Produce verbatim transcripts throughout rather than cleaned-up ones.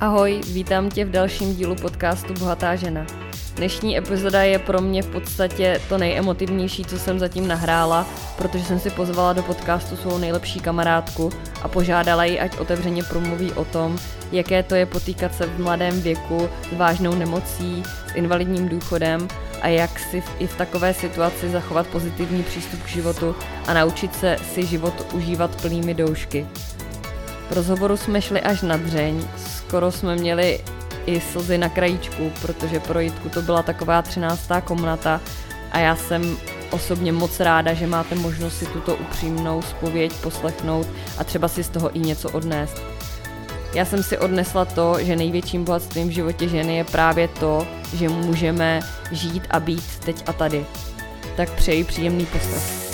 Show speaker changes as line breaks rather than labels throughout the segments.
Ahoj, vítám tě v dalším dílu podcastu Bohatá žena. Dnešní epizoda je pro mě v podstatě to nejemotivnější, co jsem zatím nahrála, protože jsem si pozvala do podcastu svou nejlepší kamarádku a požádala ji, ať otevřeně promluví o tom, jaké to je potýkat se v mladém věku s vážnou nemocí, s invalidním důchodem a jak si v, i v takové situaci zachovat pozitivní přístup k životu a naučit se si život užívat plnými doušky. V rozhovoru jsme šli až na dřeň, skoro jsme měli i slzy na krajíčku, protože pro Jitku to byla taková třináctá komnata a já jsem osobně moc ráda, že máte možnost si tuto upřímnou zpověď poslechnout a třeba si z toho i něco odnést. Já jsem si odnesla to, že největším bohatstvím v životě ženy je právě to, že můžeme žít a být teď a tady. Tak přeji příjemný poslech.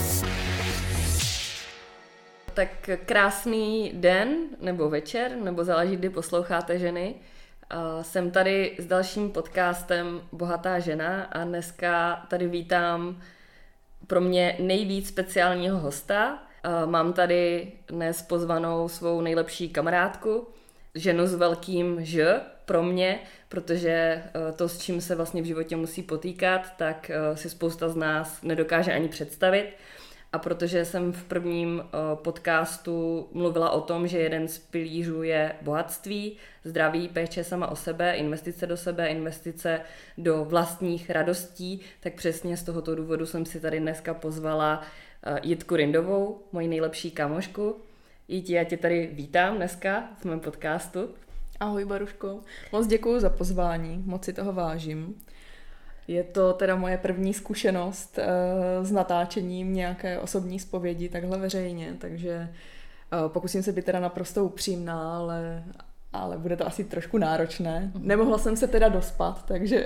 Tak krásný den, nebo večer, nebo záleží, kdy posloucháte ženy. Uh, jsem tady s dalším podcastem Bohatá žena a dneska tady vítám pro mě nejvíc speciálního hosta. Uh, mám tady dnes pozvanou svou nejlepší kamarádku, ženu s velkým Ž pro mě, protože uh, to, s čím se vlastně v životě musí potýkat, tak uh, si spousta z nás nedokáže ani představit. A protože jsem v prvním uh, podcastu mluvila o tom, že jeden z pilířů je bohatství, zdraví, péče sama o sebe, investice do sebe, investice do vlastních radostí, tak přesně z tohoto důvodu jsem si tady dneska pozvala uh, Jitku Rindovou, moji nejlepší kamošku. Jiti, já tě tady vítám dneska v mém podcastu.
Ahoj Baruško, moc děkuju za pozvání, moc si toho vážím. Je to teda moje první zkušenost uh, s natáčením nějaké osobní zpovědi takhle veřejně, takže uh, pokusím se být teda naprosto upřímná, ale, ale bude to asi trošku náročné. Nemohla jsem se teda dospat, takže...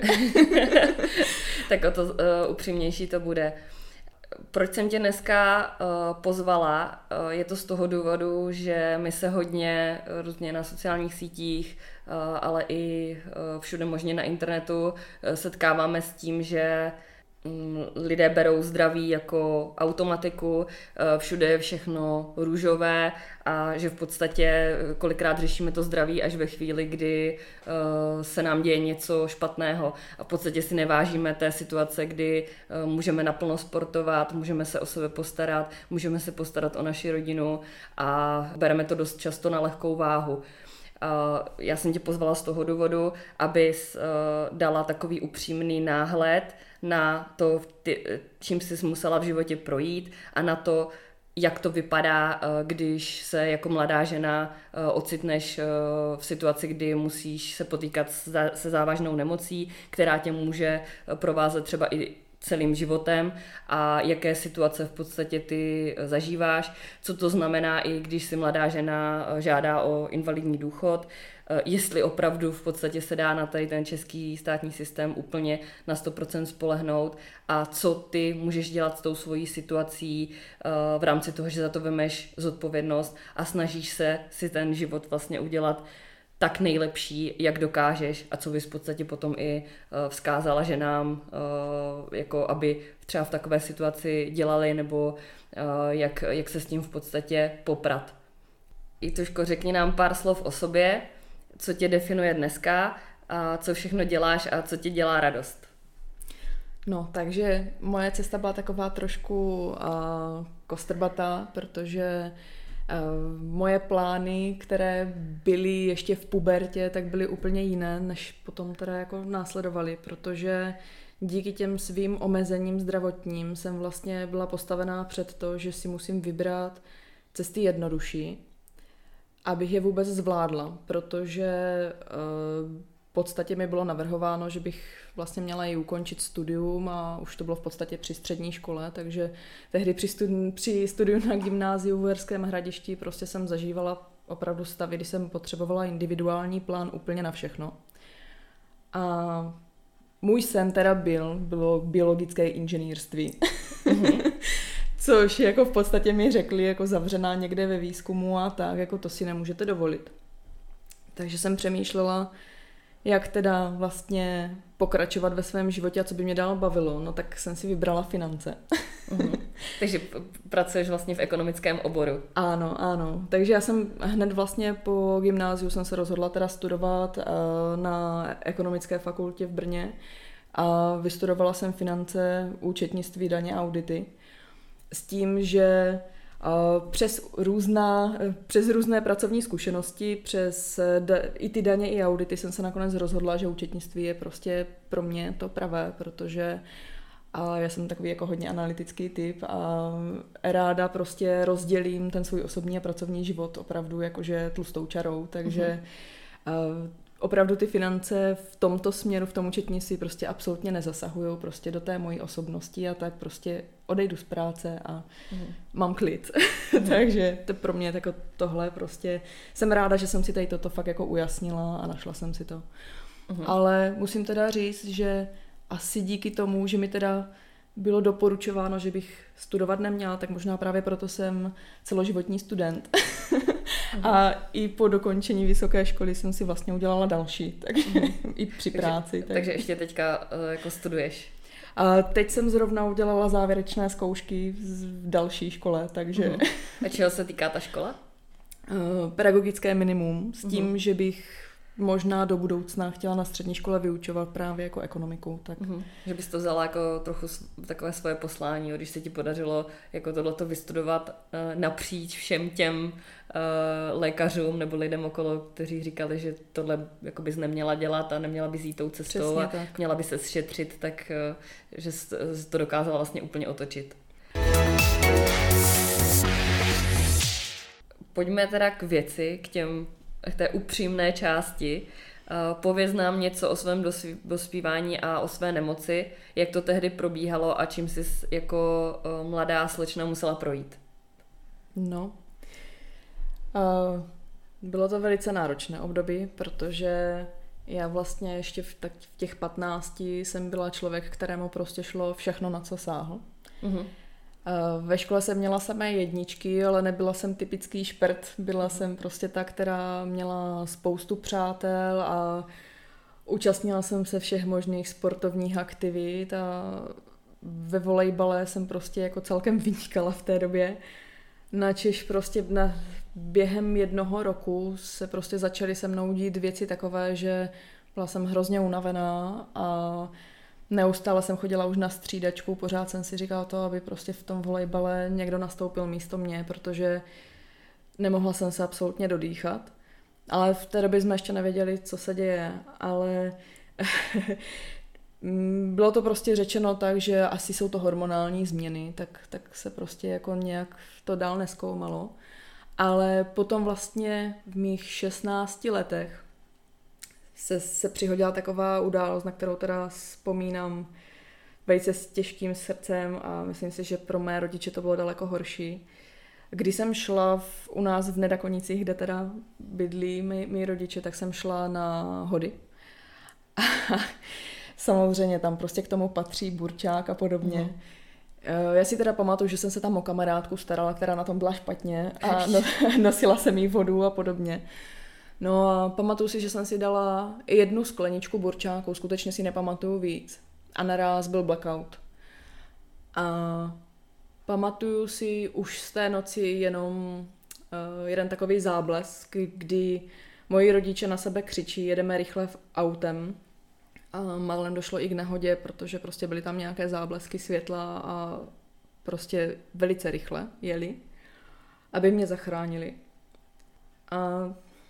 Tak o to uh, upřímnější to bude. Proč jsem tě dneska uh, pozvala? Uh, je to z toho důvodu, že my se hodně uh, různě na sociálních sítích, uh, ale i uh, všude možně na internetu uh, setkáváme s tím, že um, lidé berou zdraví jako automatiku, uh, všude je všechno růžové a že v podstatě kolikrát řešíme to zdraví až ve chvíli, kdy uh, se nám děje něco špatného a v podstatě si nevážíme té situace, kdy uh, můžeme naplno sportovat, můžeme se o sebe postarat, můžeme se postarat o naši rodinu a bereme to dost často na lehkou váhu. Uh, já jsem tě pozvala z toho důvodu, abys uh, dala takový upřímný náhled na to, ty, čím jsi musela v životě projít a na to, jak to vypadá, když se jako mladá žena ocitneš v situaci, kdy musíš se potýkat se závažnou nemocí, která tě může provázet třeba i celým životem a jaké situace v podstatě ty zažíváš, co to znamená i když si mladá žena žádá o invalidní důchod, jestli opravdu v podstatě se dá na tady ten český státní systém úplně na sto procent spolehnout a co ty můžeš dělat s tou svojí situací v rámci toho, že za to vemeš zodpovědnost a snažíš se si ten život vlastně udělat tak nejlepší, jak dokážeš a co bys v podstatě potom i vzkázala ženám, jako aby třeba v takové situaci dělali nebo jak, jak se s tím v podstatě poprat. I trošku řekni nám pár slov o sobě, co tě definuje dneska a co všechno děláš a co ti dělá radost.
No, takže moje cesta byla taková trošku uh, kostrbatá, protože uh, moje plány, které byly ještě v pubertě, tak byly úplně jiné, než potom teda jako následovaly, protože díky těm svým omezením zdravotním jsem vlastně byla postavená před to, že si musím vybrat cesty jednodušší, abych je vůbec zvládla, protože uh, v podstatě mi bylo navrhováno, že bych vlastně měla i ukončit studium a už to bylo v podstatě při střední škole, takže tehdy při, studi- při studiu na gymnáziu v Uherském Hradišti prostě jsem zažívala opravdu stavy, kdy jsem potřebovala individuální plán úplně na všechno. A můj sen teda byl, bylo biologické inženýrství. Mm-hmm. Což jako v podstatě mi řekli jako zavřená někde ve výzkumu a tak, jako to si nemůžete dovolit. Takže jsem přemýšlela, jak teda vlastně pokračovat ve svém životě a co by mě dál bavilo, no tak jsem si vybrala finance.
Mm-hmm. Takže pracuješ vlastně v ekonomickém oboru.
Ano, ano. Takže já jsem hned vlastně po gymnáziu jsem se rozhodla teda studovat uh, na ekonomické fakultě v Brně a vystudovala jsem finance, účetnictví, daně a audity. S tím, že uh, přes, různá, přes různé pracovní zkušenosti, přes da, i ty daně i audity jsem se nakonec rozhodla, že účetnictví je prostě pro mě to pravé, protože a já jsem takový jako hodně analytický typ a ráda prostě rozdělím ten svůj osobní a pracovní život opravdu jakože tlustou čarou, takže mm-hmm. opravdu ty finance v tomto směru, v tom účetnictví prostě absolutně nezasahují prostě do té mojí osobnosti a tak prostě odejdu z práce a mm-hmm. mám klid. Mm-hmm. Takže to pro mě jako tohle prostě jsem ráda, že jsem si tady toto fakt jako ujasnila a našla jsem si to. Mm-hmm. Ale musím teda říct, že asi díky tomu, že mi teda bylo doporučováno, že bych studovat neměla, tak možná právě proto jsem celoživotní student. A i po dokončení vysoké školy jsem si vlastně udělala další, takže mm. i při práci.
Takže, tak. takže ještě teďka uh, jako studuješ.
A teď jsem zrovna udělala závěrečné zkoušky v další škole, takže...
Mm. A čeho se týká ta škola?
Uh, pedagogické minimum, s tím, mm. že bych možná do budoucna chtěla na střední škole vyučovat právě jako ekonomiku. Tak.
Mm-hmm. Že bys to vzala jako trochu takové svoje poslání, když se ti podařilo jako tohleto vystudovat uh, napříč všem těm uh, lékařům nebo lidem okolo, kteří říkali, že tohle jako bys neměla dělat a neměla bys jít tou cestou.
Přesně
a
tak.
Měla by se šetřit, tak uh, že jsi to dokázala vlastně úplně otočit. Pojďme teda k věci, k těm k té upřímné části. Pověz nám něco o svém dospívání a o své nemoci, jak to tehdy probíhalo a čím jsi jako mladá slečna musela projít.
No, uh, bylo to velice náročné období, protože já vlastně ještě v, tak v těch patnácti jsem byla člověk, kterému prostě šlo všechno, na co sáhl. Mm-hmm. Ve škole jsem měla samé jedničky, ale nebyla jsem typický šprt. Byla jsem prostě ta, která měla spoustu přátel a účastnila jsem se všech možných sportovních aktivit a ve volejbale jsem prostě jako celkem vynikala v té době. Načež prostě na, během jednoho roku se prostě začaly se mnou dít věci takové, že byla jsem hrozně unavená a neustále jsem chodila už na střídačku, pořád jsem si říkala to, aby prostě v tom volejbale někdo nastoupil místo mě, protože nemohla jsem se absolutně dodýchat. Ale v té době jsme ještě nevěděli, co se děje, ale bylo to prostě řečeno tak, že asi jsou to hormonální změny, tak, tak se prostě jako nějak to dál nezkoumalo. Ale potom vlastně v mých šestnácti letech se, se přihodila taková událost, na kterou teda vzpomínám velice s těžkým srdcem a myslím si, že pro mé rodiče to bylo daleko horší. Když jsem šla v, u nás v Nedakonicích, kde teda bydlí mý, mý rodiče, tak jsem šla na hody. A samozřejmě tam prostě k tomu patří burčák a podobně. Mm. Já si teda pamatuju, že jsem se tam o kamarádku starala, která na tom byla špatně a no, nosila jsem jí vodu a podobně. No a pamatuju si, že jsem si dala jednu skleničku burčáku, skutečně si nepamatuju víc. A naraz byl blackout. A pamatuju si už z té noci jenom uh, jeden takový záblesk, kdy moji rodiče na sebe křičí, jedeme rychle v autem. A málem došlo i k nehodě, protože prostě byly tam nějaké záblesky světla a prostě velice rychle jeli, aby mě zachránili. A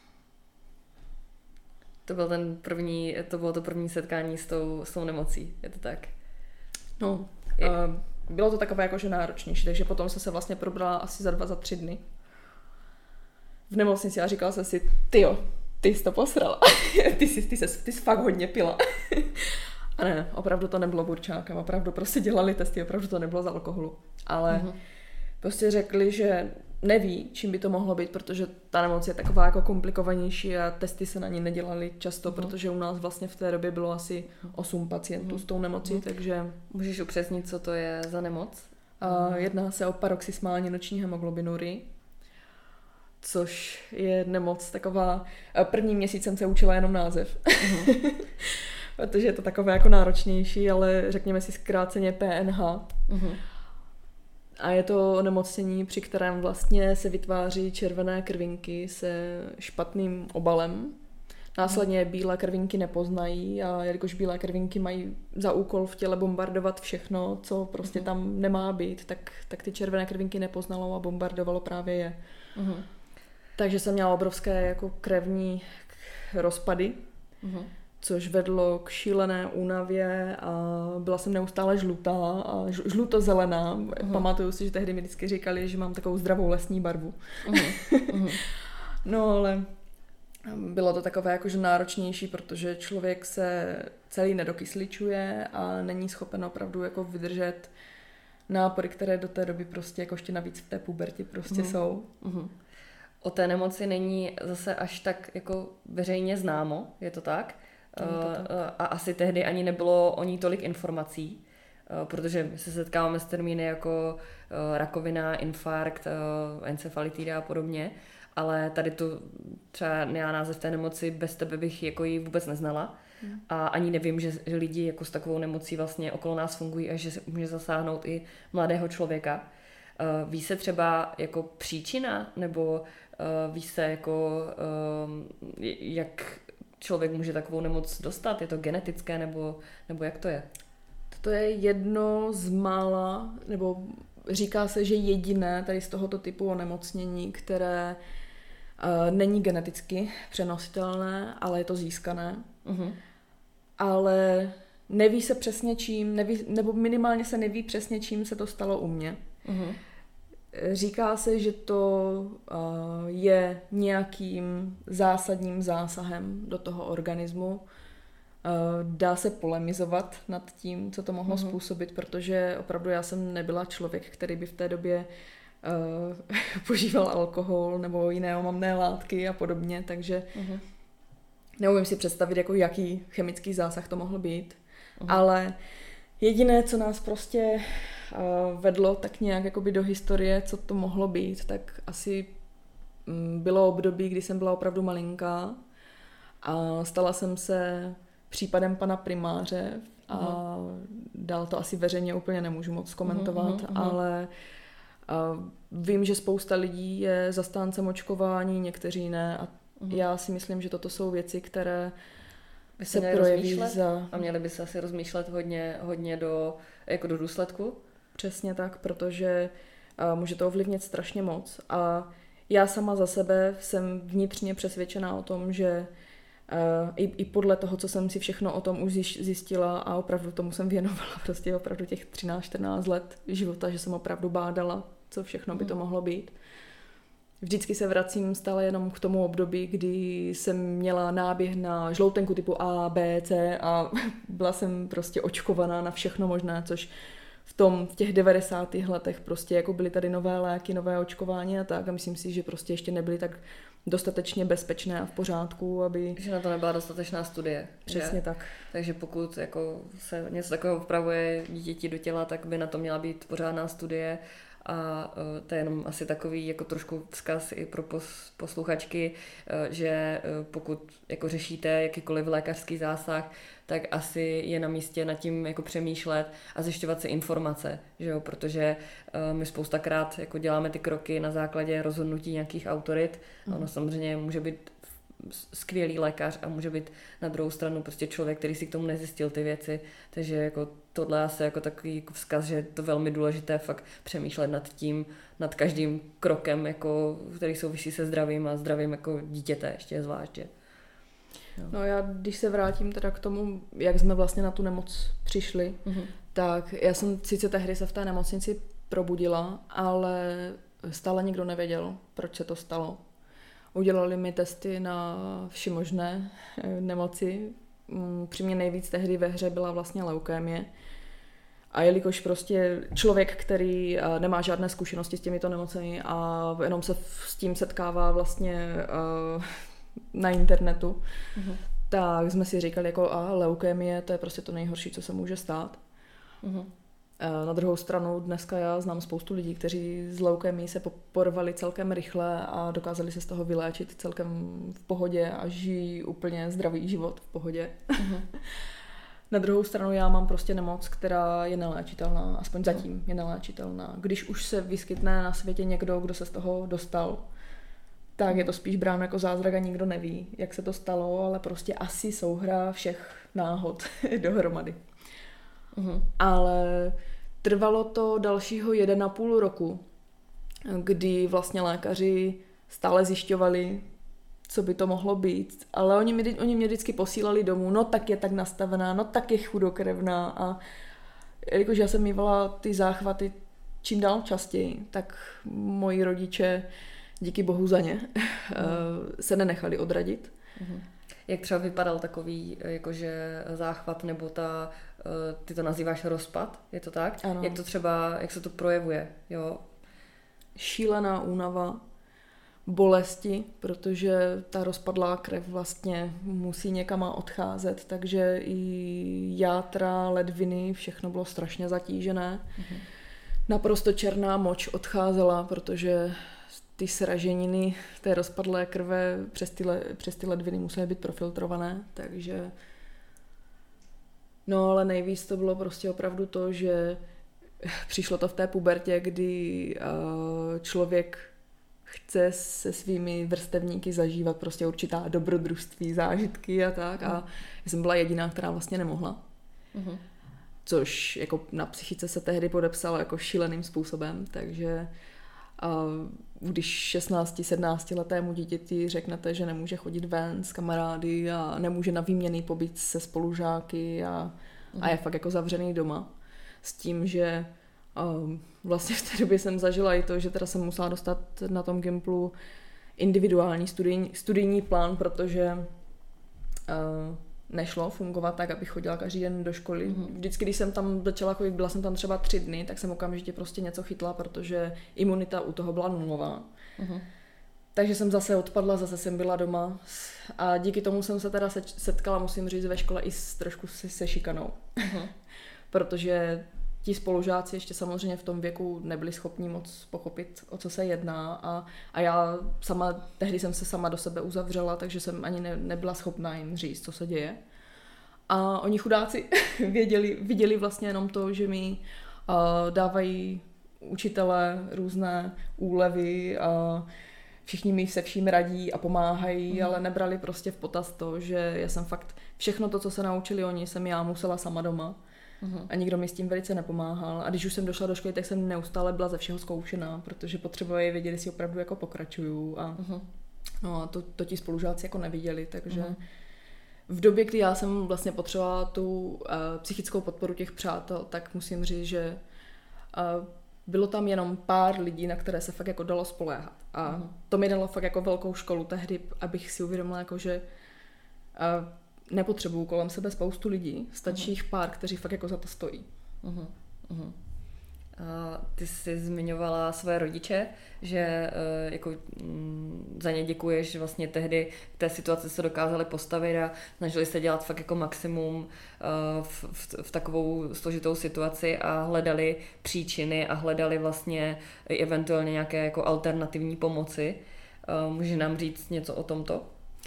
to byl ten první, to bylo to první setkání s tou, s tou nemocí, je to tak?
No, je. Uh, bylo to takové jakože náročnější, takže potom jsem se vlastně probrala asi za dva, za tři dny v nemocnici a říkala jsem si, tyjo, ty jsi to posrala, ty jsi, ty jsi, ty jsi fakt hodně pila. A ne, opravdu to nebylo burčákem, opravdu prostě dělali testy, opravdu to nebylo z alkoholu. Ale mm-hmm. prostě řekli, že neví, čím by to mohlo být, protože ta nemoc je taková jako komplikovanější a testy se na ní nedělaly často, mm-hmm. protože u nás vlastně v té době bylo asi osm pacientů mm-hmm. s tou nemocí, mm-hmm. takže...
Můžeš upřesnit, co to je za nemoc?
A jedná se o paroxysmální noční hemoglobinurii, což je nemoc taková, první měsíc jsem se učila jenom název, uh-huh. protože je to takové jako náročnější, ale řekněme si zkráceně P N H. Uh-huh. A je to onemocnění, při kterém vlastně se vytváří červené krvinky se špatným obalem. Následně bílé krvinky nepoznají a jelikož bílé krvinky mají za úkol v těle bombardovat všechno, co prostě uh-huh. tam nemá být, tak, tak ty červené krvinky nepoznalo a bombardovalo právě je. Uh-huh. Takže jsem měla obrovské jako krevní rozpady, uh-huh. což vedlo k šílené únavě a byla jsem neustále žlutá a žluto-zelená. Uh-huh. Pamatuju si, že tehdy mi vždycky říkali, že mám takovou zdravou lesní barvu. Uh-huh. Uh-huh. No ale bylo to takové jakože náročnější, protože člověk se celý nedokysličuje a není schopen opravdu jako vydržet nápory, které do té doby prostě jako ještě navíc v té pubertě prostě uh-huh. jsou. Uh-huh.
O té nemoci není zase až tak jako veřejně známo, je to tak? Je to tak. A asi tehdy ani nebylo o ní tolik informací, protože my se setkáváme s termíny jako rakovina, infarkt, encefalitida a podobně, ale tady to třeba já název té nemoci bez tebe bych jako ji vůbec neznala hmm. a ani nevím, že, že lidi jako s takovou nemocí vlastně okolo nás fungují a že se může zasáhnout i mladého člověka. Uh, ví se třeba jako příčina, nebo uh, ví se jako uh, jak člověk může takovou nemoc dostat? Je to genetické, nebo, nebo jak to je?
To je jedno z mála, nebo říká se, že jediné tady z tohoto typu onemocnění, které uh, není geneticky přenositelné, ale je to získané. Uh-huh. Ale neví se přesně čím, neví, nebo minimálně se neví přesně čím se to stalo u mě. Uh-huh. Říká se, že to uh, je nějakým zásadním zásahem do toho organismu. Uh, dá se polemizovat nad tím, co to mohlo uh-huh. způsobit, protože opravdu já jsem nebyla člověk, který by v té době uh, požíval alkohol nebo jiné omamné látky a podobně, takže uh-huh. neumím si představit, jako jaký chemický zásah to mohl být. Uh-huh. Ale jediné, co nás prostě uh, vedlo tak nějak jakoby do historie, co to mohlo být, tak asi um, bylo období, kdy jsem byla opravdu malinká a stala jsem se případem pana primáře a uh-huh. dál to asi veřejně úplně nemůžu moc komentovat, uh-huh, uh-huh. ale uh, vím, že spousta lidí je zastáncem očkování, někteří ne a uh-huh. já si myslím, že toto jsou věci, které by se projeví za...
A měli by se asi rozmýšlet hodně, hodně do, jako do důsledku?
Přesně tak, protože uh, může to ovlivnit strašně moc. A já sama za sebe jsem vnitřně přesvědčená o tom, že uh, i, i podle toho, co jsem si všechno o tom už zjistila a opravdu tomu jsem věnovala prostě opravdu těch třináct čtrnáct let života, že jsem opravdu bádala, co všechno by to mohlo být. Vždycky se vracím stále jenom k tomu období, kdy jsem měla náběh na žloutenku typu A, B, C a byla jsem prostě očkovaná na všechno možné, což v tom, v těch devadesátých letech prostě jako byly tady nové léky, nové očkování a tak a myslím si, že prostě ještě nebyly tak dostatečně bezpečné a v pořádku, aby...
Že na to nebyla dostatečná studie.
Přesně
že?
tak.
Takže pokud jako se něco takového vpravuje dítěti do těla, tak by na to měla být pořádná studie. A to je jenom asi takový jako trošku vzkaz i pro pos, posluchačky, že pokud jako řešíte jakýkoliv lékařský zásah, tak asi je na místě nad tím jako přemýšlet a zjišťovat si informace, že jo? Protože my spoustakrát jako děláme ty kroky na základě rozhodnutí nějakých autorit. Mm. Ono samozřejmě může být skvělý lékař a může být na druhou stranu prostě člověk, který si k tomu nezjistil ty věci, takže jako tohle asi jako takový jako vzkaz, že je to velmi důležité fakt přemýšlet nad tím, nad každým krokem, jako, který souvisí se zdravím a zdravím jako dítěte ještě zvlášť. Že?
No. no já, když se vrátím teda k tomu, jak jsme vlastně na tu nemoc přišli, mm-hmm. tak já jsem sice tehdy se v té nemocnici probudila, ale stále nikdo nevěděl, proč se to stalo. Udělali mi testy na všemožné nemoci. Při mě nejvíc tehdy ve hře byla vlastně leukémie. A jelikož prostě člověk, který nemá žádné zkušenosti s těmito nemocemi a jenom se s tím setkává vlastně na internetu, uh-huh. tak jsme si říkali jako a leukémie, to je prostě to nejhorší, co se může stát. Uh-huh. Na druhou stranu dneska já znám spoustu lidí, kteří z leukémií se poporovali celkem rychle a dokázali se z toho vyléčit celkem v pohodě a žijí úplně zdravý život v pohodě. Uh-huh. Na druhou stranu já mám prostě nemoc, která je neléčitelná, aspoň zatím je neléčitelná. Když už se vyskytne na světě někdo, kdo se z toho dostal, tak je to spíš bráno jako zázrak a nikdo neví, jak se to stalo, ale prostě asi souhra všech náhod dohromady. Uh-huh. Ale trvalo to dalšího jeden a půl roku, kdy vlastně lékaři stále zjišťovali, co by to mohlo být. Ale oni mě, oni mě vždycky posílali domů, no tak je tak nastavená, no tak je chudokrevná. A jakože já jsem mývala ty záchvaty čím dál častěji, tak moji rodiče, díky bohu za ně, uh-huh. se nenechali odradit.
Uh-huh. Jak třeba vypadal takový jakože záchvat nebo ta, ty to nazýváš rozpad, je to tak?
Ano.
Jak to třeba, jak se to projevuje, jo?
Šílená únava, bolesti, protože ta rozpadlá krev vlastně musí někam odcházet, takže i játra, ledviny, všechno bylo strašně zatížené. Mhm. Naprosto černá moč odcházela, protože ty sraženiny té rozpadlé krve přes ty, le, přes ty ledviny musely být profiltrované, takže no ale nejvíc to bylo prostě opravdu to, že přišlo to v té pubertě, kdy uh, člověk chce se svými vrstevníky zažívat prostě určitá dobrodružství, zážitky a tak a já jsem byla jediná, která vlastně nemohla. Uh-huh. Což jako na psychice se tehdy podepsalo jako šíleným způsobem, takže a když šestnáct sedmnáct letému dítěti řeknete, že nemůže chodit ven s kamarády a nemůže na výměnný pobyt se spolužáky a, uh-huh. a je fakt jako zavřený doma s tím, že um, vlastně v té době jsem zažila i to, že teda jsem musela dostat na tom Gimplu individuální studijní, studijní plán, protože uh, nešlo fungovat tak, abych chodila každý den do školy. Mm-hmm. Vždycky, když jsem tam začala chodit, byla jsem tam třeba tři dny, tak jsem okamžitě prostě něco chytla, protože imunita u toho byla nulová. Mm-hmm. Takže jsem zase odpadla, zase jsem byla doma a díky tomu jsem se teda setkala, musím říct, ve škole i s, trošku se, se šikanou. Mm-hmm. Protože ti spolužáci ještě samozřejmě v tom věku nebyli schopni moc pochopit, o co se jedná a, a já sama, tehdy jsem se sama do sebe uzavřela, takže jsem ani ne, nebyla schopná jim říct, co se děje. A oni chudáci věděli, viděli vlastně jenom to, že mi uh, dávají učitelé různé úlevy a všichni mi se vším radí a pomáhají, mm. ale nebrali prostě v potaz to, že já jsem fakt všechno to, co se naučili oni, jsem já musela sama doma. Uhum. A nikdo mi s tím velice nepomáhal. A když už jsem došla do školy, tak jsem neustále byla ze všeho zkoušená, protože potřebovali vědět, jestli opravdu jako pokračuju. A, no a to, to ti spolužáci jako neviděli, takže uhum. v době, kdy já jsem vlastně potřebovala tu uh, psychickou podporu těch přátel, tak musím říct, že uh, bylo tam jenom pár lidí, na které se fakt jako dalo spoléhat. A uhum. to mi dalo fakt jako velkou školu tehdy, abych si uvědomila, jako, že uh, nepotřebuju kolem sebe spoustu lidí, stačí jich uh-huh. pár, kteří fakt jako za to stojí.
Uh-huh. Uh-huh. A ty jsi zmiňovala své rodiče, že uh, jako, um, za ně děkuješ, vlastně tehdy v té situaci se dokázali postavit a snažili se dělat fakt jako maximum uh, v, v, v takovou složitou situaci a hledali příčiny a hledali vlastně eventuálně nějaké jako alternativní pomoci. Uh, může nám říct něco o tomto?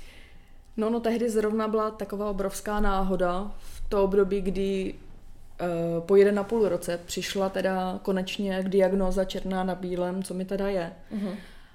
No, no, tehdy zrovna byla taková obrovská náhoda v to období, kdy uh, po jeden a půl roce přišla teda konečně k diagnóza černá na bílém, co mi teda je. Uh-huh.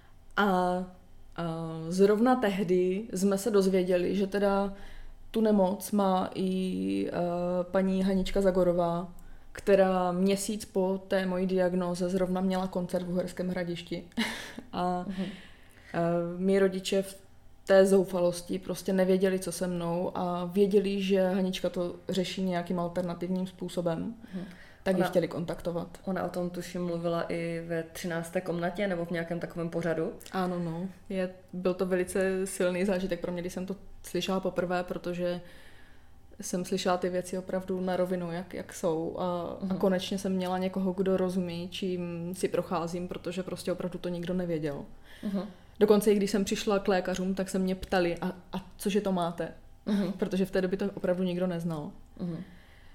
A uh, zrovna tehdy jsme se dozvěděli, že teda tu nemoc má i uh, paní Hanička Zagorová, která měsíc po té mojí diagnóze zrovna měla koncert v Uherském Hradišti. A uh-huh. uh, mý rodiče v té zoufalosti prostě nevěděli, co se mnou a věděli, že Hanička to řeší nějakým alternativním způsobem, hmm. tak ona, ji chtěli kontaktovat.
Ona o tom tuším mluvila i ve třinácté komnatě nebo v nějakém takovém pořadu?
Ano, no. Je, byl to velice silný zážitek pro mě, když jsem to slyšela poprvé, protože jsem slyšela ty věci opravdu na rovinu, jak, jak jsou a, hmm. a konečně jsem měla někoho, kdo rozumí, čím si procházím, protože prostě opravdu to nikdo nevěděl. Hmm. Dokonce i když jsem přišla k lékařům, tak se mě ptali, a, a cože to máte? Uh-huh. Protože v té době to opravdu nikdo neznal. Uh-huh.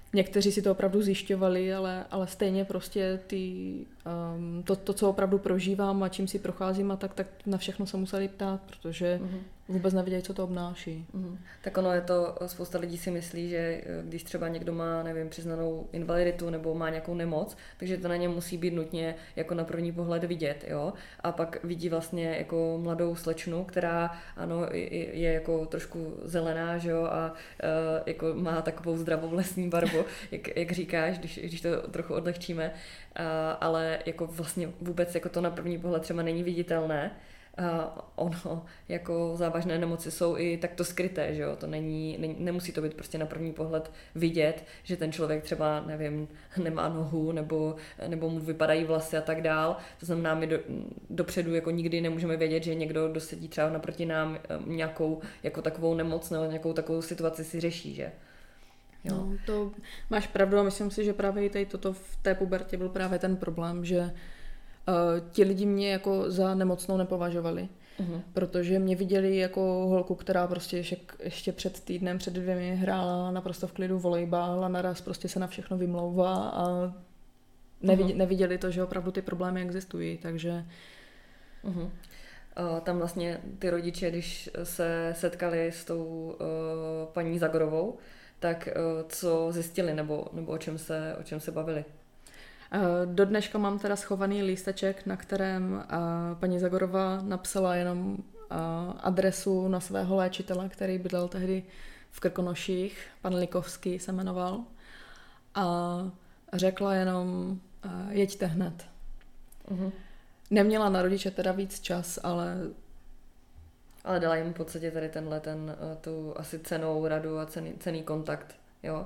Někteří si to opravdu zjišťovali, ale, ale stejně prostě ty, um, to, to, co opravdu prožívám a čím si procházím a tak, tak na všechno se museli ptát, protože mm-hmm. vůbec nevěděli, co to obnáší.
Mm-hmm. Tak ono je to, spousta lidí si myslí, že když třeba někdo má, nevím, přiznanou invaliditu nebo má nějakou nemoc, takže to na něm musí být nutně jako na první pohled vidět, jo. A pak vidí vlastně jako mladou slečnu, která ano, je, je jako trošku zelená, že jo, a uh, jako má takovou zdravou lesní barvu, jak, jak říkáš, když, když to trochu odlehčíme, uh, ale jako vlastně vůbec jako to na první pohled třeba není viditelné. Uh, ono, jako závažné nemoci jsou i takto skryté, že jo, to není, ne, nemusí to být prostě na první pohled vidět, že ten člověk třeba, nevím, nemá nohu, nebo, nebo mu vypadají vlasy a tak dál, to znamená, my do, dopředu jako nikdy nemůžeme vědět, že někdo, kdo sedí třeba naproti nám, nějakou jako takovou nemoc nebo nějakou takovou situaci si řeší, že?
Jo. No, to máš pravdu a myslím si, že právě i tady toto v té pubertě byl právě ten problém, že Uh, ti lidi mě jako za nemocnou nepovažovali, uh-huh. protože mě viděli jako holku, která prostě ještě, ještě před týdnem, před dvěmi hrála naprosto v klidu volejbal a naraz prostě se na všechno vymlouvá a neviděli, uh-huh. neviděli to, že opravdu ty problémy existují, takže...
Uh-huh. Uh, tam vlastně ty rodiče, když se setkali s tou uh, paní Zagorovou, tak uh, co zjistili nebo, nebo o čem se, o čem se bavili?
Do dneška mám teda schovaný lísteček, na kterém paní Zagorová napsala jenom adresu na svého léčitele, který bydlel tehdy v Krkonoších, pan Likovský se jmenoval, a řekla jenom jeďte hned. Uh-huh. Neměla na rodiče teda víc čas, ale...
Ale dala jim v podstatě tady tenhle, ten, tu asi cennou radu a cený, cený kontakt, jo.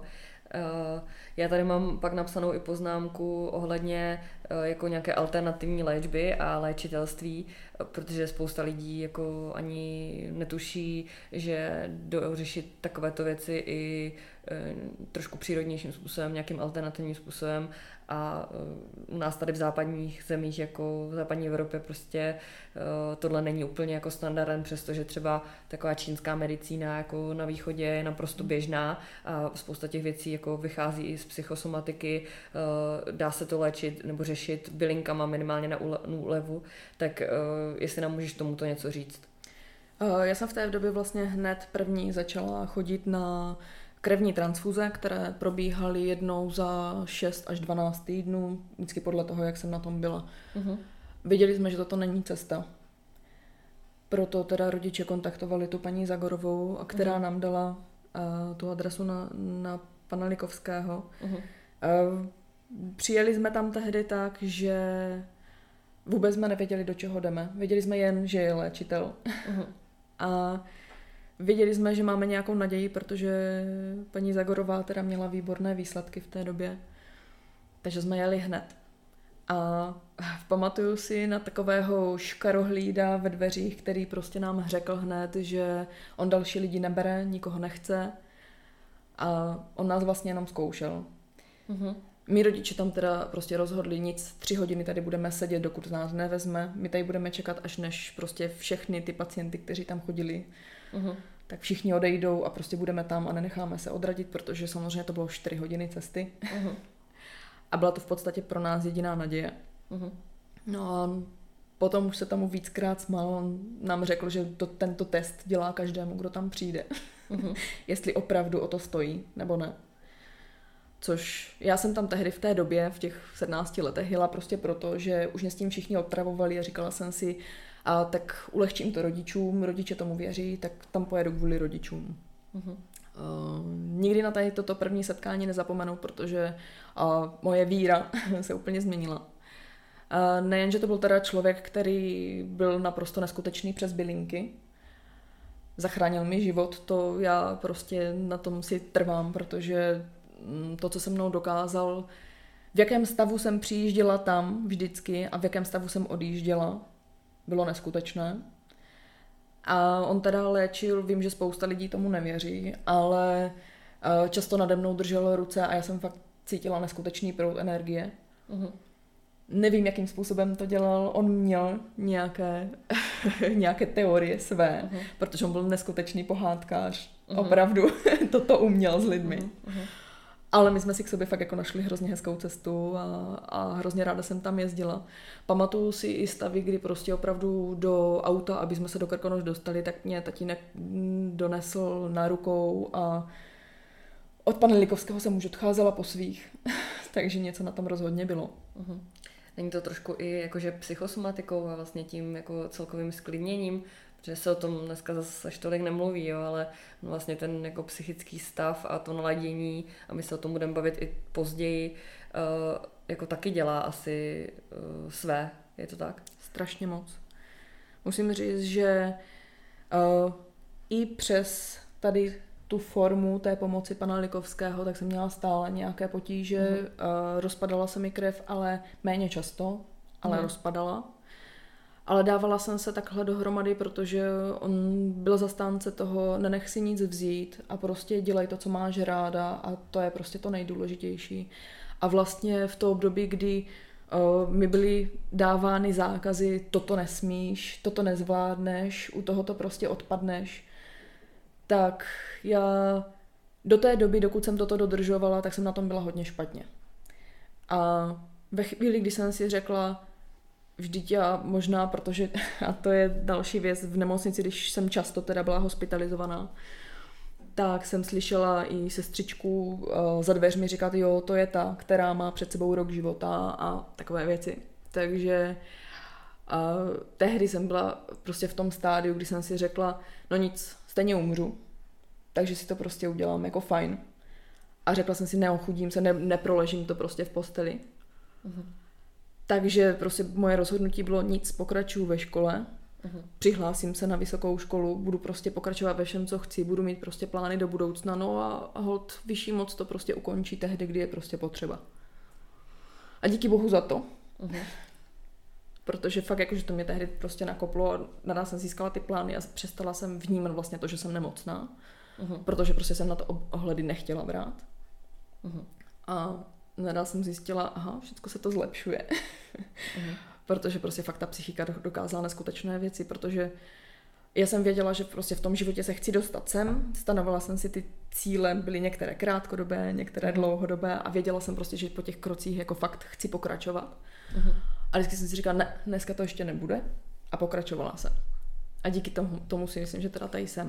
Já tady mám pak napsanou i poznámku ohledně jako nějaké alternativní léčby a léčitelství, protože spousta lidí jako ani netuší, že dořešit takovéto věci i trošku přírodnějším způsobem, nějakým alternativním způsobem, a u nás tady v západních zemích, jako v západní Evropě, prostě tohle není úplně jako standardem, přestože třeba taková čínská medicína jako na východě je naprosto běžná a spousta těch věcí jako vychází i z psychosomatiky, dá se to léčit nebo řešit bylinkama minimálně na úlevu, tak jestli nám můžeš tomuto něco říct.
Já jsem v té době vlastně hned první začala chodit na krevní transfuze, které probíhaly jednou za šest až dvanáct týdnů, vždycky podle toho, jak jsem na tom byla. Uh-huh. Viděli jsme, že toto není cesta. Proto teda rodiče kontaktovali tu paní Zagorovou, která uh-huh. nám dala uh, tu adresu na, na pana Likovského. Uh-huh. Uh, přijeli jsme tam tehdy tak, že vůbec jsme nevěděli, do čeho jdeme. Věděli jsme jen, že je léčitel. Uh-huh. A věděli jsme, že máme nějakou naději, protože paní Zagorová teda měla výborné výsledky v té době. Takže jsme jeli hned. A pamatuju si na takového škarohlída ve dveřích, který prostě nám řekl hned, že on další lidi nebere, nikoho nechce. A on nás vlastně jenom zkoušel. Mm-hmm. My rodiče tam teda prostě rozhodli, nic, tři hodiny tady budeme sedět, dokud nás nevezme. My tady budeme čekat, až než prostě všechny ty pacienty, kteří tam chodili, uh-huh. tak všichni odejdou a prostě budeme tam a nenecháme se odradit, protože samozřejmě to bylo čtyři hodiny cesty. Uh-huh. A byla to v podstatě pro nás jediná naděje. Uh-huh. No a potom už se tomu víckrát smál. On nám řekl, že to, tento test dělá každému, kdo tam přijde. Uh-huh. Jestli opravdu o to stojí, nebo ne. Což já jsem tam tehdy v té době, v těch sedmnácti letech, jela prostě proto, že už mě s tím všichni otravovali a říkala jsem si, a tak ulehčím to rodičům, rodiče tomu věří, tak tam pojedu kvůli rodičům. Uh-huh. Uh, nikdy na tady toto první setkání nezapomenu, protože uh, moje víra se úplně změnila. Uh, nejen, že to byl teda člověk, který byl naprosto neskutečný přes bylinky, zachránil mi život, to já prostě na tom si trvám, protože to, co se mnou dokázal, v jakém stavu jsem přijížděla tam vždycky a v jakém stavu jsem odjížděla, bylo neskutečné. A on teda léčil, vím, že spousta lidí tomu nevěří, ale často nade mnou držel ruce a já jsem fakt cítila neskutečný proud energie. Uh-huh. Nevím, jakým způsobem to dělal, on měl nějaké, nějaké teorie své, uh-huh. protože on byl neskutečný pohádkář, uh-huh. opravdu toto uměl s lidmi. Uh-huh. Ale my jsme si k sobě fakt jako našli hrozně hezkou cestu a, a hrozně ráda jsem tam jezdila. Pamatuju si i stavy, kdy prostě opravdu do auta, aby jsme se do Krkonoš dostali, tak mě tatínek donesl na rukou a od pana Likovského jsem už odcházela po svých, takže něco na tom rozhodně bylo.
Uh-huh. Není to trošku i jakože psychosomatikou a vlastně tím jako celkovým sklidněním, že se o tom dneska zase až tolik nemluví, jo, ale vlastně ten jako psychický stav a to naladění, a my se o tom budeme bavit i později, uh, jako taky dělá asi uh, své, je to tak?
Strašně moc. Musím říct, že uh, i přes tady tu formu té pomoci pana Likovského, tak jsem měla stále nějaké potíže, mm. uh, rozpadala se mi krev, ale méně často, ale mm. rozpadala. Ale dávala jsem se takhle dohromady, protože on byl zastánce toho, nenech si nic vzít a prostě dělej to, co máš ráda, a to je prostě to nejdůležitější. A vlastně v to období, kdy uh, mi byly dávány zákazy, toto nesmíš, toto nezvládneš, u toho to prostě odpadneš, tak já do té doby, dokud jsem toto dodržovala, tak jsem na tom byla hodně špatně. A ve chvíli, kdy jsem si řekla, vždyť já možná, protože, a to je další věc, v nemocnici, když jsem často teda byla hospitalizovaná, tak jsem slyšela i sestřičku uh, za dveřmi říkat, jo, to je ta, která má před sebou rok života a takové věci. Takže uh, tehdy jsem byla prostě v tom stádiu, kdy jsem si řekla, no nic, stejně umřu, takže si to prostě udělám jako fajn. A řekla jsem si, neochudím se, ne, neproležím to prostě v posteli. Uh-huh. Takže prostě moje rozhodnutí bylo nic, pokračuju ve škole, uh-huh. přihlásím se na vysokou školu, budu prostě pokračovat ve všem, co chci, budu mít prostě plány do budoucna, no a, a holt vyšší moc to prostě ukončí tehdy, kdy je prostě potřeba. A díky bohu za to, uh-huh. protože fakt jakože to mě tehdy prostě nakoplo a nadále jsem získala ty plány a přestala jsem vnímat vlastně to, že jsem nemocná, uh-huh. protože prostě jsem na to ohledy nechtěla brát. Uh-huh. A nedá jsem zjistila, aha, všechno se to zlepšuje. Mm. Protože prostě fakt ta psychika dokázala neskutečné věci, protože já jsem věděla, že prostě v tom životě se chci dostat sem, stanovala jsem si ty cíle, byly některé krátkodobé, některé mm. dlouhodobé a věděla jsem prostě, že po těch krocích jako fakt chci pokračovat. Mm. A vždycky jsem si říkala, ne, dneska to ještě nebude a pokračovala jsem. A díky tomu, tomu si myslím, že teda tady jsem.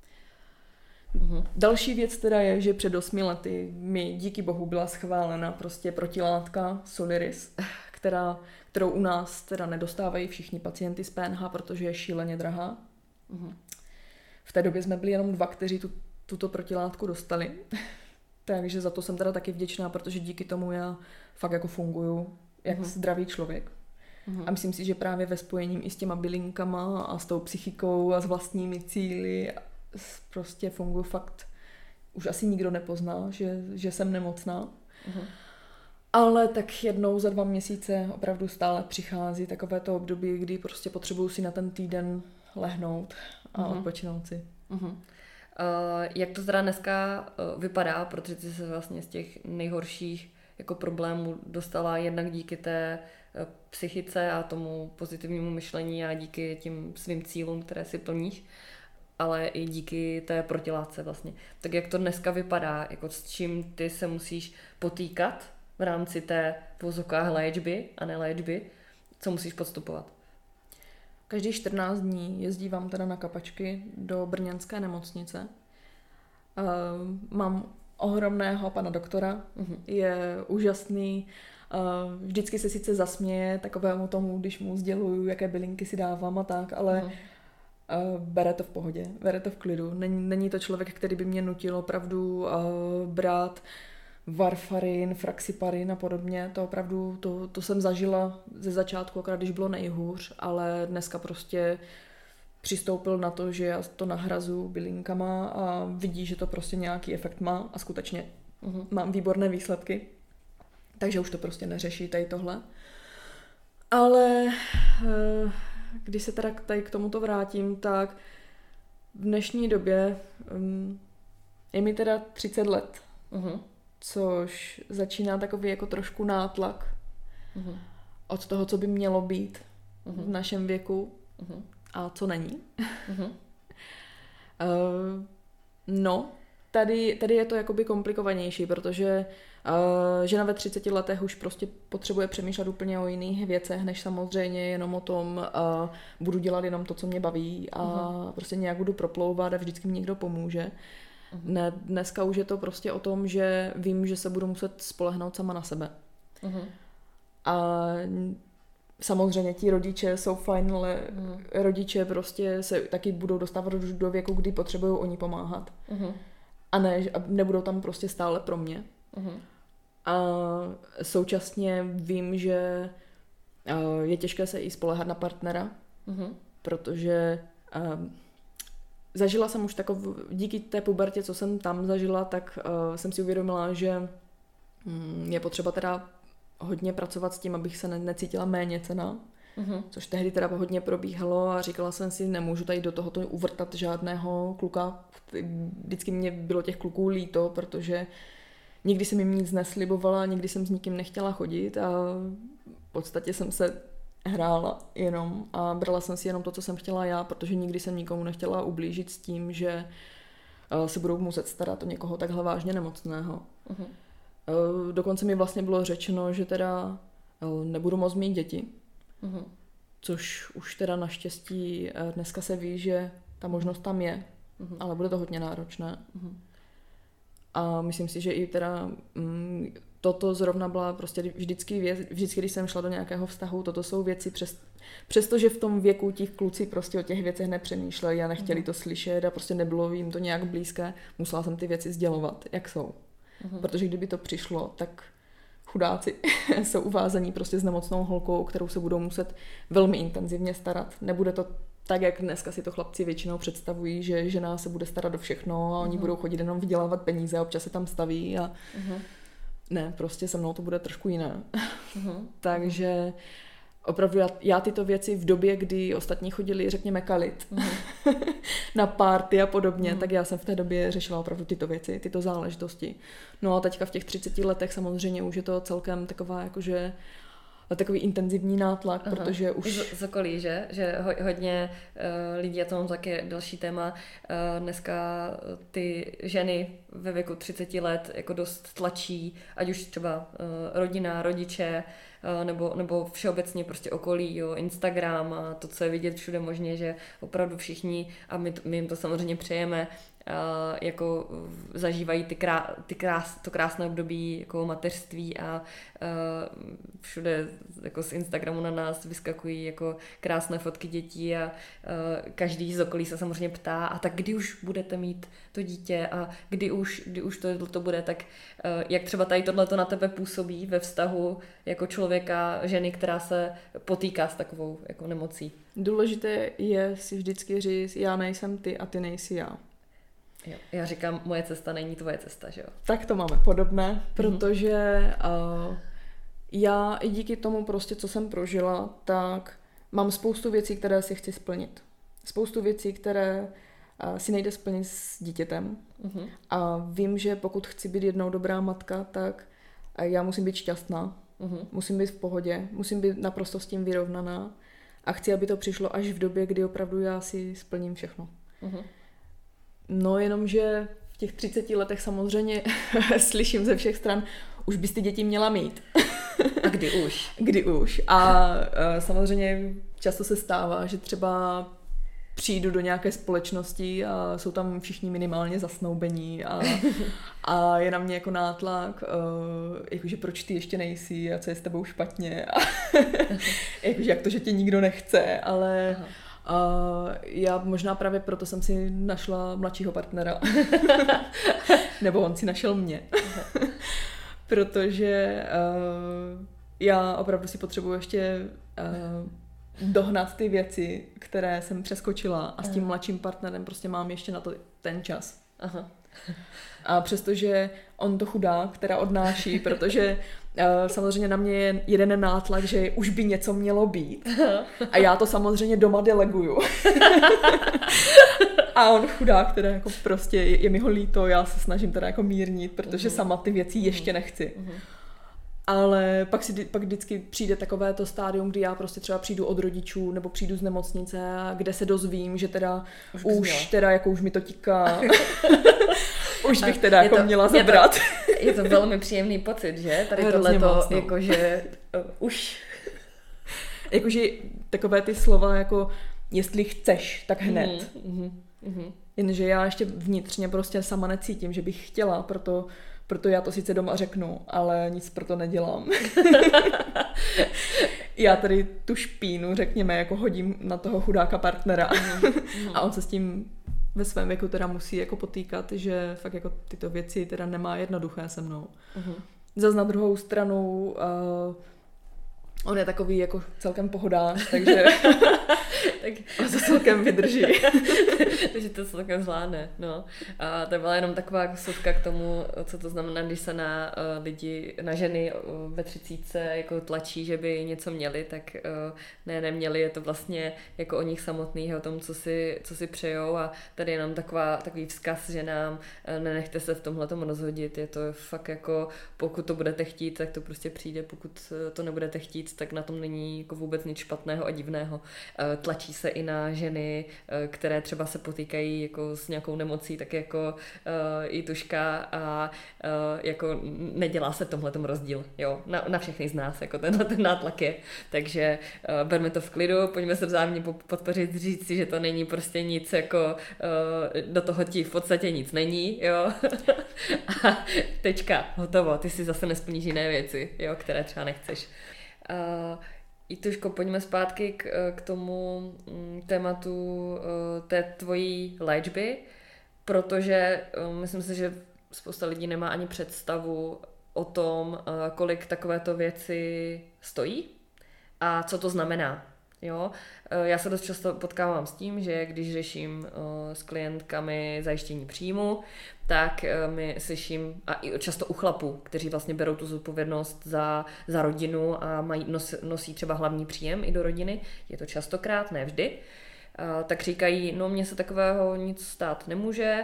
Uhum. Další věc teda je, že před osmi lety mi díky bohu byla schválena prostě protilátka Soliris, která, kterou u nás teda nedostávají všichni pacienti z P N H, protože je šíleně drahá. Uhum. V té době jsme byli jenom dva, kteří tu, tuto protilátku dostali. Takže za to jsem teda taky vděčná, protože díky tomu já fakt jako funguju jak uhum. zdravý člověk. Uhum. A myslím si, že právě ve spojením i s těma bylinkama a s tou psychikou a s vlastními cíli prostě funguji fakt, už asi nikdo nepozná, že, že jsem nemocná. Uh-huh. Ale tak jednou za dva měsíce opravdu stále přichází takové to období, kdy prostě potřebuju si na ten týden lehnout a uh-huh. odpočinout si. Uh-huh.
Uh, jak to teda dneska uh, vypadá, protože ty se vlastně z těch nejhorších jako problémů dostala jednak díky té uh, psychice a tomu pozitivnímu myšlení a díky těm svým cílům, které si plníš, ale i díky té protilátce vlastně. Tak jak to dneska vypadá, jako s čím ty se musíš potýkat v rámci té v vozovkách léčby a ne léčby, co musíš podstupovat?
Každý čtrnáct dní jezdívám teda na kapačky do brněnské nemocnice. Uh, mám ohromného pana doktora, uh-huh. je úžasný, uh, vždycky se sice zasměje takovému tomu, když mu sděluju, jaké bylinky si dávám a tak, ale uh-huh. Uh, bere to v pohodě, bere to v klidu. Není, není to člověk, který by mě nutil opravdu uh, brát varfarin, fraxiparin a podobně. To opravdu, to, to jsem zažila ze začátku, akorát když bylo nejhůř, ale dneska prostě přistoupil na to, že já to nahrazu bylinkama a vidí, že to prostě nějaký efekt má a skutečně uh-huh. mám výborné výsledky. Takže už to prostě neřeší tady tohle. Ale uh, když se teda tady k tomuto vrátím, tak v dnešní době um, je mi teda třicet let, uh-huh. což začíná takový jako trošku nátlak uh-huh. od toho, co by mělo být uh-huh. v našem věku uh-huh. a co není. Uh-huh. uh, no, tady, tady je to jakoby komplikovanější, protože uh, žena ve třiceti letech už prostě potřebuje přemýšlet úplně o jiných věcech, než samozřejmě jenom o tom, uh, budu dělat jenom to, co mě baví a uh-huh. prostě nějak budu proplouvat a vždycky mi někdo pomůže. Uh-huh. Ne, dneska už je to prostě o tom, že vím, že se budu muset spolehnout sama na sebe. Uh-huh. A samozřejmě ti rodiče jsou fajn, ale uh-huh. rodiče prostě se taky budou dostávat do věku, kdy potřebují oni pomáhat. Uh-huh. A ne, a nebudou tam prostě stále pro mě. Uh-huh. A současně vím, že je těžké se i spoléhat na partnera, uh-huh. protože uh, zažila jsem už takovou, díky té pubertě, co jsem tam zažila, tak uh, jsem si uvědomila, že um, je potřeba teda hodně pracovat s tím, abych se ne- necítila méněcenná. Uh-huh. Což tehdy teda hodně probíhalo a říkala jsem si, nemůžu tady do tohoto uvrtat žádného kluka. Vždycky mě bylo těch kluků líto, protože nikdy jsem jim nic neslibovala, nikdy jsem s nikým nechtěla chodit a v podstatě jsem se hrála jenom a brala jsem si jenom to, co jsem chtěla já, protože nikdy jsem nikomu nechtěla ublížit s tím, že se budou muset starat o někoho takhle vážně nemocného. Uh-huh. Dokonce mi vlastně bylo řečeno, že teda nebudu moct mít děti. Uhum. Což už teda naštěstí dneska se ví, že ta možnost tam je, uhum. ale bude to hodně náročné. Uhum. A myslím si, že i teda mm, toto zrovna byla prostě vždycky věc, vždycky, když jsem šla do nějakého vztahu, toto jsou věci, přes, přestože v tom věku těch kluci prostě o těch věcech nepřemýšleli a nechtěli uhum. to slyšet a prostě nebylo jim to nějak blízké, musela jsem ty věci sdělovat, jak jsou. Uhum. Protože kdyby to přišlo, tak chudáci jsou uvázaní prostě s nemocnou holkou, o kterou se budou muset velmi intenzivně starat. Nebude to tak, jak dneska si to chlapci většinou představují, že žena se bude starat o všechno a oni uh-huh. budou chodit jenom vydělávat peníze a občas se tam staví a uh-huh. ne, prostě se mnou to bude trošku jiné. Uh-huh. Takže opravdu já, já tyto věci v době, kdy ostatní chodili, řekněme, kalit uh-huh. na party a podobně, uh-huh. tak já jsem v té době řešila opravdu tyto věci, tyto záležitosti. No a teďka v těch třiceti letech samozřejmě už je to celkem taková jakože takový intenzivní nátlak, Aha. protože už...
Z, z okolí, že? Že ho, hodně uh, lidí, a to mám také další téma, uh, dneska ty ženy ve věku třiceti let jako dost tlačí, ať už třeba uh, rodina, rodiče, uh, nebo, nebo všeobecně prostě okolí, jo, Instagram a to, co je vidět všude možně, že opravdu všichni, a my, my jim to samozřejmě přejeme, Uh, jako zažívají ty, krá, ty krás, to krásné období jako mateřství a uh, všude jako z Instagramu na nás vyskakují jako krásné fotky dětí a uh, každý z okolí se samozřejmě ptá, a tak kdy už budete mít to dítě a kdy už, kdy už to, to bude, tak uh, jak třeba tady tohleto na tebe působí ve vztahu jako člověka, ženy, která se potýká s takovou jako nemocí?
Důležité je si vždycky říct, já nejsem ty a ty nejsi já.
Jo. Já říkám, moje cesta není tvoje cesta, že jo?
Tak to máme podobné, protože uh, já i díky tomu prostě, co jsem prožila, tak mám spoustu věcí, které si chci splnit. Spoustu věcí, které uh, si nejde splnit s dítětem. Uh-huh. A vím, že pokud chci být jednou dobrá matka, tak uh, já musím být šťastná, uh-huh. musím být v pohodě, musím být naprosto s tím vyrovnaná a chci, aby to přišlo až v době, kdy opravdu já si splním všechno. Uh-huh. No jenomže v těch třiceti letech samozřejmě slyším ze všech stran, už bys ty děti měla mít.
A kdy už?
Kdy už. A uh, samozřejmě často se stává, že třeba přijdu do nějaké společnosti a jsou tam všichni minimálně zasnoubení a, a je na mě jako nátlak, uh, jakože proč ty ještě nejsi a co je s tebou špatně a jakože jak to, že tě nikdo nechce, ale... Aha. A já možná právě proto jsem si našla mladšího partnera. Nebo on si našel mě. Protože uh, já opravdu si potřebuji ještě uh, dohnat ty věci, které jsem přeskočila a s tím mladším partnerem prostě mám ještě na to ten čas. Aha. A přestože on to chudák, která odnáší, protože uh, samozřejmě na mě je jeden nátlak, že už by něco mělo být. A já to samozřejmě doma deleguju. A on chudák, teda jako prostě je, je mi ho líto, já se snažím teda jako mírnit, protože uh-huh. sama ty věci ještě nechci. Uh-huh. Ale pak, si, pak vždycky přijde takové to stádium, kdy já prostě třeba přijdu od rodičů nebo přijdu z nemocnice, kde se dozvím, že teda už, už teda jako už mi to tiká. Už bych teda jako
to,
měla zabrat.
Je to, je to velmi příjemný pocit, že? Tady tohleto, no. jakože uh, už...
Jakože takové ty slova jako jestli chceš, tak hned.
Mm, mm, mm.
Jenže já ještě vnitřně prostě sama necítím, že bych chtěla, proto, proto já to sice doma řeknu, ale nic pro to nedělám. Já tady tu špínu, řekněme, jako hodím na toho chudáka partnera. Mm. A on se s tím ve svém věku teda musí jako potýkat, že fakt jako tyto věci teda nemá jednoduché se mnou. Mm. Zas na druhou stranu uh, on je takový jako celkem pohodář, takže tak on to celkem vydrží.
Takže to celkem zvládne, no. A to byla jenom taková soudka k tomu, co to znamená, když se na uh, lidi, na ženy uh, ve třicítce jako tlačí, že by něco měli, tak uh, ne, neměli, je to vlastně jako o nich samotných, o tom, co si, co si přejou a tady jenom taková, takový vzkaz ženám, uh, nenechte se v tomhletom rozhodit, je to fakt jako, pokud to budete chtít, tak to prostě přijde, pokud to nebudete chtít, tak na tom není jako vůbec nic špatného a divného. Uh, tlačí se i na ženy, uh, které třeba se potýkají jako s nějakou nemocí, tak jako uh, i Tuška a uh, jako nedělá se v tomhletom rozdíl, jo, na, na všechny z nás, jako tenhle ten nátlak je, takže uh, berme to v klidu, pojďme se vzájemně podpořit, říct si, že to není prostě nic, jako uh, do toho ti v podstatě nic není, jo, a tečka, hotovo, ty si zase nesplníš jiné věci, jo, které třeba nechceš. Uh, I Tuško, pojďme zpátky k, k tomu um, tématu uh, té tvojí léčby, protože um, myslím si, že spousta lidí nemá ani představu o tom, uh, kolik takovéto věci stojí a co to znamená. Jo? Uh, já se dost často potkávám s tím, že když řeším uh, s klientkami zajištění příjmu, tak uh, mi slyším, a i často u chlapů, kteří vlastně berou tu zodpovědnost za, za rodinu a mají, nos, nosí třeba hlavní příjem i do rodiny, je to častokrát, ne vždy, Uh, tak říkají, no mně se takového nic stát nemůže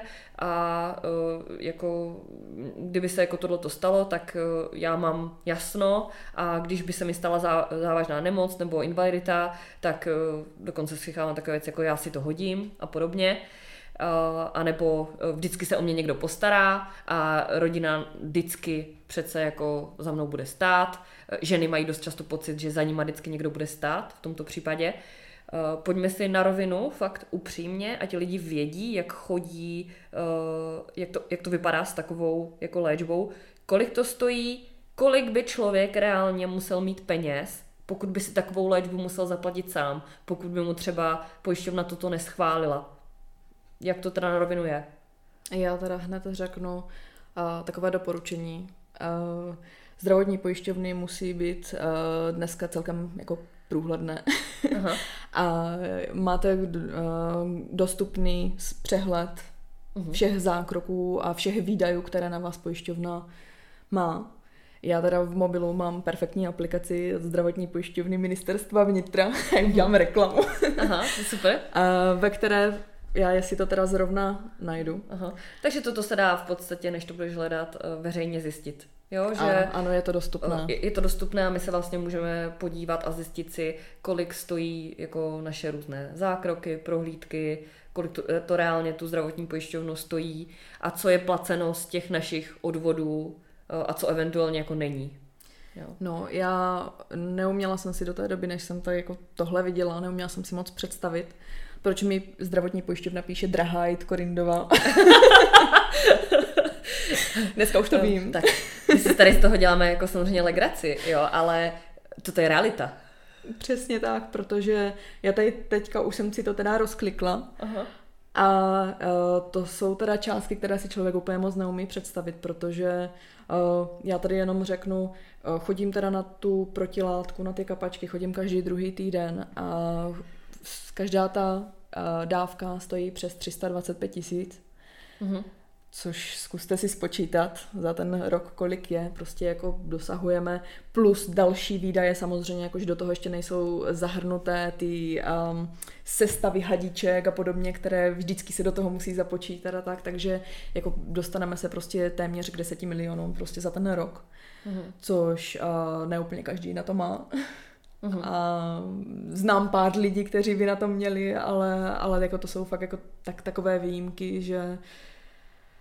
a uh, jako kdyby se jako tohleto stalo, tak uh, já mám jasno a když by se mi stala zá, závažná nemoc nebo invalidita, tak uh, dokonce slychávám takové věci, jako já si to hodím a podobně. Uh, a nebo uh, vždycky se o mě někdo postará a rodina vždycky přece jako za mnou bude stát. Uh, ženy mají dost často pocit, že za nima vždycky někdo bude stát v tomto případě. Uh, pojďme si na rovinu, fakt upřímně, ať lidi vědí, jak chodí, uh, jak, to, jak to vypadá s takovou jako léčbou, kolik to stojí, kolik by člověk reálně musel mít peněz, pokud by si takovou léčbu musel zaplatit sám, pokud by mu třeba pojišťovna toto neschválila. Jak to teda na rovinu je?
Já teda hned řeknu uh, takové doporučení. Uh, zdravotní pojišťovny musí být uh, dneska celkem jako průhledné. Aha. A máte uh, dostupný přehled uh-huh. všech zákroků a všech výdajů, které na vás pojišťovna má. Já teda v mobilu mám perfektní aplikaci od zdravotní pojišťovny Ministerstva vnitra, jak dělám reklamu.
Aha, super.
A ve které já jestli to teda zrovna najdu.
Aha. Takže toto se dá v podstatě, než to budeš hledat, veřejně zjistit. Jo, že
ano, ano, je to dostupné.
Je, je to dostupné a my se vlastně můžeme podívat a zjistit si, kolik stojí jako naše různé zákroky, prohlídky, kolik to, to reálně tu zdravotní pojišťovnu stojí a co je placeno z těch našich odvodů a co eventuálně jako není. Jo.
No, já neuměla jsem si do té doby, než jsem to jako tohle viděla, neuměla jsem si moc představit, proč mi zdravotní pojišťovna píše drahá Jit Korindová. Dneska už to vím.
Tak, my si tady z toho děláme jako samozřejmě legraci, jo, ale toto je realita.
Přesně tak, protože já tady teďka už jsem si to teda rozklikla. Aha. A uh, to jsou teda částky, které si člověk úplně moc neumí představit, protože uh, já tady jenom řeknu, uh, chodím teda na tu protilátku, na ty kapačky, chodím každý druhý týden a každá ta uh, dávka stojí přes tři sta dvacet pět tisíc. Uh-huh. Což zkuste si spočítat za ten rok, kolik je. Prostě jako dosahujeme plus další výdaje samozřejmě, jakož do toho ještě nejsou zahrnuté ty um, sestavy hadiček a podobně, které vždycky se do toho musí započítat a tak, takže jako dostaneme se prostě téměř k deseti milionům prostě za ten rok, uh-huh. což uh, neúplně každý na to má. Uh-huh. A znám pár lidí, kteří by na to měli, ale, ale jako to jsou fakt jako tak, takové výjimky, že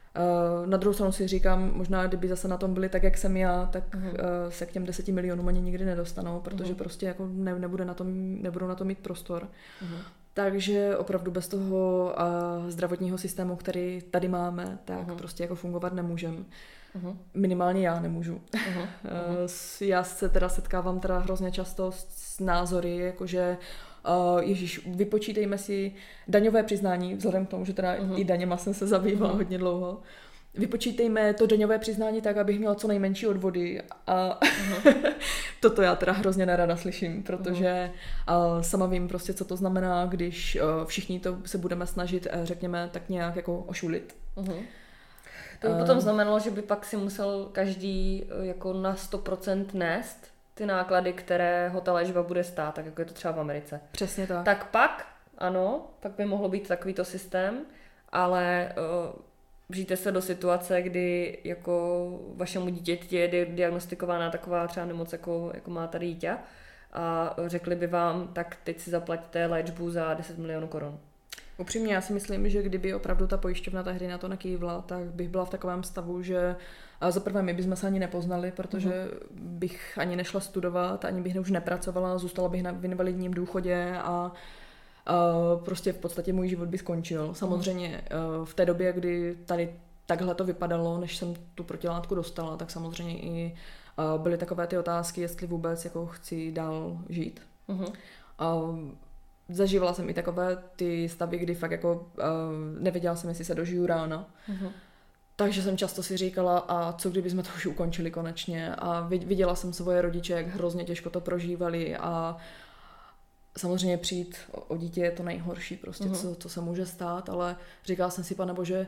Na druhou stranu si říkám, možná kdyby zase na tom byli tak, jak jsem já, tak uh-huh. se k těm deseti milionům ani nikdy nedostanou, protože uh-huh. prostě jako ne, nebude na tom, nebudou na to mít prostor. Uh-huh. Takže opravdu bez toho uh, zdravotního systému, který tady máme, tak uh-huh. prostě jako fungovat nemůžeme. Uh-huh. Minimálně já nemůžu. Uh-huh. Uh, já se teda setkávám teda hrozně často s, s názory, jakože Uh, Ježíš, vypočítejme si daňové přiznání, vzhledem k tomu, že teda uh-huh. i daněma jsem se zabývala uh-huh. hodně dlouho. Vypočítejme to daňové přiznání tak, abych měla co nejmenší odvody. A uh-huh. toto já teda hrozně nerada slyším, protože uh-huh. uh, sama vím prostě, co to znamená, když uh, všichni to se budeme snažit, uh, řekněme, tak nějak jako ošulit.
Uh-huh. To by uh, potom znamenalo, že by pak si musel každý uh, jako na sto procent nést ty náklady, které ho ta léčba bude stát, tak jako je to třeba v Americe.
Přesně tak.
Tak pak, ano, pak by mohlo být takovýto systém, ale uh, žijte se do situace, kdy jako vašemu dítěti je diagnostikována taková třeba nemoc, jako, jako má tady dítě a řekli by vám, tak teď si zaplatíte léčbu za deset milionů korun.
Upřímně, já si myslím, že kdyby opravdu ta pojišťovna tehdy na to nekývla, tak bych byla v takovém stavu, že za prvé my bychom se ani nepoznali, protože uh-huh. bych ani nešla studovat, ani bych už nepracovala, zůstala bych na invalidním důchodě a, a prostě v podstatě můj život by skončil. Samozřejmě uh-huh. v té době, kdy tady takhle to vypadalo, než jsem tu protilátku dostala, tak samozřejmě i byly takové ty otázky, jestli vůbec jako chci dál žít. Uh-huh. A zažívala jsem i takové ty stavy, kdy fakt jako uh, nevěděla jsem, jestli se dožiju rána. Uh-huh. Takže jsem často si říkala, a co kdyby jsme to už ukončili konečně. A viděla jsem svoje rodiče, jak hrozně těžko to prožívali a samozřejmě přijít o, o dítě je to nejhorší, prostě, uh-huh. co, co se může stát, ale říkala jsem si, Pane Bože,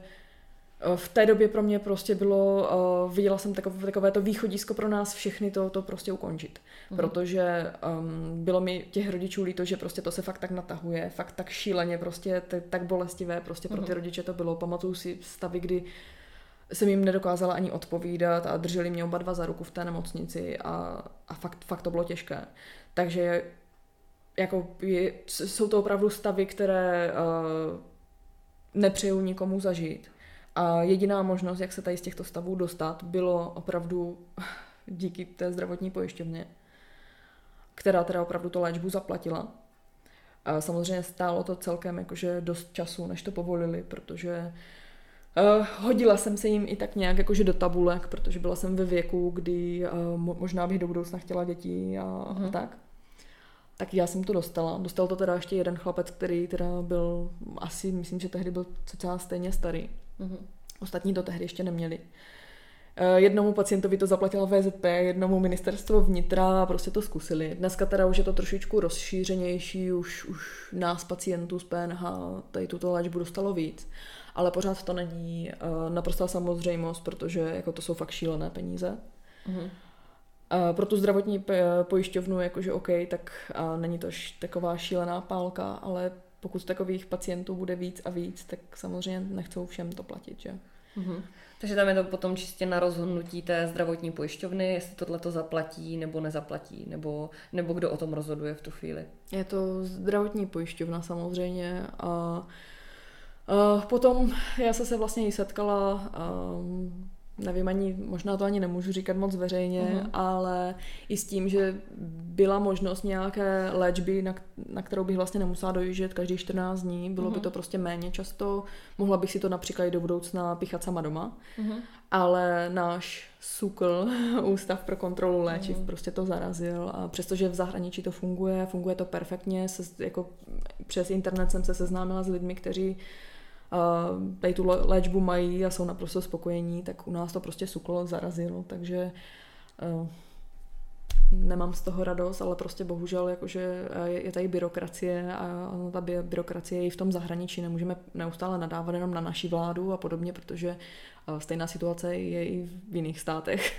v té době pro mě prostě bylo, uh, viděla jsem takové, takové to východisko pro nás všechny to, to prostě ukončit. Mm. Protože um, bylo mi těch rodičů líto, že prostě to se fakt tak natahuje, fakt tak šíleně, prostě t- tak bolestivé, prostě pro ty rodiče to bylo. Pamatuju si stavy, kdy jsem jim nedokázala ani odpovídat a drželi mě oba dva za ruku v té nemocnici a, a fakt, fakt to bylo těžké. Takže jako je, jsou to opravdu stavy, které uh, nepřeju nikomu zažít. A jediná možnost, jak se tady z těchto stavů dostat, bylo opravdu díky té zdravotní pojišťovně, která teda opravdu to léčbu zaplatila. A samozřejmě stálo to celkem jakože dost času, než to povolili, protože uh, hodila jsem se jim i tak nějak jakože do tabulek, protože byla jsem ve věku, kdy uh, možná bych do budoucna chtěla děti a, uh-huh. a tak. Tak já jsem to dostala. Dostal to teda ještě jeden chlapec, který teda byl asi, myslím, že tehdy byl docela stejně starý. Mm-hmm. Ostatní to tehdy ještě neměli. Jednomu pacientovi to zaplatila V Z P, jednomu ministerstvo vnitra a prostě to zkusili. Dneska teda už je to trošičku rozšířenější, už, už nás pacientů z P N H tady tuto léčbu dostalo víc. Ale pořád to není uh, naprostá samozřejmost, protože jako to jsou fakt šílené peníze. Mm-hmm. Uh, pro tu zdravotní pojišťovnu jakože OK, tak uh, není to taková šílená pálka, ale pokud takových pacientů bude víc a víc, tak samozřejmě nechcou všem to platit, že?
Mm-hmm. Takže tam je to potom čistě na rozhodnutí té zdravotní pojišťovny, jestli tohle to zaplatí nebo nezaplatí, nebo, nebo kdo o tom rozhoduje v tu chvíli.
Je to zdravotní pojišťovna samozřejmě a, a potom já jsem se vlastně i setkala, a, nevím ani, možná to ani nemůžu říkat moc veřejně, uh-huh. ale i s tím, že byla možnost nějaké léčby, na, na kterou bych vlastně nemusela dojíždět každý čtrnáct dní, bylo uh-huh. by to prostě méně často, mohla bych si to například i do budoucna pichat sama doma, uh-huh. ale náš SÚKL, Ústav pro kontrolu léčiv, uh-huh. prostě to zarazil a přestože v zahraničí to funguje, funguje to perfektně, se, jako přes internet jsem se seznámila s lidmi, kteří Uh, tady tu léčbu mají a jsou naprosto spokojení, tak u nás to prostě SÚKL zarazilo, takže uh, nemám z toho radost, ale prostě bohužel jakože je, je tady byrokracie a ta by, byrokracie je i v tom zahraničí, nemůžeme neustále nadávat jenom na naši vládu a podobně, protože uh, stejná situace je i v jiných státech.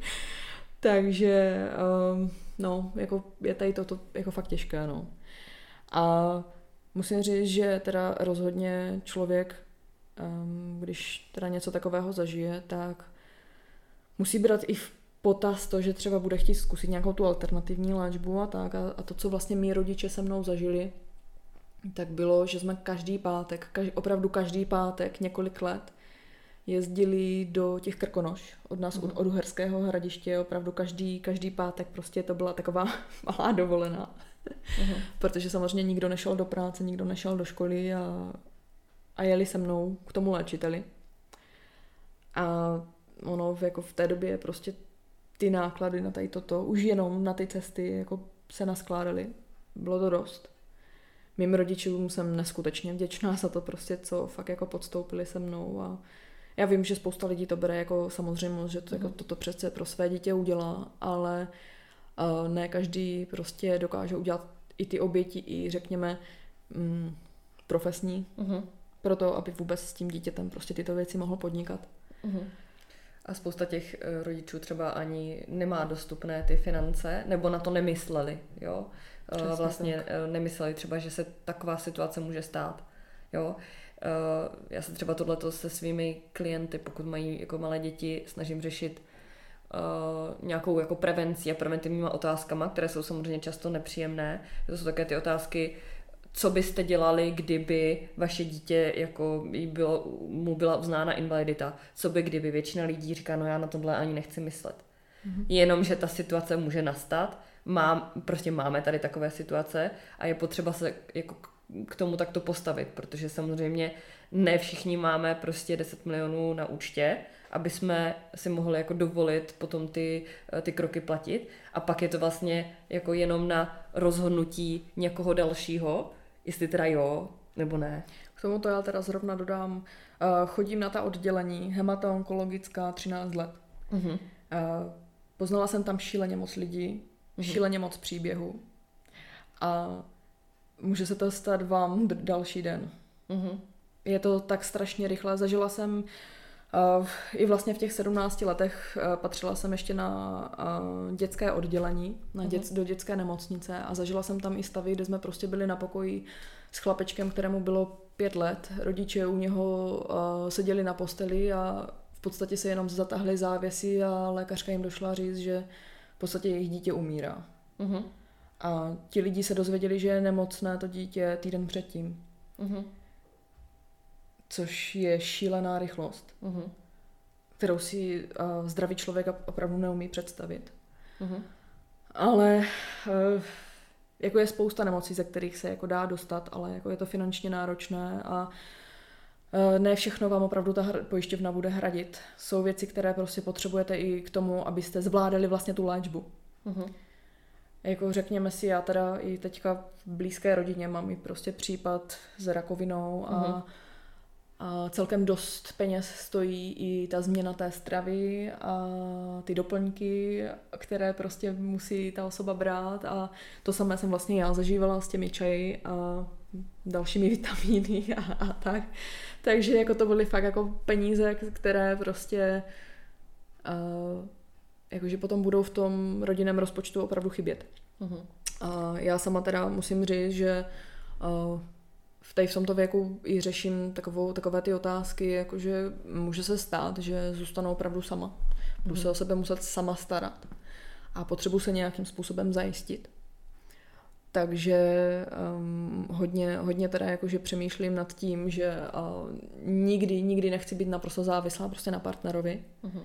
Takže um, no, jako je tady toto jako fakt těžké, no. A musím říct, že teda rozhodně člověk, um, když teda něco takového zažije, tak musí brát i v potaz to, že třeba bude chtít zkusit nějakou tu alternativní léčbu a tak. A, a to, co vlastně mý rodiče se mnou zažili, tak bylo, že jsme každý pátek, každý, opravdu každý pátek několik let jezdili do těch Krkonoš od nás, mm. od Uherského Hradiště, opravdu každý, každý pátek prostě to byla taková malá dovolená. Mm. Protože samozřejmě nikdo nešel do práce, nikdo nešel do školy a, a jeli se mnou k tomu léčiteli. A ono jako v té době prostě ty náklady na tady toto, už jenom na ty cesty jako se naskládaly. Bylo to dost. Mým rodičům jsem neskutečně vděčná za to prostě, co fakt jako podstoupili se mnou a já vím, že spousta lidí to bere jako samozřejmost, že to, jako toto přece pro své dítě udělá, ale uh, ne každý prostě dokáže udělat i ty oběti, i řekněme mm, profesní, uh-huh. pro to, aby vůbec s tím dítětem prostě tyto věci mohl podnikat.
Uh-huh. A spousta těch rodičů třeba ani nemá dostupné ty finance, nebo na to nemysleli, jo. Přesně vlastně tak. Nemysleli třeba, že se taková situace může stát, jo. Já se třeba tohleto se svými klienty, pokud mají jako malé děti, snažím řešit uh, nějakou jako prevencí a preventivníma otázkama, které jsou samozřejmě často nepříjemné. To jsou také ty otázky, co byste dělali, kdyby vaše dítě jako bylo, mu byla uznána invalidita, co by kdyby. Většina lidí říká, no já na tohle ani nechci myslet. Mm-hmm. Jenom, že ta situace může nastat, Mám, prostě máme tady takové situace a je potřeba se jako k tomu takto postavit, protože samozřejmě ne všichni máme prostě deset milionů na účtě, aby jsme si mohli jako dovolit potom ty, ty kroky platit a pak je to vlastně jako jenom na rozhodnutí někoho dalšího, jestli teda jo nebo ne.
K tomu to já teda zrovna dodám, chodím na ta oddělení hematoonkologická třináct let. Uh-huh. Poznala jsem tam šíleně moc lidí, šíleně moc příběhů a může se to stát vám d- další den. Uh-huh. Je to tak strašně rychle. Zažila jsem uh, i vlastně v těch sedmnácti letech uh, patřila jsem ještě na uh, dětské oddělení, na dět, uh-huh. do dětské nemocnice a zažila jsem tam i stavy, kde jsme prostě byli na pokoji s chlapečkem, kterému bylo pět let. Rodiče u něho uh, seděli na posteli a v podstatě se jenom zatáhli závěsy a lékařka jim došla říct, že v podstatě jejich dítě umírá. Uh-huh. A ti lidi se dozvěděli, že je nemocné to dítě týden předtím. Uh-huh. Což je šílená rychlost, uh-huh. kterou si uh, zdravý člověk opravdu neumí představit. Uh-huh. Ale uh, jako je spousta nemocí, ze kterých se jako dá dostat, ale jako je to finančně náročné a uh, ne všechno vám opravdu ta hr- pojišťovna bude hradit. Jsou věci, které prostě potřebujete i k tomu, abyste zvládali vlastně tu léčbu. Uh-huh. Jako řekněme si, já teda i teďka v blízké rodině mám i prostě případ s rakovinou a, uh-huh. a celkem dost peněz stojí i ta změna té stravy a ty doplňky, které prostě musí ta osoba brát a to samé jsem vlastně já zažívala s těmi čaji a dalšími vitamíny a, a tak. Takže jako to byly fakt jako peníze, které prostě uh, jakože potom budou v tom rodinném rozpočtu opravdu chybět. Uh-huh. A já sama teda musím říct, že uh, v, tej, v tomto věku i řeším takovou, takové ty otázky, jakože může se stát, že zůstanou opravdu sama. Budu uh-huh. se o sebe muset sama starat a potřebuji se nějakým způsobem zajistit. Takže um, hodně, hodně teda jakože přemýšlím nad tím, že uh, nikdy, nikdy nechci být naprosto závislá prostě na partnerovi. Uh-huh.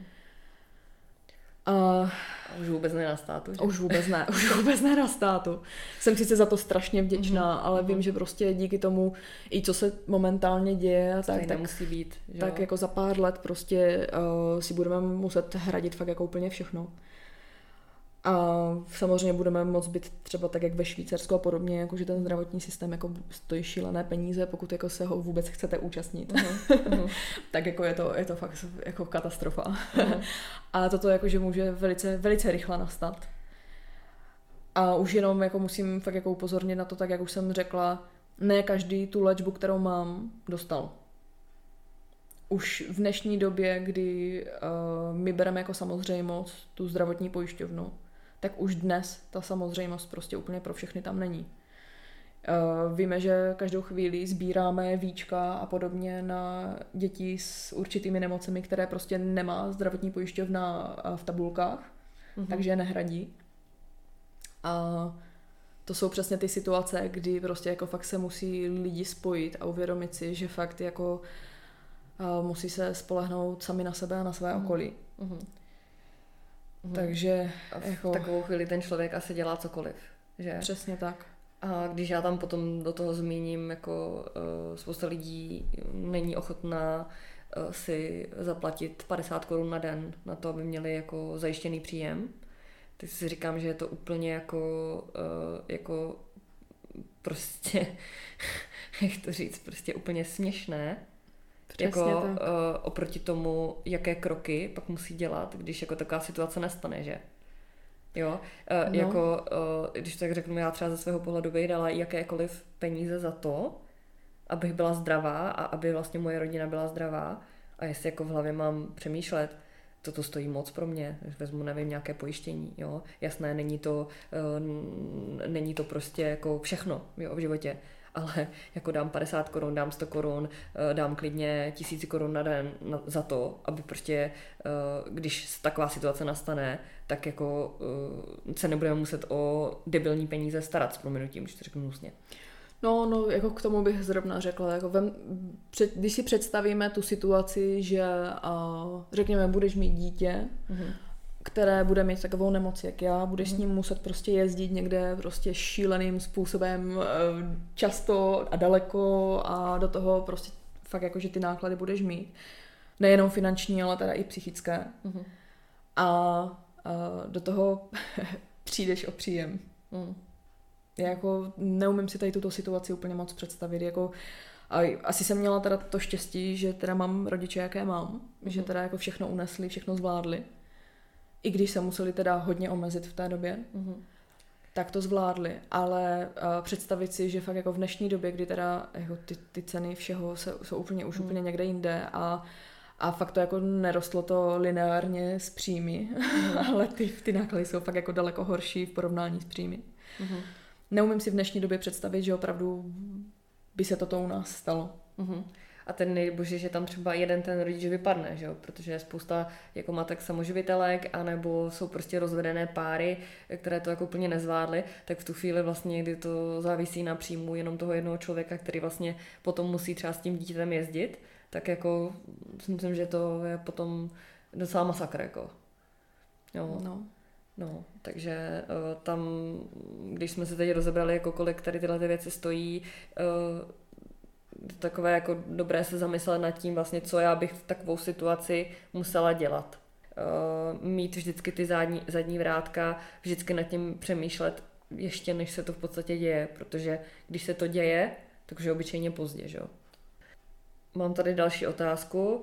A už vůbec ne na státu. Že?
Už vůbec ne, už vůbec ne na státu. Jsem sice za to strašně vděčná, uh-huh. ale uh-huh. vím, že prostě díky tomu, i co se momentálně děje, tak, tak,
nemusí být, že
tak jako za pár let prostě uh, si budeme muset hradit fakt jako úplně všechno. A samozřejmě budeme moct být třeba tak, jak ve Švýcarsku a podobně, jakože ten zdravotní systém jako stojí šílené peníze, pokud jako se ho vůbec chcete účastnit. Uh-huh. tak jako je to, je to fakt jako katastrofa. Uh-huh. A toto jakože může velice, velice rychle nastat. A už jenom jako musím fakt jako upozornit na to, tak jak už jsem řekla, ne každý tu léčbu, kterou mám, dostal. Už v dnešní době, kdy uh, my bereme jako samozřejmost tu zdravotní pojišťovnu, tak už dnes ta samozřejmost prostě úplně pro všechny tam není. Uh, víme, že každou chvíli sbíráme víčka a podobně na děti s určitými nemocemi, které prostě nemá zdravotní pojišťovna v tabulkách, mm-hmm. takže je nehradí. A to jsou přesně ty situace, kdy prostě jako fakt se musí lidi spojit a uvědomit si, že fakt jako a musí se spolehnout sami na sebe a na své okolí.
Mm-hmm.
Takže
a v
jako...
takovou chvíli ten člověk asi dělá cokoliv, že?
Přesně tak.
A když já tam potom do toho zmíním, jako uh, spousta lidí není ochotná uh, si zaplatit padesát korun na den na to, aby měli jako zajištěný příjem, tak si říkám, že je to úplně jako, uh, jako prostě, jak to říct, prostě úplně směšné.
Přesně
jako
tak.
uh, oproti tomu, jaké kroky pak musí dělat, když jako taková situace nastane, že? Jo, uh,
no.
jako, uh, když tak řeknu, já třeba ze svého pohledu bych dala jakékoliv peníze za to, abych byla zdravá a aby vlastně moje rodina byla zdravá. A jestli jako v hlavě mám přemýšlet, toto stojí moc pro mě, vezmu, nevím, nějaké pojištění, jo. Jasné, není to, uh, není to prostě jako všechno, jo, v životě, ale jako dám padesát korun, dám sto korun, uh, dám klidně tisíc korun na den na, za to, aby prostě, uh, když taková situace nastane, tak jako uh, se nebudeme muset o debilní peníze starat s prominutím, když to řeknu hnusně.
No, no, jako k tomu bych zrovna řekla, jako vem, před, když si představíme tu situaci, že uh, řekněme, budeš mít dítě, mm-hmm. které bude mít takovou nemoc jak já, budeš mm-hmm. s ním muset prostě jezdit někde prostě šíleným způsobem uh, často a daleko a do toho prostě fakt jako, že ty náklady budeš mít. Nejenom finanční, ale teda i psychické. Mm-hmm. A uh, do toho přijdeš o příjem. Mm. Já jako neumím si tady tuto situaci úplně moc představit. Jako, a asi jsem měla teda to štěstí, že teda mám rodiče, jaké mám. Mm-hmm. Že teda jako všechno unesli, všechno zvládli. I když se museli teda hodně omezit v té době, mm-hmm. tak to zvládli. Ale uh, představit si, že fakt jako v dnešní době, kdy teda jako ty, ty ceny všeho se, jsou úplně už mm-hmm. úplně někde jinde a A fakt to jako nerostlo to lineárně s příjmy, mm. ale ty, ty náklady jsou fakt jako daleko horší v porovnání s příjmy. Mm. Neumím si v dnešní době představit, že opravdu by se toto u nás stalo.
Mm. A ten nejbože, že tam třeba jeden ten rodič vypadne, že jo? Protože je spousta jako matek samoživitelek, anebo jsou prostě rozvedené páry, které to jako úplně nezvládly, tak v tu chvíli vlastně, kdy to závisí na příjmu jenom toho jednoho člověka, který vlastně potom musí třeba s tím dítětem jezdit, tak jako si myslím, že to je potom docela masakr, jako. Jo.
No.
No, takže uh, tam, když jsme se teď rozebrali, jako kolik tady tyhle ty věci stojí, uh, takové jako dobré se zamyslet nad tím vlastně, co já bych v takovou situaci musela dělat. Uh, mít vždycky ty zadní, zadní vrátka, vždycky nad tím přemýšlet ještě, než se to v podstatě děje, protože když se to děje, tak už je obyčejně pozdě, že jo. Mám tady další otázku,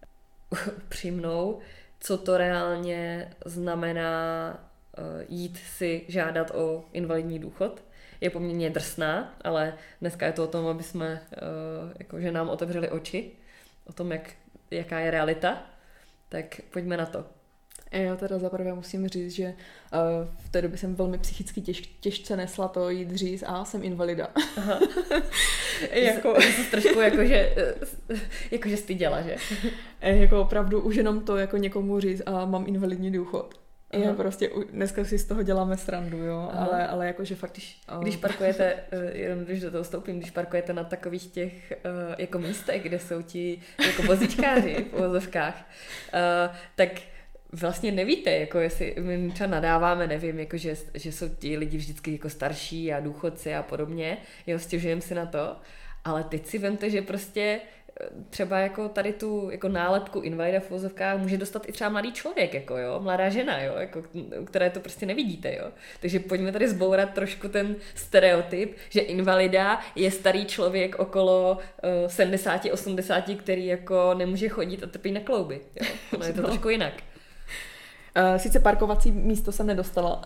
upřímnou. Co to reálně znamená uh, jít si žádat o invalidní důchod? Je poměrně drsná, ale dneska je to o tom, aby jsme, uh, jako, že nám otevřeli oči o tom, jak, jaká je realita. Tak pojďme na to.
Já teda zaprvé musím říct, že uh, v té době jsem velmi psychicky těž, těžce nesla to jít říct, a jsem invalida. Aha.
jako, jsi trošku jakože, jakože styděla, že?
Jako opravdu už jenom to jako někomu říct, a mám invalidní důchod. Já prostě, dneska si z toho děláme srandu, jo, ale, ale jakože fakt, když...
Oh. Když parkujete, jenom když do toho vstoupím, když parkujete na takových těch jako místech, kde jsou ti jako vozíčkáři v uvozovkách, tak vlastně nevíte, jako jestli my třeba nadáváme, nevím, jako že, že jsou ti lidi vždycky jako starší a důchodci a podobně, jo, stěžujeme si na to, ale teď si vemte, že prostě třeba jako tady tu jako nálepku invalida v uvozovkách může dostat i třeba mladý člověk, jako jo, mladá žena, jo, jako, které to prostě nevidíte, jo. Takže pojďme tady zbourat trošku ten stereotyp, že invalida je starý člověk okolo uh, sedmdesát osmdesát, který jako nemůže chodit a trpí na klouby, jo. Ono je to no. trošku jinak.
Uh, sice parkovací místo jsem nedostala,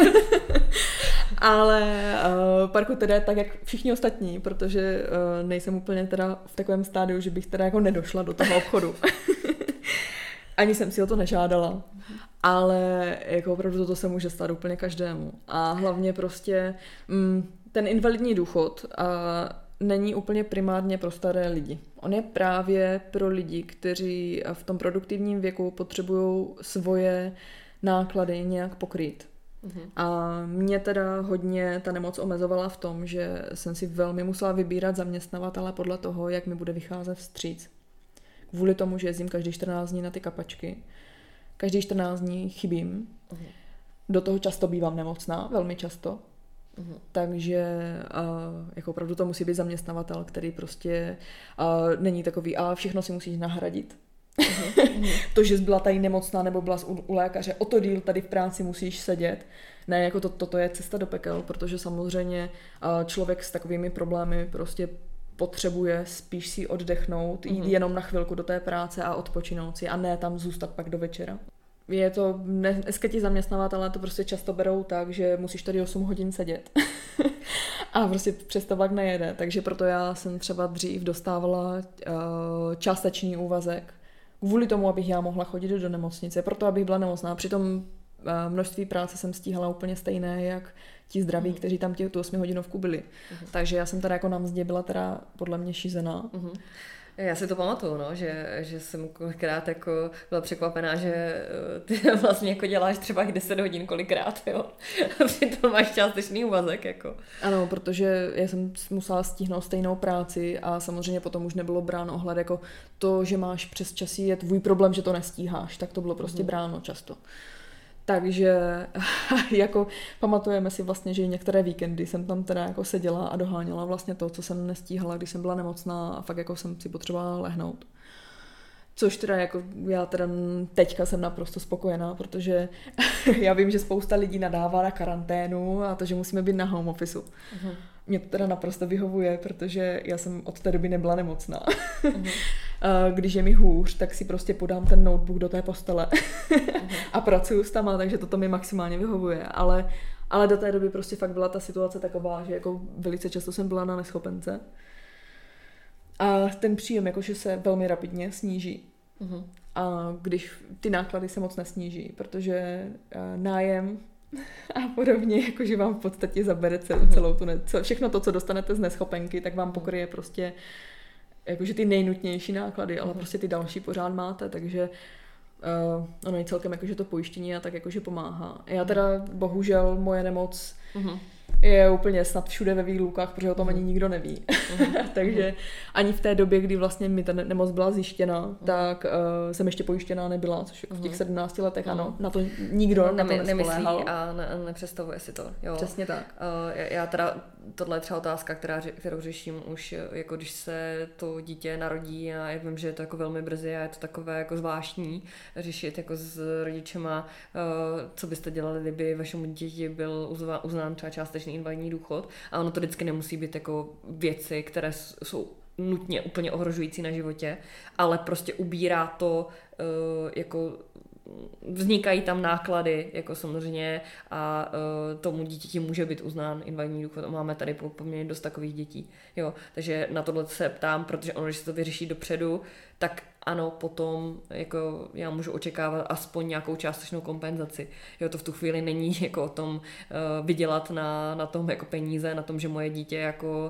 ale uh, parkuji teda tak, jak všichni ostatní, protože uh, nejsem úplně teda v takovém stádiu, že bych teda jako nedošla do toho obchodu. Ani jsem si o to nežádala, ale jako opravdu toto se může stát úplně každému. A hlavně prostě mm, ten invalidní důchod uh, není úplně primárně pro staré lidi. On je právě pro lidi, kteří v tom produktivním věku potřebují svoje náklady nějak pokrýt. Mm-hmm. A mě teda hodně ta nemoc omezovala v tom, že jsem si velmi musela vybírat zaměstnavatele podle toho, jak mi bude vycházet vstříc. kvůli tomu, že jezdím každý čtrnáct dní na ty kapačky. Každý čtrnáct dní chybím. Uh-huh. Do toho často bývám nemocná, velmi často. Uh-huh. Takže uh, jako opravdu to musí být zaměstnavatel, který prostě uh, není takový a všechno si musíš nahradit. Uh-huh. To, že jsi byla tady nemocná nebo byla u, u lékaře, o to díl tady v práci musíš sedět. Ne, jako to, toto je cesta do pekel, protože samozřejmě uh, člověk s takovými problémy prostě potřebuje spíš si oddechnout, jít uh-huh. jenom na chvilku do té práce a odpočinout si a ne tam zůstat pak do večera. Je to, dneska ti zaměstnavatelé to prostě často berou tak, že musíš tady osm hodin sedět a prostě přes to vlak nejede, takže proto já jsem třeba dřív dostávala uh, částečný úvazek kvůli tomu, abych já mohla chodit do nemocnice, proto abych byla nemocná. Přitom uh, množství práce jsem stíhala úplně stejné, jak ti zdraví, uh-huh. kteří tam tě tu osmihodinovku byli. Uh-huh. Takže já jsem teda jako na mzdě byla teda podle mě šízená. Uh-huh.
Já si to pamatuju, no, že, že jsem kolikrát jako byla překvapená, že ty vlastně jako děláš třeba i deset hodin kolikrát, jo. A přitom máš částečný úvazek, jako.
Ano, protože já jsem musela stihnout stejnou práci a samozřejmě potom už nebylo bráno ohled, jako to, že máš přes časy, je tvůj problém, že to nestíháš, tak to bylo prostě mm. bráno často. Takže jako pamatujeme si vlastně, že některé víkendy jsem tam teda jako seděla a doháněla vlastně to, co jsem nestíhala, když jsem byla nemocná a fakt jako jsem si potřebovala lehnout. Což teda jako já teda teďka jsem naprosto spokojená, protože já vím, že spousta lidí nadává na karanténu a to, že musíme být na home officeu. Uh-huh. Mě to teda naprosto vyhovuje, protože já jsem od té doby nebyla nemocná. Uh-huh. Když je mi hůř, tak si prostě podám ten notebook do té postele uh-huh. a pracuju s tama, takže toto mi maximálně vyhovuje. Ale, ale do té doby prostě fakt byla ta situace taková, že jako velice často jsem byla na neschopence. A ten příjem jakože se velmi rapidně sníží. Uh-huh. A když ty náklady se moc nesníží, protože uh, nájem a podobně, jakože vám v podstatě zabere celou, celou tu, ne- všechno to, co dostanete z neschopenky, tak vám pokryje prostě jakože ty nejnutnější náklady, ale uh-huh. prostě ty další pořád máte, takže uh, ono je celkem jakože to pojištění a tak jakože pomáhá. Já teda bohužel moje nemoc uh-huh. je úplně snad všude ve výlukách, protože o tom ani nikdo neví. Uh-huh. Takže ani v té době, kdy vlastně mi ta nemoc byla zjištěna, uh-huh. tak uh, jsem ještě pojištěná nebyla, což uh-huh. v těch sedmnácti letech uh-huh. ano, na to nikdo
ne,
na to nespoléhal.
a ne, nepředstavuje si to. Jo.
Přesně tak.
Uh, já teda, tohle je třeba otázka, která, kterou řeším už, jako když se to dítě narodí a já vím, že je to jako velmi brzy a je to takové jako zvláštní řešit jako s rodičema, uh, co byste dělali, kdyby vašemu dítěti byl uznán třeba částečný invalidní důchod a ono to vždycky nemusí být jako věci, které jsou nutně úplně ohrožující na životě, ale prostě ubírá to uh, jako vznikají tam náklady, jako samozřejmě a uh, tomu dítěti může být uznán invalidní důchod. Máme tady poměrně dost takových dětí. Jo, takže na tohle se ptám, protože ono, když se to vyřeší dopředu, tak ano, potom jako já můžu očekávat aspoň nějakou částečnou kompenzaci. Jo, to v tu chvíli není jako o tom uh, vydělat na, na tom jako peníze, na tom, že moje dítě jako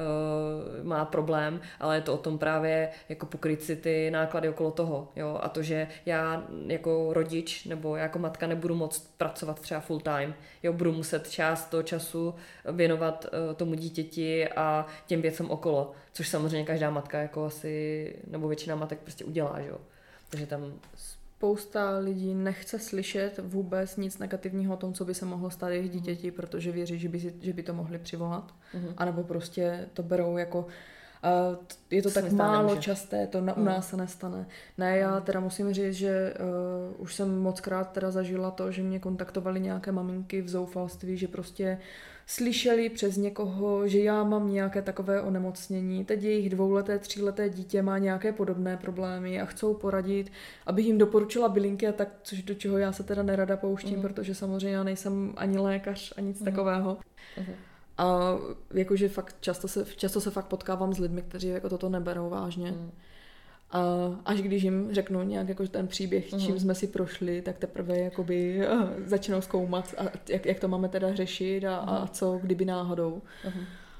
uh, má problém, ale je to o tom právě jako pokryt si ty náklady okolo toho. Jo, a to, že já jako rodič nebo jako matka nebudu moct pracovat třeba full time. Jo, budu muset část toho času věnovat uh, tomu dítěti a těm věcem okolo. Což samozřejmě každá matka jako asi, nebo většina matek prostě udělá, že jo. Takže tam
spousta lidí nechce slyšet vůbec nic negativního o tom, co by se mohlo stát jejich dítěti, protože věří, že by, si, že by to mohli přivolat. Uh-huh. A nebo prostě to berou jako uh, je to tak málo nemůže. Časté, to na, u nás se nestane. Ne, já teda musím říct, že uh, už jsem mockrát teda zažila to, že mě kontaktovaly nějaké maminky v zoufalství, že prostě slyšeli přes někoho, že já mám nějaké takové onemocnění, teď jejich dvouleté, tříleté dítě má nějaké podobné problémy a chcou poradit, abych jim doporučila bylinky a tak, což do čeho já se teda nerada pouštím, mm. protože samozřejmě já nejsem ani lékař, ani nic mm. takového. Mm. A jakože fakt často se, často se fakt potkávám s lidmi, kteří jako toto neberou vážně. Mm. A až když jim řeknu nějak jako ten příběh, čím uh-huh. jsme si prošli, tak teprve jakoby uh, začnou zkoumat, a jak, jak to máme teda řešit a, uh-huh. a co kdyby náhodou. Uh-huh.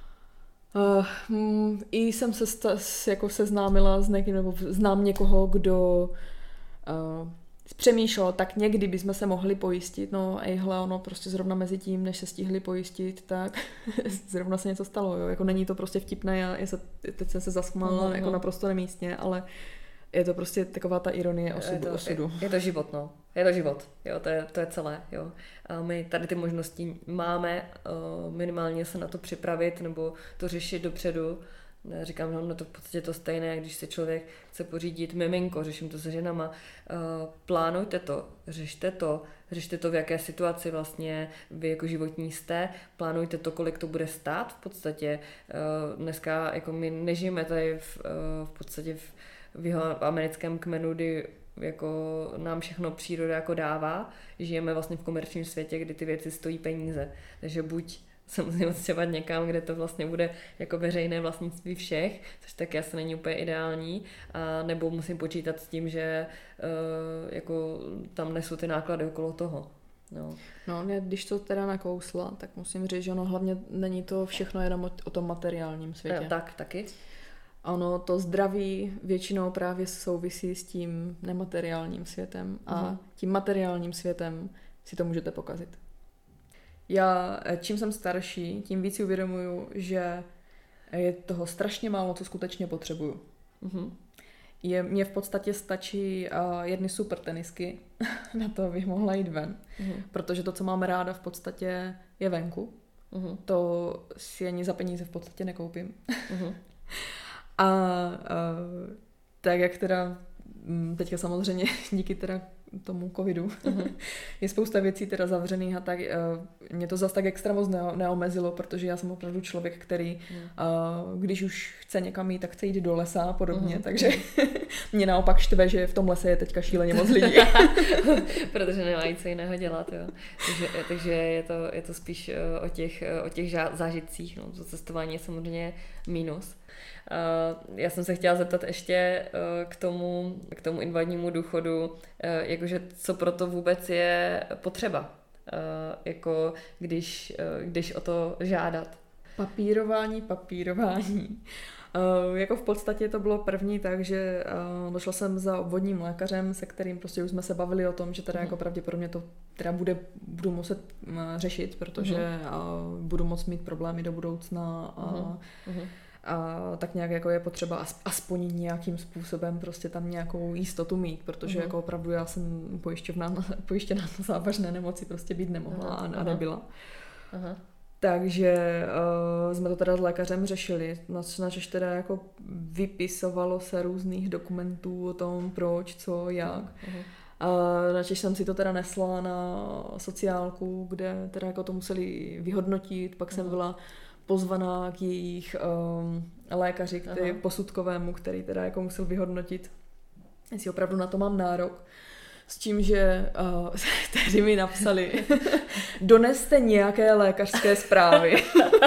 Uh, mm, I jsem se sta, jako seznámila s někým, nebo znám někoho, kdo uh, přemýšlel, tak někdy bychom se mohli pojistit, no ejhle, ono prostě zrovna mezi tím, než se stihli pojistit, tak zrovna se něco stalo, jo, jako není to prostě vtipné, já, já se, teď jsem se zasmála uh-huh. jako naprosto nemístně, ale je to prostě taková ta ironie osudu.
Je to,
osudu.
Je, je to život, no. Je to život, jo, to je, to je celé, jo. A my tady ty možnosti máme, minimálně se na to připravit nebo to řešit dopředu. Říkám, no, no to v podstatě to stejné, když se člověk chce pořídit miminko, řeším to se ženama, plánujte to, řešte to, řešte to, v jaké situaci vlastně vy jako životní jste, plánujte to, kolik to bude stát v podstatě. Dneska jako my nežijeme tady v, v podstatě v, v jeho americkém kmenu, kdy jako nám všechno příroda jako dává, žijeme vlastně v komerčním světě, kdy ty věci stojí peníze, takže buď se musím odstěhovat někam, kde to vlastně bude jako veřejné vlastnictví všech, což taky asi není úplně ideální, a nebo musím počítat s tím, že uh, jako tam nesu ty náklady okolo toho. No.
No, když to teda nakousla, tak musím říct, že ono hlavně není to všechno jenom o, o tom materiálním světě.
No, tak, taky.
Ono to zdraví většinou právě souvisí s tím nemateriálním světem a uh-huh. tím materiálním světem si to můžete pokazit. Já, čím jsem starší, tím víc si uvědomuju, že je toho strašně málo, co skutečně potřebuju. Uh-huh. Je, mně v podstatě stačí uh, jedny super tenisky na to, abych mohla jít ven. Uh-huh. Protože to, co mám ráda v podstatě, je venku. Uh-huh. To si ani za peníze v podstatě nekoupím. Uh-huh. A uh, tak jak teda teďka samozřejmě díky teda tomu covidu uh-huh. je spousta věcí teda zavřených a tak uh, mě to zas tak extra moc ne- neomezilo, protože já jsem opravdu člověk, který uh, když už chce někam jít, tak chce jít do lesa a podobně, uh-huh. takže mě naopak štve, že v tom lese je teďka šíleně moc lidí.
Protože nemají co jiného dělat, jo. Takže, takže je, to, je to spíš o těch, o těch zážitcích, no, to cestování je samozřejmě mínus. Uh, já jsem se chtěla zeptat ještě uh, k tomu, k tomu invalidnímu důchodu, uh, jakože co pro to vůbec je potřeba, uh, jako když, uh, když o to žádat.
Papírování, papírování. Uh, jako v podstatě to bylo první tak, že uh, došla jsem za obvodním lékařem, se kterým prostě už jsme se bavili o tom, že teda uh-huh. jako pravděpodobně to teda bude, budu muset uh, řešit, protože uh-huh. uh, budu moct mít problémy do budoucna a uh-huh. Uh-huh. A tak nějak jako je potřeba aspoň nějakým způsobem prostě tam nějakou jistotu mít, protože uh-huh. jako opravdu já jsem pojištěná, pojištěná na závažné nemoci prostě být nemohla uh-huh. a nebyla. Uh-huh. Takže uh, jsme to teda s lékařem řešili, načež teda jako vypisovalo se různých dokumentů o tom, proč, co, jak. Uh-huh. Uh, načež jsem si to teda nesla na sociálku, kde teda jako to museli vyhodnotit, pak uh-huh. jsem byla pozvaná k jejich um, lékaři, který, posudkovému, který teda jako musel vyhodnotit, jestli opravdu na to mám nárok. S tím, že uh, tehdy mi napsali, doneste nějaké lékařské zprávy.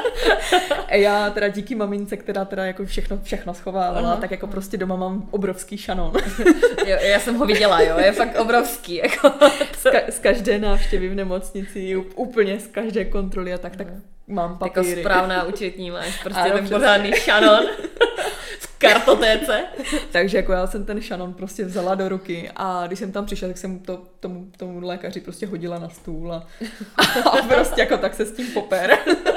A já teda díky mamince, která teda jako všechno, všechno schovávala, uh-huh. tak jako prostě doma mám obrovský šanon.
Jo, já jsem ho viděla, jo, je fakt obrovský. Jako
z, ka- z každé návštěvy v nemocnici, úplně z každé kontroly a tak, tak mám papíry.
Jako správná účetní máš prostě ano, ten pořádný šanon v kartotéce.
Takže jako já jsem ten šanon prostě vzala do ruky a když jsem tam přišla, tak jsem to tomu, tomu lékaři prostě hodila na stůl a, a prostě jako tak se s tím poper.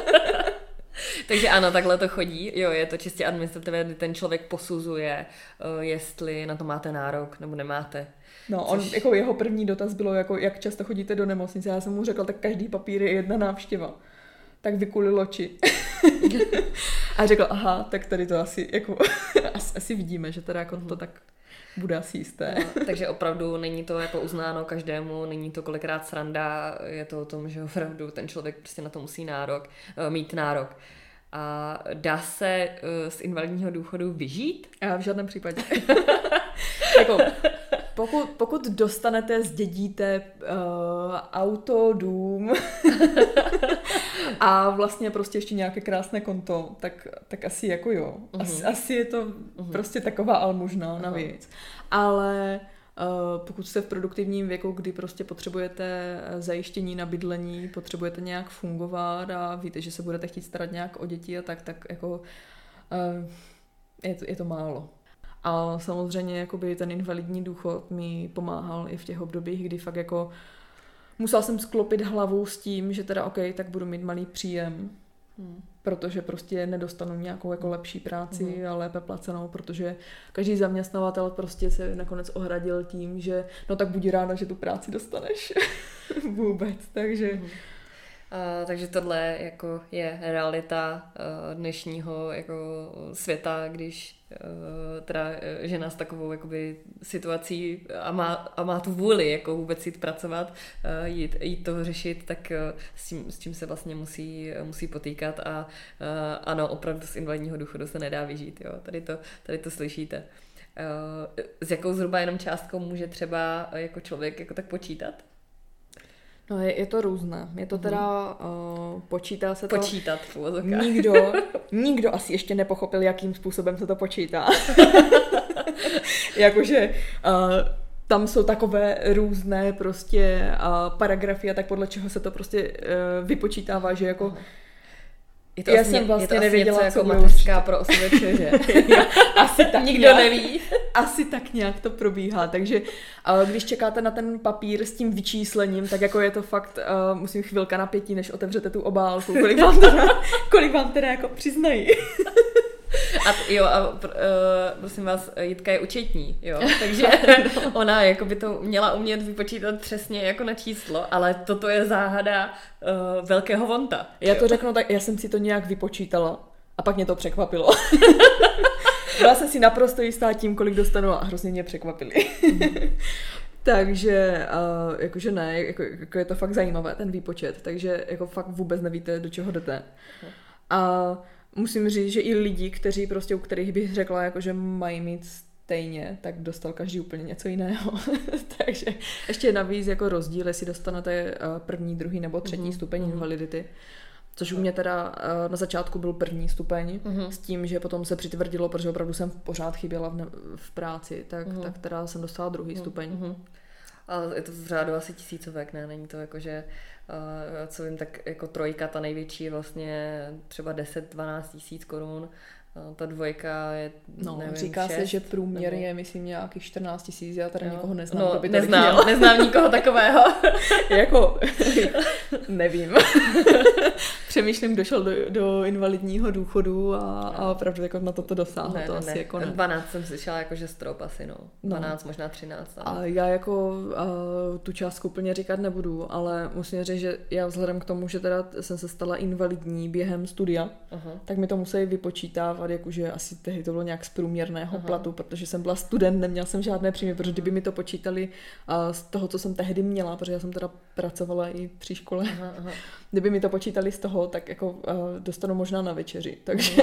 Takže ano, takhle to chodí. Jo, je to čistě administrativně, kdy ten člověk posuzuje, jestli na to máte nárok nebo nemáte.
No, on, Což... jako jeho první dotaz bylo, jako, jak často chodíte do nemocnice. Já jsem mu řekla, tak každý papír je jedna návštěva. Tak vykulil oči. A řekl, aha, tak tady to asi, jako, asi, asi vidíme, že teda jako to tak bude asi jisté.
No, takže opravdu není to jako uznáno každému, není to kolikrát sranda, je to o tom, že opravdu ten člověk prostě na to musí nárok, mít nárok. A dá se z invalidního důchodu vyžít?
Já v žádném případě. Jako, pokud, pokud dostanete, zdědíte uh, auto, dům a vlastně prostě ještě nějaké krásné konto, tak, tak asi jako jo. Uh-huh. Asi, asi je to uh-huh. prostě taková almužna navíc. Uh-huh. Ale uh, pokud jste v produktivním věku, kdy prostě potřebujete zajištění na bydlení, potřebujete nějak fungovat a víte, že se budete chtít starat nějak o děti a tak, tak jako uh, je, to, je to málo. A samozřejmě jakoby ten invalidní důchod mi pomáhal i v těch obdobích, kdy fakt jako musela jsem sklopit hlavu s tím, že teda OK, tak budu mít malý příjem. Hmm. protože prostě nedostanu nějakou jako lepší práci mm. a lépe placenou, protože každý zaměstnavatel prostě se nakonec ohradil tím, že no tak buď ráda, že tu práci dostaneš. Vůbec, takže... Mm.
Uh, takže tohle jako je realita uh, dnešního jako světa, když uh, teda žena s takovou jakoby situací a má, a má tu vůli jako vůbec jít pracovat, uh, jít, jít to řešit, tak uh, s, tím, s čím se vlastně musí, musí potýkat a uh, ano, opravdu z invalidního důchodu se nedá vyžít. Jo? Tady, to, tady to slyšíte. Uh, s jakou zhruba jenom částkou může třeba jako člověk jako tak počítat?
No je, je to různé. Je to teda, uh, počítá se to...
Počítat v uvozovkách.
Nikdo, nikdo asi ještě nepochopil, jakým způsobem se to počítá. Jakože uh, tam jsou takové různé prostě uh, paragrafy a tak podle čeho se to prostě uh, vypočítává, že jako...
Je to
já
asi,
jsem vlastně
je to
nevěděla,
asi něco
co
jako mateřská pro osobeče, že?
Asi tak
Nikdo
nějak,
neví.
Asi tak nějak to probíhá, takže uh, když čekáte na ten papír s tím vyčíslením, tak jako je to fakt, uh, musím chvilka napětí, než otevřete tu obálku, kolik vám teda, kolik vám teda jako přiznají.
A jo, a uh, prosím vás, Jitka je účetní, jo, takže ona jako by to měla umět vypočítat přesně jako na číslo, ale toto je záhada uh, velkého vonta.
Já
jo.
to řeknu tak, já jsem si to nějak vypočítala a pak mě to překvapilo. Byla jsem si naprosto jistá tím, kolik dostanu a hrozně mě překvapili. Takže uh, jakože ne, jako, jako je to fakt zajímavé, ten výpočet, takže jako fakt vůbec nevíte, do čeho jdete. A musím říct, že i lidi, kteří prostě, u kterých bych řekla, jako, že mají mít stejně, tak dostal každý úplně něco jiného. Takže ještě navíc jako rozdíl, jestli dostanete první, druhý nebo třetí mm-hmm. stupeň invalidity. Což u mě teda na začátku byl první stupeň, mm-hmm. s tím, že potom se přitvrdilo, protože opravdu jsem pořád chyběla v, ne- v práci, tak, mm-hmm. tak teda jsem dostala druhý mm-hmm. stupeň.
Mm-hmm. Ale je to v řádu asi tisícovek, ne? Není to jako, že uh, co vím, tak jako trojka, ta největší vlastně třeba deset dvanáct tisíc korun. Uh, ta dvojka je,
no,
nevím,
říká
šest,
se, že průměr
nebo...
je, myslím, nějakých čtrnáct tisíc, já tady
jo.
nikoho neznám.
No,
by
neznám, neznám nikoho takového.
Jako, nevím. Přemýšlím, došel do, do invalidního důchodu a, a opravdu jako na toto dosáhl.
Ne,
to
ne,
asi
ne.
jako ne.
dvanáct jsem slyšela jako, že strop asi, no. dvanáct, no. Možná třináct. Ale...
A já jako uh, tu částku úplně říkat nebudu, ale musím říct, že já vzhledem k tomu, že teda jsem se stala invalidní během studia, uh-huh. tak mi to museli vypočítávat, jakože asi tehdy to bylo nějak z průměrného uh-huh. platu, protože jsem byla student, neměla jsem žádné příjmy, protože kdyby mi to počítali uh, z toho, co jsem tehdy měla, protože já jsem teda pracovala i při škole, uh-huh, uh-huh. kdyby mi to počítali z toho, tak jako uh, dostanu možná na večeři, takže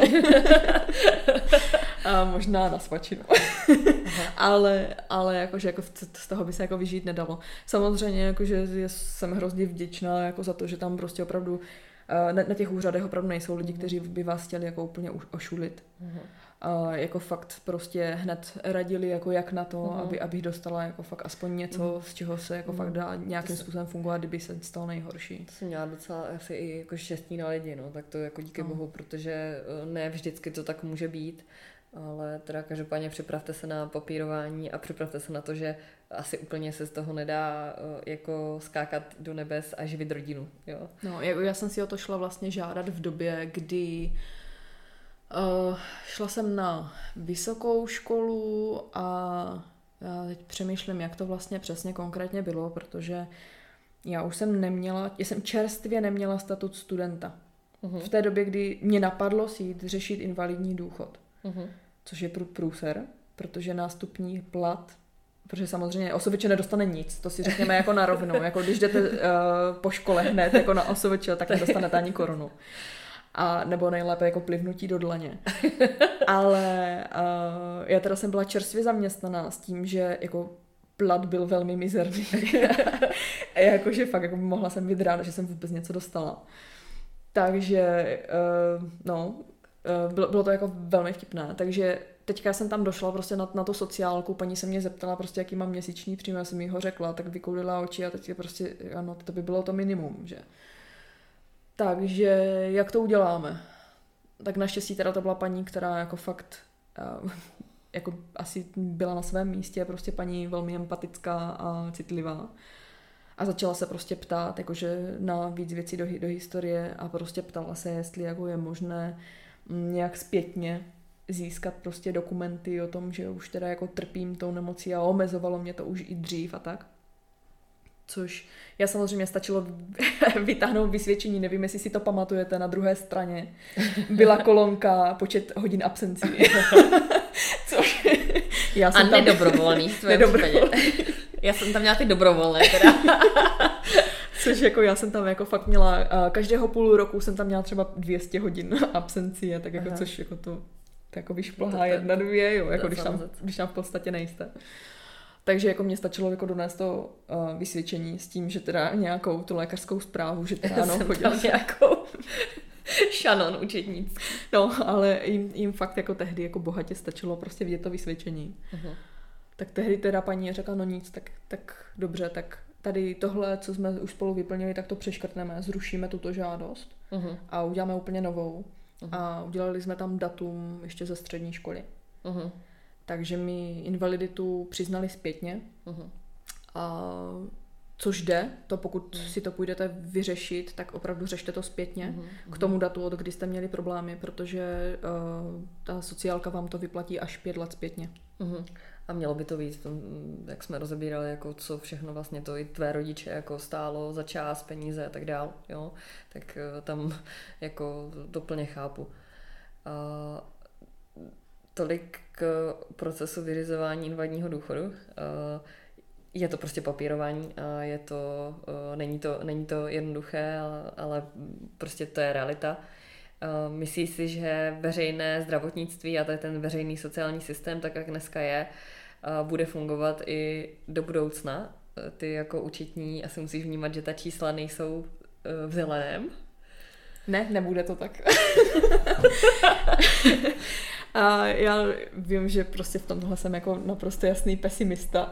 a možná na svačinu. ale, ale jakože jako z toho by se jako vyžít nedalo. Samozřejmě jakože jsem hrozně vděčná jako za to, že tam prostě opravdu na, na těch úřadech opravdu nejsou lidi, kteří by vás chtěli jako úplně ošulit. A jako fakt prostě hned radili, jako jak na to, uh-huh. aby, abych dostala jako fakt aspoň něco, uh-huh. z čeho se jako uh-huh. fakt dá nějakým způsobem fungovat, kdyby se stalo nejhorší.
To jsem měla docela asi i jako štěstí na lidi, no, tak to jako díky uh-huh. bohu, protože ne vždycky to tak může být, ale teda každopádně připravte se na papírování a připravte se na to, že asi úplně se z toho nedá jako skákat do nebes a živit rodinu, jo.
No, já jsem si o to šla vlastně žádat v době, kdy Uh, šla jsem na vysokou školu a já teď přemýšlím, jak to vlastně přesně konkrétně bylo, protože já už jsem neměla, já jsem čerstvě neměla statut studenta. Uh-huh. V té době, kdy mě napadlo si jít řešit invalidní důchod, uh-huh. což je prů, průser, protože nástupní plat, protože samozřejmě osoviče nedostane nic, to si řekněme jako na rovinu, jako když jdete uh, po škole hned jako na osoviče, tak nedostanete ani korunu. A nebo nejlépe jako plivnutí do dlaně. Ale uh, já teda jsem byla čerstvě zaměstnaná s tím, že jako plat byl velmi mizerný. Jakože fakt jako mohla jsem být ráda, že jsem vůbec něco dostala. Takže uh, no, uh, bylo, bylo to jako velmi vtipné. Takže teďka jsem tam došla prostě na, na to sociálku, paní se mě zeptala prostě, jaký mám měsíční příjem, já jsem jí ho řekla, tak vykoulila oči a teď je prostě, ano, to by bylo to minimum, že... Takže jak to uděláme? Tak naštěstí teda to byla paní, která jako fakt uh, jako asi byla na svém místě, prostě paní velmi empatická a citlivá. a začala se prostě ptát jakože na víc věcí do, do historie a prostě ptala se, jestli jako je možné nějak zpětně získat prostě dokumenty o tom, že už teda jako trpím tou nemocí a omezovalo mě to už i dřív a tak. Což já samozřejmě stačilo vytáhnout vysvědčení, nevím, jestli si to pamatujete, na druhé straně byla kolonka počet hodin absencí. Což já jsem
a
tam...
nedobrovolný v tvém případě. Já jsem tam měla ty dobrovolné teda.
Což jako já jsem tam jako fakt měla, každého půl roku jsem tam měla třeba dvě stě hodin absencí, a tak jako, což jako to, to jako vyšplhá jedna, dvě, jo, jako když tam, když tam v podstatě nejste. Takže jako mě stačilo jako donést to uh, vysvědčení s tím, že teda nějakou tu lékařskou zprávu, že teda ano, chodila
nějakou šanon učetnický.
No, ale jim, jim fakt jako tehdy jako bohatě stačilo prostě vidět to vysvědčení. Uh-huh. Tak tehdy teda paní řekla, no nic, tak, tak dobře, tak tady tohle, co jsme už spolu vyplnili, tak to přeškrtneme, zrušíme tuto žádost uh-huh. a uděláme úplně novou. Uh-huh. A udělali jsme tam datum ještě ze střední školy. Uh-huh. Takže mi invaliditu přiznali zpětně. Uh-huh. A což jde, to pokud uh-huh. si to půjdete vyřešit, tak opravdu řešte to zpětně uh-huh. k tomu datu, od kdy jste měli problémy, protože uh, ta sociálka vám to vyplatí až pět let zpětně.
Uh-huh. A mělo by to víc, jak jsme rozebírali, jako co všechno vlastně to i tvé rodiče jako stálo za čas, peníze a tak dál, jo, tak tam jako to plně chápu. A tolik k procesu vyřizování invalidního důchodu. Je to prostě papírování a je to, není to, není to jednoduché, ale prostě to je realita. Myslíš si, že veřejné zdravotnictví a to je ten veřejný sociální systém, tak jak dneska je, bude fungovat i do budoucna? Ty jako účetní asi musíš vnímat, že ta čísla nejsou v zeleném.
Ne, nebude to tak. A já vím, že prostě v tomhle jsem jako naprosto jasný pesimista.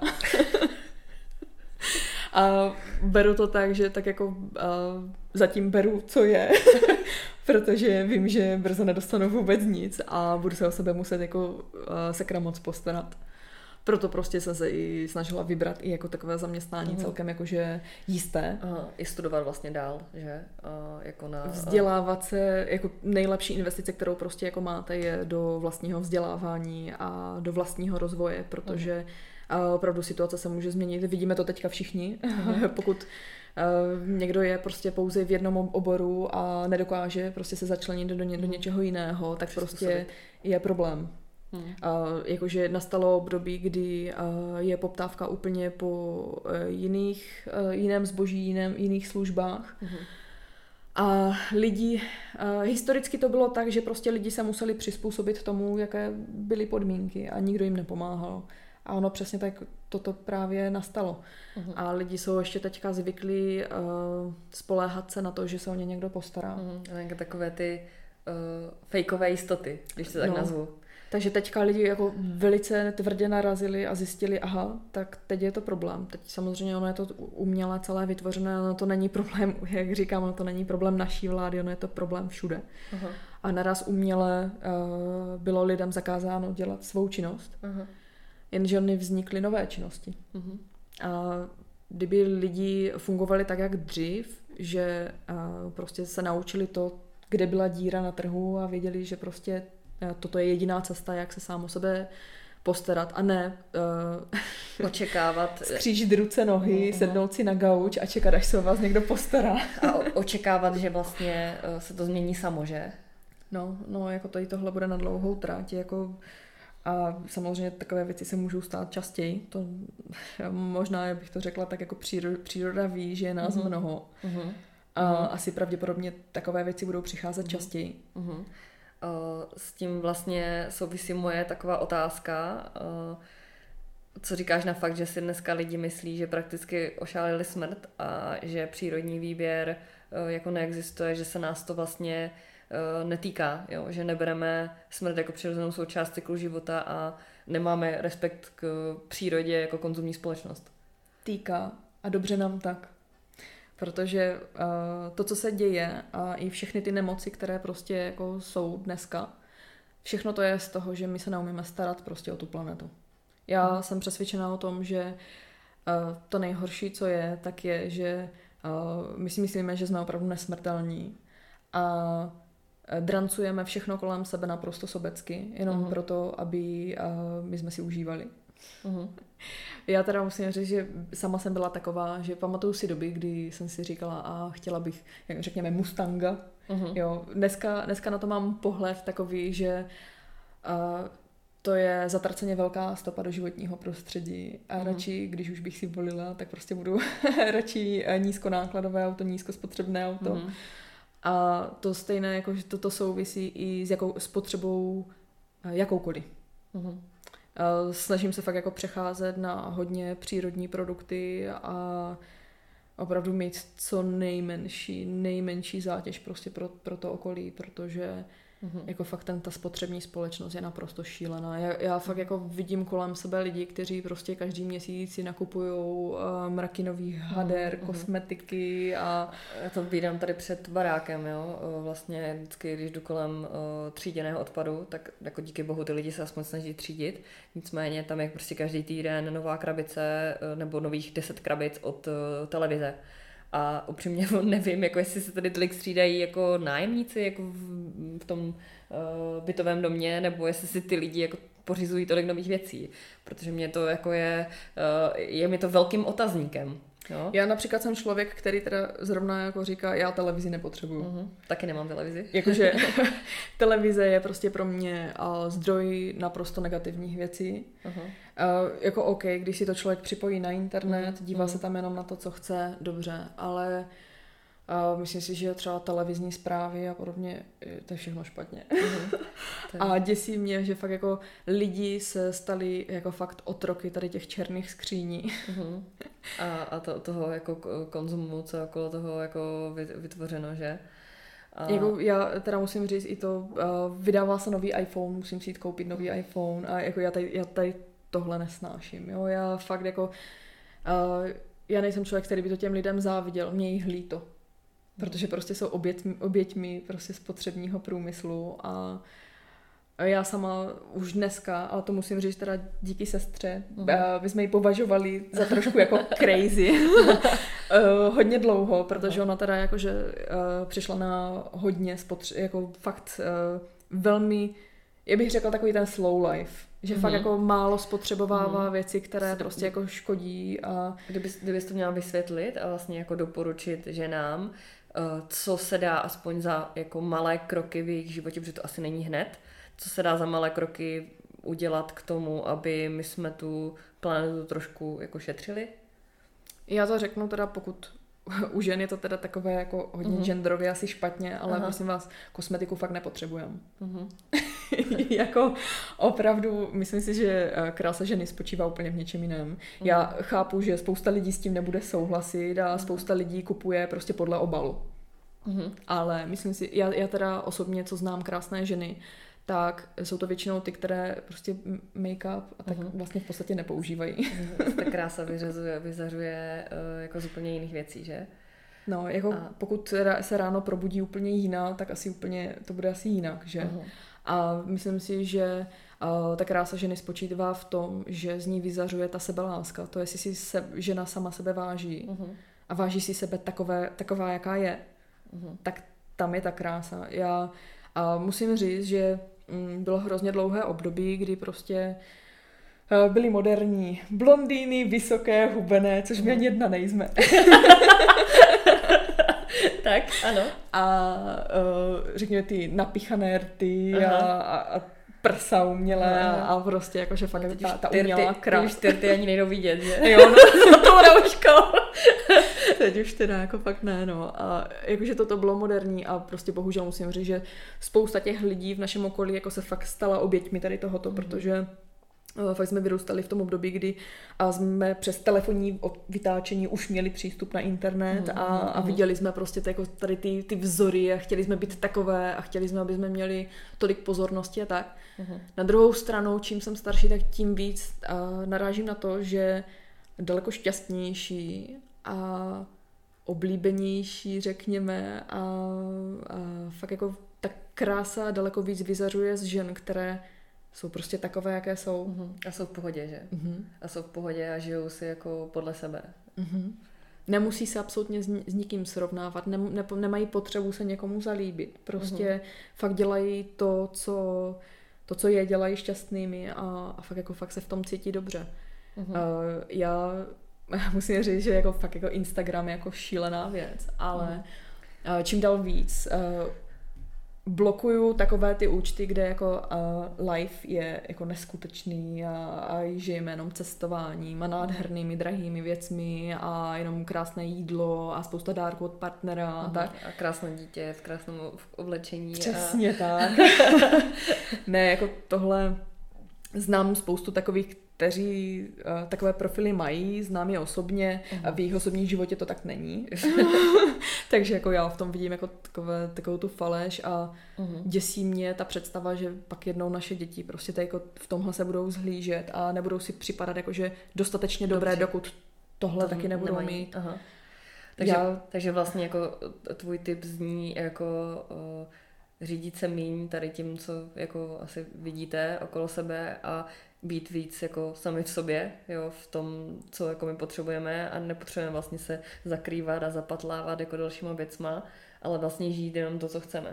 A beru to tak, že tak jako uh, zatím beru, co je, protože vím, že brzo nedostanu vůbec nic a budu se o sebe muset jako uh, sakra moc postarat. Proto prostě jsem se i snažila vybrat i jako takové zaměstnání uh-huh. celkem jakože jisté.
Aha, i studovat vlastně dál, že? Uh, jako na,
Vzdělávat se, jako nejlepší investice, kterou prostě jako máte, je do vlastního vzdělávání a do vlastního rozvoje, protože uh-huh. opravdu situace se může změnit. Vidíme to teďka všichni. Uh-huh. Pokud uh, někdo je prostě pouze v jednom oboru a nedokáže prostě se začlenit do, ně, do něčeho jiného, tak prostě je problém. Hmm. Uh, jakože nastalo období, kdy uh, je poptávka úplně po uh, jiných, uh, jiném zboží, jiném, jiných službách. Hmm. A lidi, uh, historicky to bylo tak, že prostě lidi se museli přizpůsobit tomu, jaké byly podmínky a nikdo jim nepomáhal. A ono přesně tak toto právě nastalo. Hmm. A lidi jsou ještě teďka zvyklí uh, spoléhat se na to, že se o ně někdo postará.
Hmm. Takové ty uh, fejkové jistoty, když to tak no. nazvu.
Takže teďka lidi jako velice tvrdě narazili a zjistili, aha, tak teď je to problém. Teď samozřejmě ono je to umělé celé vytvořené, ono to není problém, jak říkám, ono to není problém naší vlády, ono je to problém všude. Aha. A naraz uměle uh, bylo lidem zakázáno dělat svou činnost, aha. jenže ony vznikly nové činnosti. Aha. A kdyby lidi fungovali tak, jak dřív, že uh, prostě se naučili to, kde byla díra na trhu a věděli, že prostě toto je jediná cesta, jak se sám o sebe postarat a ne uh,
očekávat,
skřížit ruce, nohy, uh-huh. sednout si na gauč a čekat, až se o vás někdo postará.
A očekávat, že vlastně uh, se to změní samo, že?
No, no, jako tady tohle bude na dlouhou tráť, jako a samozřejmě takové věci se můžou stát častěji. To možná, bych to řekla, tak jako příroda, příroda ví, že je nás uh-huh. mnoho. Uh-huh. A uh-huh. asi pravděpodobně takové věci budou přicházet uh-huh. častěji. Uh-huh.
S tím vlastně souvisí moje taková otázka. Co říkáš na fakt, že si dneska lidi myslí, že prakticky ošálili smrt a že přírodní výběr jako neexistuje, že se nás to vlastně netýká, jo? Že nebereme smrt jako přirozenou součást cyklu života a nemáme respekt k přírodě jako konzumní společnost?
Týká a dobře nám tak. Protože uh, to, co se děje a i všechny ty nemoci, které prostě jako jsou dneska, všechno to je z toho, že my se neumíme starat prostě o tu planetu. Já hmm. jsem přesvědčená o tom, že to nejhorší, co je, tak je, že my si myslíme, že jsme opravdu nesmrtelní a drancujeme všechno kolem sebe naprosto sobecky, jenom uh-huh. proto, aby my jsme si užívali. Uh-huh. Já teda musím říct, že sama jsem byla taková, že pamatuju si doby, kdy jsem si říkala a chtěla bych, jak řekněme, Mustanga. Uh-huh. Jo, dneska, dneska na to mám pohled takový, že uh, to je zatraceně velká stopa do životního prostředí a uh-huh. radši, když už bych si volila, tak prostě budu radši nízkonákladové auto, nízkospotřebné auto. Uh-huh. A to stejné, jako že toto souvisí i s jakou spotřebou jakoukoliv. Uh-huh. Snažím se fakt jako přecházet na hodně přírodní produkty a opravdu mít co nejmenší, nejmenší zátěž prostě pro, pro to okolí, protože mm-hmm. jako fakt ten, ta spotřební společnost je naprosto šílená. Já, já fakt jako vidím kolem sebe lidi, kteří prostě každý měsíc si nakupujou uh, mraky nových hader, mm-hmm. kosmetiky a...
Já to vídám tady před barákem, jo. Vlastně vždycky, když jdu kolem uh, tříděného odpadu, tak jako díky bohu ty lidi se aspoň snaží třídit. Nicméně tam je prostě každý týden nová krabice uh, nebo nových deset krabic od uh, televize. A upřímně nevím, jako jestli se tady tolik střídají jako nájemníci jako v, v tom uh, bytovém domě, nebo jestli si ty lidi jako pořizují tolik nových věcí. Protože mě to jako je, uh, je mi to velkým otazníkem. Jo?
Já například jsem člověk, který teda zrovna jako říká, já televizi nepotřebuju.
Uh-huh. Taky nemám televizi.
Jakože televize je prostě pro mě uh, zdroj naprosto negativních věcí. Uh-huh. Uh, jako OK, když si to člověk připojí na internet, uh-huh. dívá uh-huh. se tam jenom na to, co chce, dobře, ale uh, myslím si, že třeba televizní zprávy a podobně, to je všechno špatně. Uh-huh. A děsí mě, že fakt jako lidi se stali jako fakt otroky tady těch černých skříní. Uh-huh.
A, a to, toho jako konzumu, co okolo toho jako vytvořeno, že? A...
Jako já teda musím říct i to, uh, vydává se nový iPhone, musím si jít koupit nový iPhone a jako já tady, já tady tohle nesnáším, jo, já fakt jako, uh, já nejsem člověk, který by to těm lidem záviděl, mě jich líto, protože prostě jsou oběťmi, oběťmi prostě spotřebního průmyslu a já sama už dneska, ale to musím říct teda díky sestře, uh-huh. my jsme ji považovali za trošku jako crazy uh, hodně dlouho, protože ona teda jakože uh, přišla na hodně spotře- jako fakt uh, velmi, já bych řekla takový ten slow life, že uh-huh. fakt jako málo spotřebovává uh-huh. věci, které S- prostě jako škodí. A...
Kdybys, kdybys to měla vysvětlit a vlastně jako doporučit ženám, uh, co se dá aspoň za jako malé kroky v jejich životě, protože to asi není hned, co se dá za malé kroky udělat k tomu, aby my jsme tu planetu trošku jako šetřili?
Já to řeknu teda, pokud u žen je to teda takové jako hodně uh-huh. genderově asi špatně, ale Aha. prosím vás, kosmetiku fakt nepotřebujeme. Uh-huh. Jako opravdu, myslím si, že krása ženy spočívá úplně v něčem jiném. Uh-huh. Já chápu, že spousta lidí s tím nebude souhlasit a uh-huh. spousta lidí kupuje prostě podle obalu. Uh-huh. Ale myslím si, já, já teda osobně, co znám krásné ženy, tak jsou to většinou ty, které prostě make-up a tak uh-huh. vlastně v podstatě nepoužívají.
Uh-huh. Ta krása vyřazuje, vyzařuje uh, jako z úplně jiných věcí, že?
No, jako a... pokud se ráno probudí úplně jiná, tak asi úplně, to bude asi jinak, že? Uh-huh. A myslím si, že uh, ta krása ženy spočívá v tom, že z ní vyzařuje ta sebeláska. To, jestli si se, žena sama sebe váží uh-huh. a váží si sebe takové, taková, jaká je, uh-huh. tak tam je ta krása. Já a musím říct, že bylo hrozně dlouhé období, kdy prostě byly moderní blondýny, vysoké, hubené, což my ani jedna nejsme.
Tak, ano.
A řekněme ty napichané rty a, a, a prsa umělé a, a prostě jakože fakt no, ta, ta umělá krás.
Teď už tyrty ani nejdou vidět, že?
Jo, no, no to rouško. Teď už teda jako fakt ne, no. A jakože toto bylo moderní a prostě bohužel musím říct, že spousta těch lidí v našem okolí jako se fakt stala oběťmi tady tohoto, mm. protože uh, fakt jsme vyrůstali v tom období, kdy a jsme přes telefonní vytáčení už měli přístup na internet mm. a, a viděli jsme prostě t- jako tady ty, ty vzory a chtěli jsme být takové a chtěli jsme, aby jsme měli tolik pozornosti a tak. Mm. Na druhou stranu, čím jsem starší, tak tím víc uh, narážím na to, že daleko šťastnější a oblíbenější, řekněme, a, a fakt jako ta krása daleko víc vyzařuje z žen, které jsou prostě takové, jaké jsou.
Uh-huh. A jsou v pohodě, že? Uh-huh. A jsou v pohodě a žijou si jako podle sebe.
Uh-huh. Nemusí se absolutně s, s nikým srovnávat, ne, ne, nemají potřebu se někomu zalíbit. Prostě uh-huh. fakt dělají to, co, to, co je, dělají šťastnými a, a fakt, jako, fakt se v tom cítí dobře. Uh-huh. Uh, já musím říct, že jako, fakt jako Instagram je jako šílená věc, ale uh-huh. uh, čím dál víc uh, blokuju takové ty účty, kde jako uh, life je jako neskutečný a, a žijeme jenom cestováním a nádhernými, drahými věcmi a jenom krásné jídlo a spousta dárků od partnera a tak.
A krásné dítě v krásném oblečení.
Přesně
a...
tak. Ne, jako tohle znám spoustu takových, kteří uh, takové profily mají, znám je osobně uh-huh. a v jejich osobním životě to tak není. Takže jako já v tom vidím jako takové, takovou tu faleš a uh-huh. děsí mě ta představa, že pak jednou naše děti prostě tady jako v tomhle se budou zhlížet a nebudou si připadat jako, že dostatečně dobré, Dobře. dokud tohle to taky nebudou nemají. mít.
Aha. Takže, já... takže vlastně jako tvůj tip zní jako uh, řídit se míň tady tím, co jako asi vidíte okolo sebe a být víc jako sami v sobě, jo, v tom, co jako my potřebujeme a nepotřebujeme vlastně se zakrývat a zapatlávat jako dalšíma věcma, ale vlastně žít jenom to, co chceme.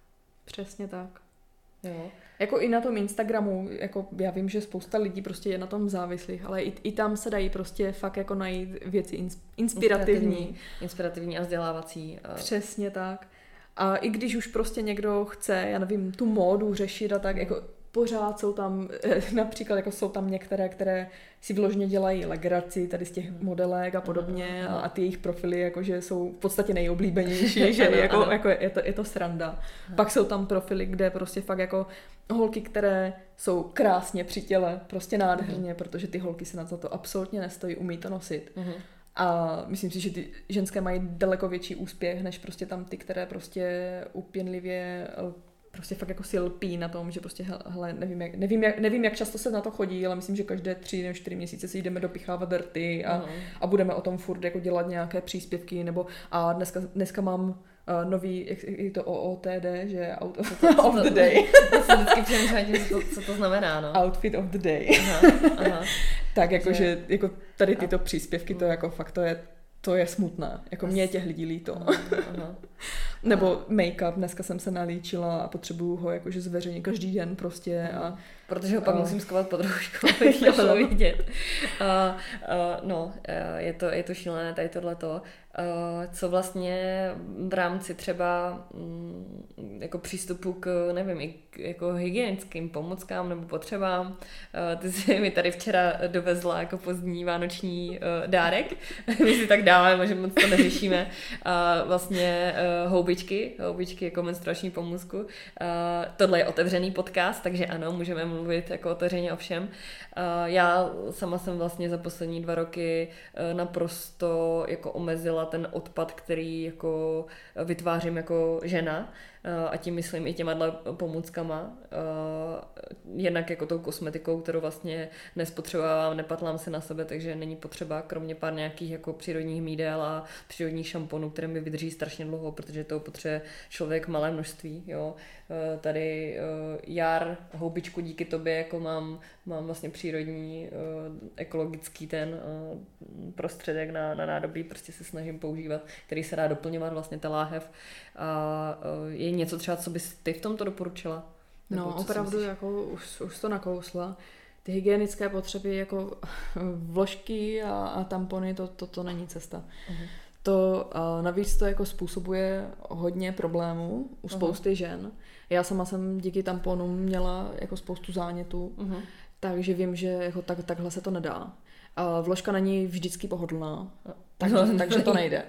Přesně tak.
Jo.
Jako i na tom Instagramu, jako já vím, že spousta lidí prostě je na tom závislých, ale i, i tam se dají prostě fakt jako najít věci ins, inspirativní.
Inspirativní, inspirativní a vzdělávací. A...
Přesně tak. A i když už prostě někdo chce, já nevím, tu módu řešit a tak, jako pořád jsou tam, například jako jsou tam některé, které si vyloženě dělají legraci tady z těch modelek a podobně a, a ty jejich profily jakože jsou v podstatě nejoblíbenější, že ano, jako, ano. jako je, to, je to sranda. Ano. Pak jsou tam profily, kde prostě fakt jako holky, které jsou krásně při těle, prostě nádherně, ano. protože ty holky se na to absolutně nestojí, umí to nosit. Ano. A myslím si, že ty ženské mají daleko větší úspěch, než prostě tam ty, které prostě upěnlivě prostě fakt jako si lpí na tom, že prostě hele, nevím jak, nevím, jak, nevím, jak často se na to chodí, ale myslím, že každé tři nebo čtyři měsíce si jdeme dopichávat rty a, uh-huh. a budeme o tom furt jako dělat nějaké příspěvky, nebo a dneska, dneska mám uh, nový, jak je to O O T D, že out of,
to,
of the day.
Já si vždycky přemýšlím, co, co to znamená, no.
Outfit of the day.
Aha, aha.
Tak jakože že, jako tady tyto příspěvky, to jako fakt to je to je smutné. Jako mě je těch lidí líto. Aha, aha. Nebo make-up. Dneska jsem se nalíčila a potřebuju ho jakože zveřejnit každý den prostě. A,
protože ho pak
a...
musím skovat pod rouškou, abych to vidět. A, a, no, je to, je to šílené tady tohleto. Uh, co vlastně v rámci třeba um, jako přístupu k, nevím, i k jako hygienickým pomockám nebo potřebám. Uh, ty jsi mi tady včera dovezla jako pozdní vánoční uh, dárek. My si tak dáváme, že moc to neřešíme. Uh, vlastně uh, houbičky, houbičky jako menstruační pomůcku. Uh, tohle je otevřený podcast, takže ano, můžeme mluvit jako otevřeně o všem. Uh, já sama jsem vlastně za poslední dva roky uh, naprosto jako omezila ten odpad, který jako vytvářím jako žena a tím myslím i těma pomůckama. Jednak jako tou kosmetikou, kterou vlastně nespotřebovávám, nepatlám se na sebe, takže není potřeba, kromě pár nějakých jako přírodních mídel a přírodních šamponů, které mi vydrží strašně dlouho, protože toho potřebuje člověk malé množství. Jo. Tady jar, houbičku díky tobě, jako mám, mám vlastně přírodní ekologický ten prostředek na, na nádobí, prostě se snažím používat, který se dá doplňovat vlastně ta láhev. A je něco třeba, co bys ty v tomto doporučila?
Nebo no opravdu jako už, už to nakousla. Ty hygienické potřeby jako vložky a, a tampony, to, to, to není cesta. Uh-huh. To a navíc to jako způsobuje hodně problémů u spousty uh-huh. žen. Já sama jsem díky tamponům měla jako spoustu zánětů, uh-huh. takže vím, že jako tak, takhle se to nedá. A vložka není vždycky pohodlná, takže, no, takže to nejde.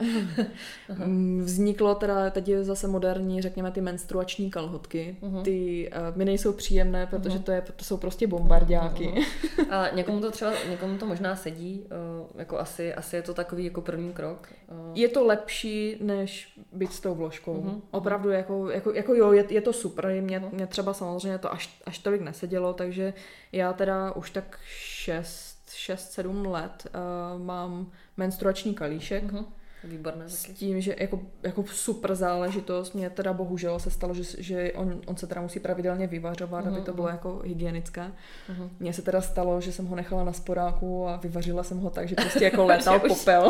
Vzniklo teda, teď je zase moderní, řekněme, ty menstruační kalhotky. Uh-huh. Ty uh, mi nejsou příjemné, protože uh-huh. to, je, to jsou prostě bombardáky.
Uh-huh. A někomu to třeba, někomu to možná sedí, uh, jako asi, asi je to takový jako první krok. Uh.
Je to lepší, než být s tou vložkou. Uh-huh. Opravdu, jako, jako, jako jo, je, je to super. Mě, uh-huh. mě třeba samozřejmě to až, až tolik nesedělo, takže já teda už tak šest šest sedm let uh, mám menstruační kalíšek, uh-huh.
Výborné
s
taky.
tím, že jako, jako super záležitost. Mně teda bohužel se stalo, že, že on, on se teda musí pravidelně vyvařovat, uh-huh, aby to bylo jako hygienické. Uh-huh. Mně se teda stalo, že jsem ho nechala na sporáku a vyvařila jsem ho tak, že prostě jako létal popel.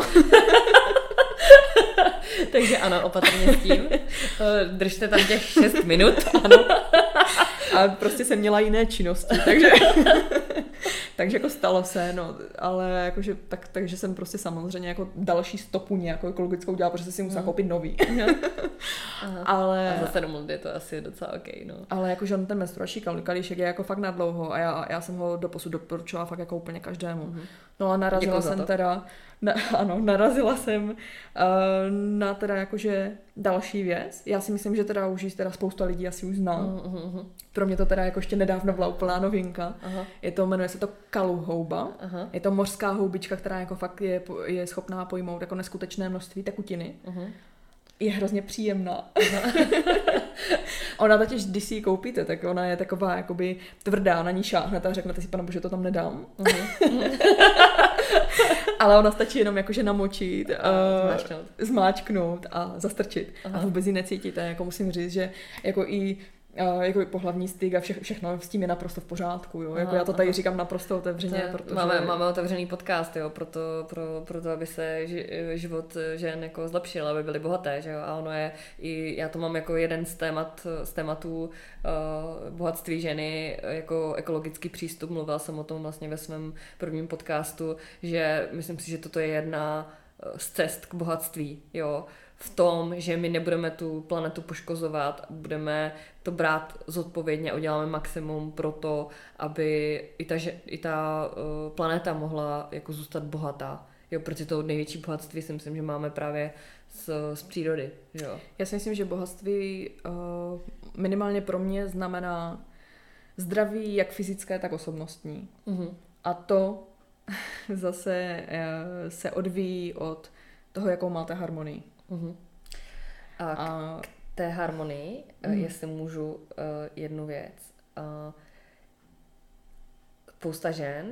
Takže ano, opatrně s tím. Držte tam těch šest minut.
Ano. A prostě jsem měla jiné činnosti, takže, takže jako stalo se, no, ale jakože, tak, takže jsem prostě samozřejmě jako další stopu nějakou ekologickou dělala, protože si musela mm. koupit nový.
Aha.
Ale,
a za sedm let je to asi docela ok, no.
Ale jakože ten menstruační kalíšek je jako fakt na dlouho a já, já jsem ho doposud doporučila fakt jako úplně každému. Mm. No a narazila jsem teda, na, ano, narazila jsem uh, na teda jakože další věc. Já si myslím, že teda už ji teda spousta lidí asi už zná. Mm, mm, mm. Pro mě to teda jako ještě nedávno byla úplná novinka. Aha. Je to, jmenuje se to kaluhouba. Aha. Je to mořská houbička, která jako fakt je, je schopná pojmout jako neskutečné množství tekutiny. Aha. Je hrozně příjemná. Ona totiž, když si ji koupíte, tak ona je taková jakoby tvrdá, na ní šáhnete a řeknete si, pane bože, to tam nedám. Uh-huh. Ale ona stačí jenom jakože namočit, a zmáčknout. zmáčknout a zastrčit. Uh-huh. A vůbec ji necítíte. Jako musím říct, že jako i A jako pohlavní styk a vše, všechno s tím je naprosto v pořádku, jo. Jako aha, já to tady aha. říkám naprosto otevřeně, to, protože...
Máme, máme otevřený podcast, jo, proto, pro, proto aby se ži, život žen jako zlepšil, aby byly bohaté, že jo. A ono je, i já to mám jako jeden z témat, z tématů uh, bohatství ženy, jako ekologický přístup, mluvila jsem o tom vlastně ve svém prvním podcastu, že myslím si, že toto je jedna z cest k bohatství, jo. V tom, že my nebudeme tu planetu poškozovat, budeme to brát zodpovědně a uděláme maximum pro to, aby i ta, i ta uh, planeta mohla jako zůstat bohatá. Jo, protože to největší bohatství si myslím, že máme právě z, z přírody. Jo.
Já si myslím, že bohatství uh, minimálně pro mě znamená zdraví jak fyzické, tak osobnostní. Uh-huh. A to zase uh, se odvíjí od toho, jakou máte harmonii.
Uh-huh. A, a k té harmonii, uh-huh. jestli můžu uh, jednu věc. Uh, spousta žen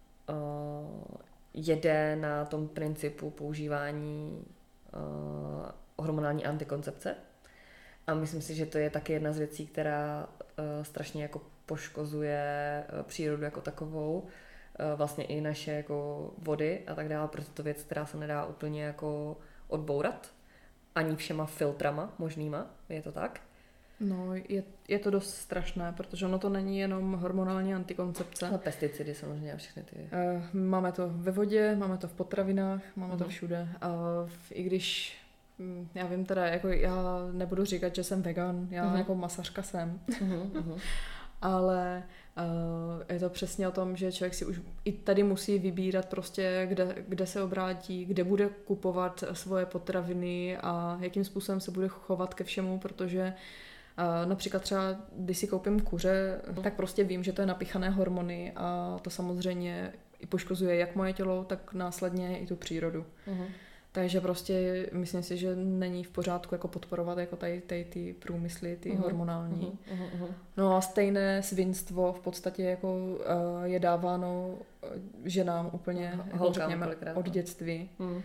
uh, jede na tom principu používání uh, hormonální antikoncepce a myslím si, že to je taky jedna z věcí, která uh, strašně jako poškozuje uh, přírodu jako takovou, uh, vlastně i naše jako vody a tak dále, protože to věc, která se nedá úplně jako odbourat ani všema filtrama možnýma, je to tak?
No, je, je to dost strašné, protože ono to není jenom hormonální antikoncepce.
A pesticidy samozřejmě a všechny ty.
Uh, máme to ve vodě, máme to v potravinách, máme uh-huh. to všude. A uh, i když, um, já vím teda, jako já nebudu říkat, že jsem vegan, já uh-huh. jako masařka jsem. Uh-huh, uh-huh. Ale uh, je to přesně o tom, že člověk si už i tady musí vybírat prostě, kde, kde se obrátí, kde bude kupovat svoje potraviny a jakým způsobem se bude chovat ke všemu, protože uh, například třeba, když si koupím kuře, uh-huh. tak prostě vím, že to je napíchané hormony a to samozřejmě i poškozuje jak moje tělo, tak následně i tu přírodu. Uh-huh. Takže prostě myslím si, že není v pořádku jako podporovat jako tady, tady ty průmysly, ty uh-huh. hormonální. Uh-huh. Uh-huh. No a stejné svinstvo v podstatě jako uh, je dáváno ženám úplně uh-huh. jako řekněme od dětství. Uh-huh.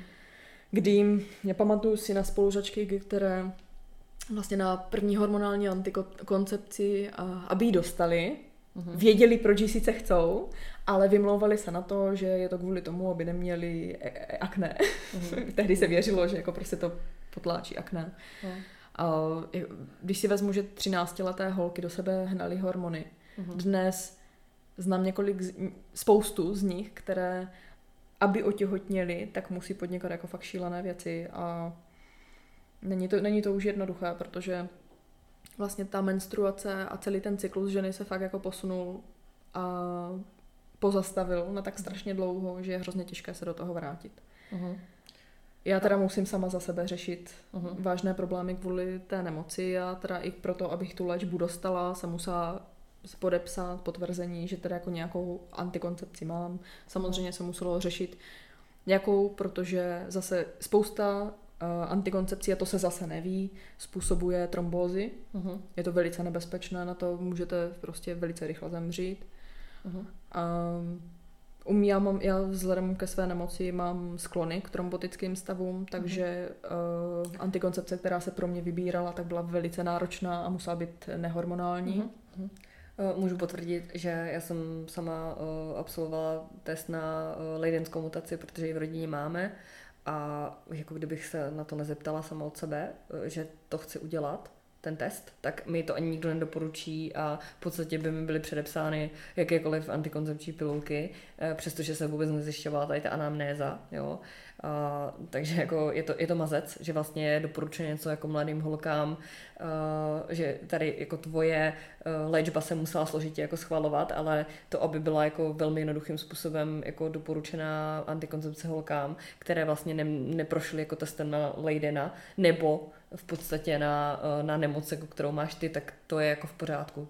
Kdy já pamatuju si na spolužačky, které vlastně na první hormonální antikoncepci, uh, aby ji dostali, uh-huh. věděli, proč ji sice chcou, ale vymlouvali se na to, že je to kvůli tomu, aby neměli akné. Uh-huh. Tehdy se věřilo, že jako prostě to potláčí akné. Uh-huh. A když si vezmu, že třináctileté holky do sebe hnaly hormony, uh-huh. dnes znám několik, z, spoustu z nich, které, aby otěhotněly, tak musí podnikat jako fakt šílené věci a není to, není to už jednoduché, protože vlastně ta menstruace a celý ten cyklus ženy se fakt jako posunul a pozastavil na tak strašně dlouho, že je hrozně těžké se do toho vrátit. Uh-huh. Já teda musím sama za sebe řešit uh-huh. vážné problémy kvůli té nemoci a teda i proto, abych tu léčbu dostala, jsem musela podepsat potvrzení, že teda jako nějakou antikoncepci mám. Samozřejmě se muselo řešit nějakou, protože zase spousta uh, antikoncepcí, a to se zase neví, způsobuje trombózy. Uh-huh. Je to velice nebezpečné, na to můžete prostě velice rychle zemřít. Uh-huh. Um, Um, já, mám, já vzhledem ke své nemoci mám sklony k trombotickým stavům, takže mm-hmm. uh, antikoncepce, která se pro mě vybírala, tak byla velice náročná a musela být nehormonální.
Mm-hmm. Uh, můžu potvrdit, že já jsem sama uh, absolvovala test na uh, lejdenskou mutaci, protože ji v rodině máme a jako kdybych se na to nezeptala sama od sebe, uh, že to chci udělat, ten test, tak mi to ani nikdo nedoporučí a v podstatě by mi byly předepsány jakékoliv antikoncepční pilulky, přestože se vůbec nezjišťovala tady ta anamnéza, jo. A, takže jako je to, je to mazec, že vlastně doporučuje něco jako mladým holkám, a, že tady jako tvoje léčba se musela složitě jako schvalovat, ale to, aby byla jako velmi jednoduchým způsobem jako doporučená antikoncepce holkám, které vlastně ne, neprošly jako testem na Leydena, nebo v podstatě na, na nemoc, jako kterou máš ty, tak to je jako v pořádku.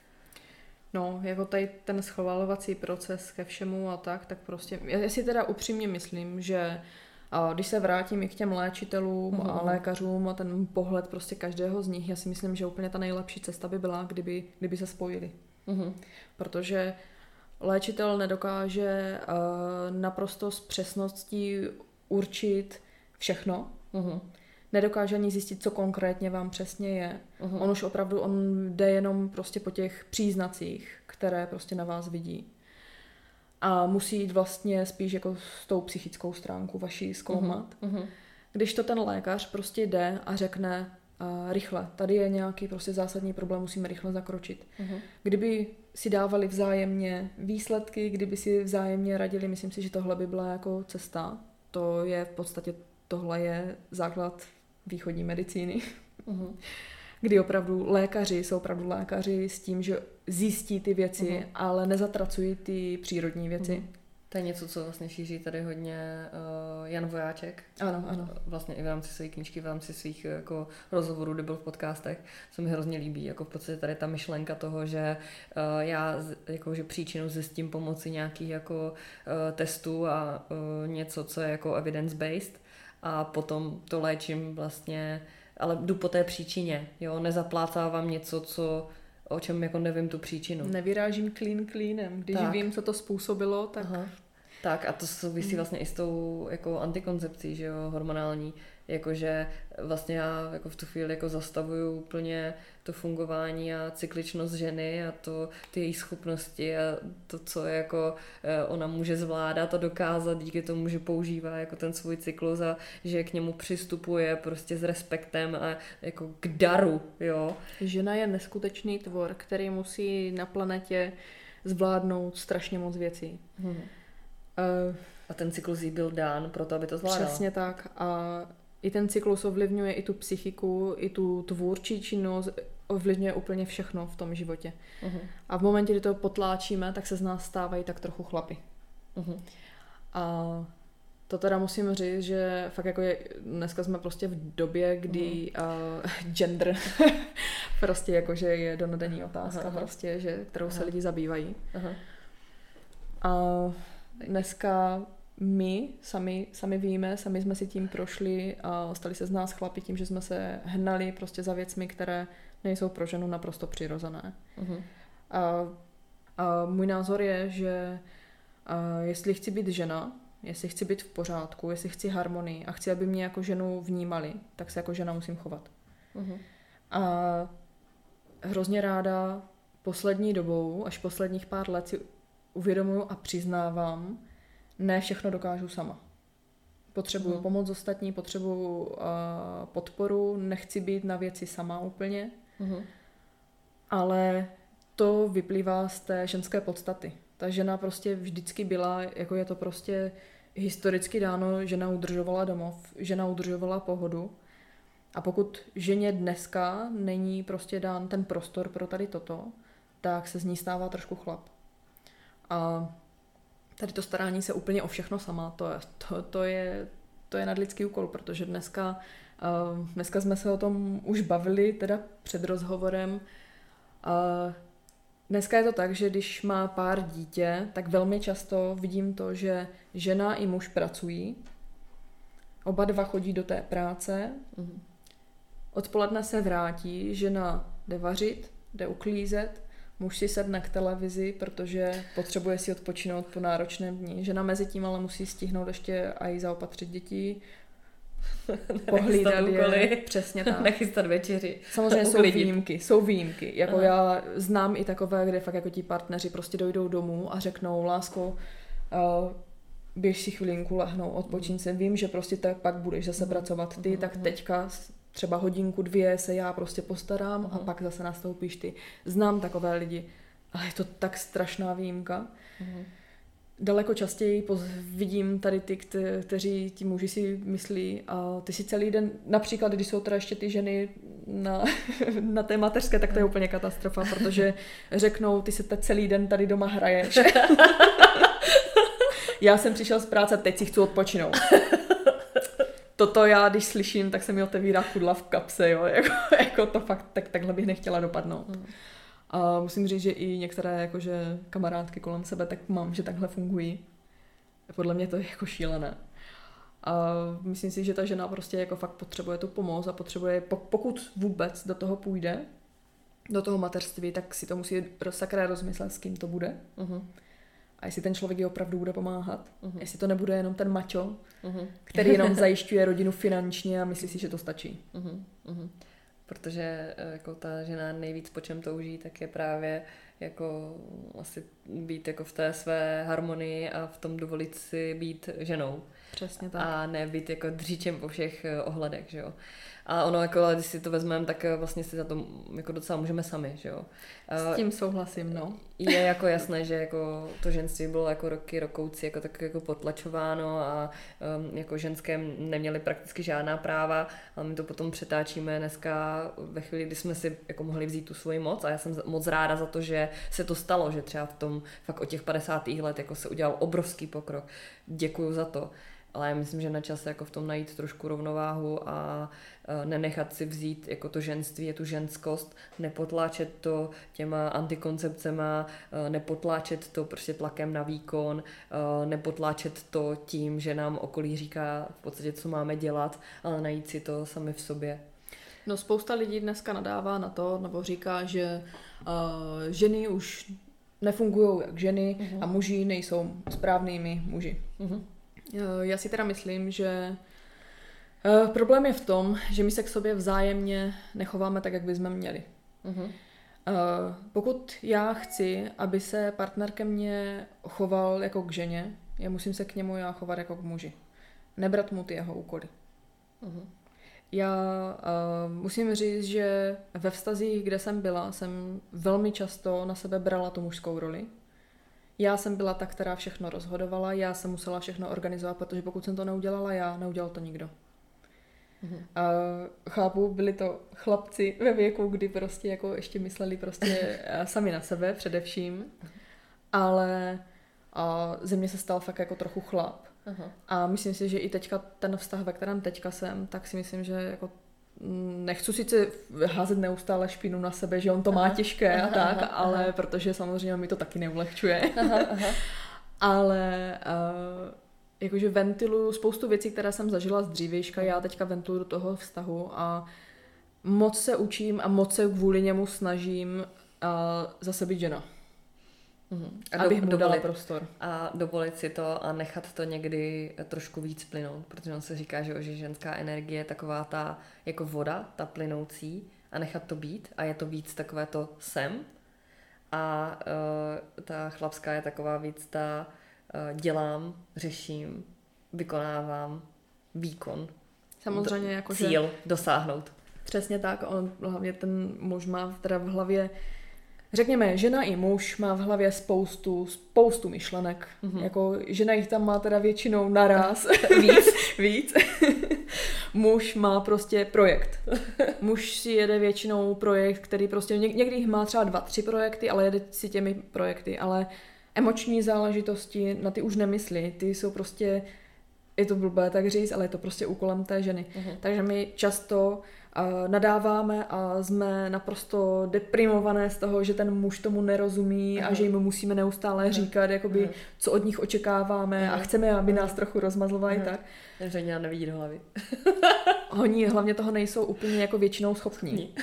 No, jako tady ten schvalovací proces ke všemu a tak, tak prostě, já si teda upřímně myslím, že a když se vrátím i k těm léčitelům mm-hmm. a lékařům a ten pohled prostě každého z nich, já si myslím, že úplně ta nejlepší cesta by byla, kdyby, kdyby se spojili. Mm-hmm. Protože léčitel nedokáže uh, naprosto s přesností určit všechno, mm-hmm. nedokáže ani zjistit, co konkrétně vám přesně je. Uh-huh. On už opravdu, on jde jenom prostě po těch příznacích, které prostě na vás vidí. A musí jít vlastně spíš jako s tou psychickou stránku vaší zkoumat. Uh-huh. Když to ten lékař prostě jde a řekne uh, rychle, tady je nějaký prostě zásadní problém, musíme rychle zakročit. Uh-huh. Kdyby si dávali vzájemně výsledky, kdyby si vzájemně radili, myslím si, že tohle by byla jako cesta. To je v podstatě, tohle je základ východní medicíny, uh-huh. kdy opravdu lékaři jsou opravdu lékaři s tím, že zjistí ty věci, uh-huh. ale nezatracují ty přírodní věci. Uh-huh.
To je něco, co vlastně šíří tady hodně uh, Jan Vojáček.
Ano, ano.
Vlastně i v rámci své knížky, v rámci svých jako rozhovorů, kdy byl v podcastech, se mi hrozně líbí. Jako v podstatě tady ta myšlenka toho, že uh, já jako, že příčinu zjistím pomocí nějakých jako uh, testů a uh, něco, co je jako evidence-based, a potom to léčím vlastně, ale jdu po té příčině, jo, nezaplácávám něco, co, o čem jako nevím tu příčinu.
Nevyrážím klín klínem, když tak. Vím, co to způsobilo, tak...
Aha. Tak a to souvisí vlastně i s tou jako antikoncepcí, že jo, hormonální, jakože vlastně já jako v tu chvíli jako zastavuju úplně to fungování a cykličnost ženy a to, ty její schopnosti a to, co jako ona může zvládat a dokázat díky tomu, že používá jako ten svůj cyklus a že k němu přistupuje prostě s respektem a jako k daru, jo.
Žena je neskutečný tvor, který musí na planetě zvládnout strašně moc věcí. Hmm.
Uh, a ten cyklus jí byl dán proto, aby to zvládal.
Přesně tak. A i ten cyklus ovlivňuje i tu psychiku, i tu tvůrčí činnost, ovlivňuje úplně všechno v tom životě. Uh-huh. A v momentě, kdy to potláčíme, tak se z nás stávají tak trochu chlapi. Uh-huh. A to teda musím říct, že fakt jako je, dneska jsme prostě v době, kdy uh-huh. uh, gender prostě jakože je donodenní otázka, uh-huh. prostě, že, kterou uh-huh. se lidi zabývají. Uh-huh. A dneska my sami, sami víme, sami jsme si tím prošli a stali se z nás chlapi tím, že jsme se hnali prostě za věcmi, které nejsou pro ženu naprosto přirozené. Uh-huh. A, a můj názor je, že a jestli chci být žena, jestli chci být v pořádku, jestli chci harmonii a chci, aby mě jako ženu vnímali, tak se jako žena musím chovat. Uh-huh. A hrozně ráda poslední dobou, až posledních pár let si uvědomuju a přiznávám, ne všechno dokážu sama. Potřebuju mm. pomoc ostatní, potřebuju uh, podporu, nechci být na věci sama úplně, mm. ale to vyplývá z té ženské podstaty. Ta žena prostě vždycky byla, jako je to prostě historicky dáno, žena udržovala domov, žena udržovala pohodu a pokud ženě dneska není prostě dán ten prostor pro tady toto, tak se z ní stává trošku chlap. A tady to starání se úplně o všechno sama, to je, to, to je, to je nadlidský úkol, protože dneska, uh, dneska jsme se o tom už bavili, teda před rozhovorem. Uh, dneska je to tak, že když má pár dítě, tak velmi často vidím to, že žena i muž pracují, oba dva chodí do té práce, odpoledne se vrátí, žena jde vařit, jde uklízet, Muž si sedne k televizi, protože potřebuje si odpočinout po náročném dni. Žena mezi tím ale musí stihnout ještě i zaopatřit děti, pohlídat je, přesně tak.
Nechystat večeři.
Samozřejmě jsou výjimky, jsou výjimky. Jako Aha. já znám i takové, kde fakt jako ti partneři prostě dojdou domů a řeknou, lásko, uh, běž si chvilinku lehnou, odpočíň se, vím, že prostě tak pak budeš zase pracovat ty, tak teďka třeba hodinku, dvě se já prostě postarám a pak zase nastoupíš ty. Znám takové lidi, ale je to tak strašná výjimka. Daleko častěji poz- vidím tady ty, kte- kteří ti muži si myslí, a ty si celý den, například když jsou teda ještě ty ženy na, na té mateřské, tak to je úplně katastrofa, protože řeknou, ty se celý den tady doma hraješ. Já jsem přišel z práce, teď si chci odpočinout. Toto já, když slyším, tak se mi otevírá kudla v kapse, jo, jako, jako to fakt, tak, takhle bych nechtěla dopadnout. Mm. A musím říct, že i některé jakože kamarádky kolem sebe tak mám, že takhle fungují. Podle mě to je jako šílené. A myslím si, že ta žena prostě jako fakt potřebuje tu pomoc a potřebuje, pokud vůbec do toho půjde, do toho mateřství, tak si to musí sakra rozmyslet, s kým to bude. Uh-huh. A jestli ten člověk ji opravdu bude pomáhat. Uh-huh. Jestli to nebude jenom ten mačo, uh-huh. který jenom zajišťuje rodinu finančně a myslí si, že to stačí.
Uh-huh. Uh-huh. Protože jako ta žena nejvíc po čem touží, tak je právě jako asi být jako v té své harmonii a v tom dovolit si být ženou.
Přesně tak.
A ne být jako dříčem po všech ohledech, že jo. A ono, jako, když si to vezmeme, tak vlastně si za to jako docela můžeme sami, že jo.
S tím souhlasím, no.
Je jako jasné, že jako to ženství bylo jako roky rokoucí jako tak jako potlačováno a um, jako ženské neměly prakticky žádná práva, ale my to potom přetáčíme dneska ve chvíli, kdy jsme si jako mohli vzít tu svoji moc a já jsem moc ráda za to, že se to stalo, že třeba v tom fakt od těch padesátých let jako se udělal obrovský pokrok. Děkuju za to. Ale já myslím, že na čase jako v tom najít trošku rovnováhu a uh, nenechat si vzít jako to ženství, je tu ženskost, nepotláčet to těma antikoncepcema, uh, nepotláčet to prostě tlakem na výkon, uh, nepotláčet to tím, že nám okolí říká v podstatě, co máme dělat, ale najít si to sami v sobě.
No spousta lidí dneska nadává na to, nebo říká, že uh, ženy už nefungují jak ženy uh-huh. a muži nejsou správnými muži. Uh-huh. Já si teda myslím, že uh, problém je v tom, že my se k sobě vzájemně nechováme tak, jak bychom měli. Uh-huh. Uh, pokud já chci, aby se partner ke mně choval jako k ženě, já musím se k němu já chovat jako k muži. Nebrat mu ty jeho úkoly. Uh-huh. Já uh, musím říct, že ve vztazích, kde jsem byla, jsem velmi často na sebe brala tu mužskou roli. Já jsem byla ta, která všechno rozhodovala, já jsem musela všechno organizovat, protože pokud jsem to neudělala já, neudělal to nikdo. Mhm. A chápu, byli to chlapci ve věku, kdy prostě jako ještě mysleli prostě sami na sebe především, ale a ze mě se stal fakt jako trochu chlap. Aha. A myslím si, že i teďka ten vztah, ve kterém teďka jsem, tak si myslím, že jako nechci sice házet neustále špínu na sebe, že on to má aha, těžké aha, a tak, aha, ale aha. protože samozřejmě mi to taky neulehčuje. Aha, aha. ale uh, jakože ventiluju spoustu věcí, které jsem zažila z dřívějška, já teďka ventiluju do toho vztahu a moc se učím a moc se kvůli němu snažím uh, zase být žena.
Uhum.
A abych do, mu dala prostor.
A dovolit si to a nechat to někdy trošku víc plynout, protože on se říká, že, že ženská energie je taková ta jako voda, ta plynoucí a nechat to být a je to víc takové to sem a uh, ta chlapská je taková víc ta uh, dělám, řeším, vykonávám, výkon.
Samozřejmě
do,
jako
cíl
že...
dosáhnout.
Přesně tak, on hlavně ten muž má teda v hlavě řekněme, žena i muž má v hlavě spoustu, spoustu myšlenek. Mm-hmm. Jako žena jich tam má teda většinou naraz.
Víc.
Víc. Muž má prostě projekt. Muž si jede většinou projekt, který prostě, něk- někdy jich má třeba dva, tři projekty, ale jede si těmi projekty, ale emoční záležitosti na ty už nemyslí. Ty jsou prostě, je to blbé tak říct, ale je to prostě úkolem té ženy. Mm-hmm. Takže my často a nadáváme a jsme naprosto deprimované z toho, že ten muž tomu nerozumí aha. a že jim musíme neustále aha. říkat, jakoby, aha. co od nich očekáváme aha. a chceme, aby nás trochu rozmazlovali tak.
Že nám nevidí do hlavy.
Oni hlavně toho nejsou úplně jako většinou schopní.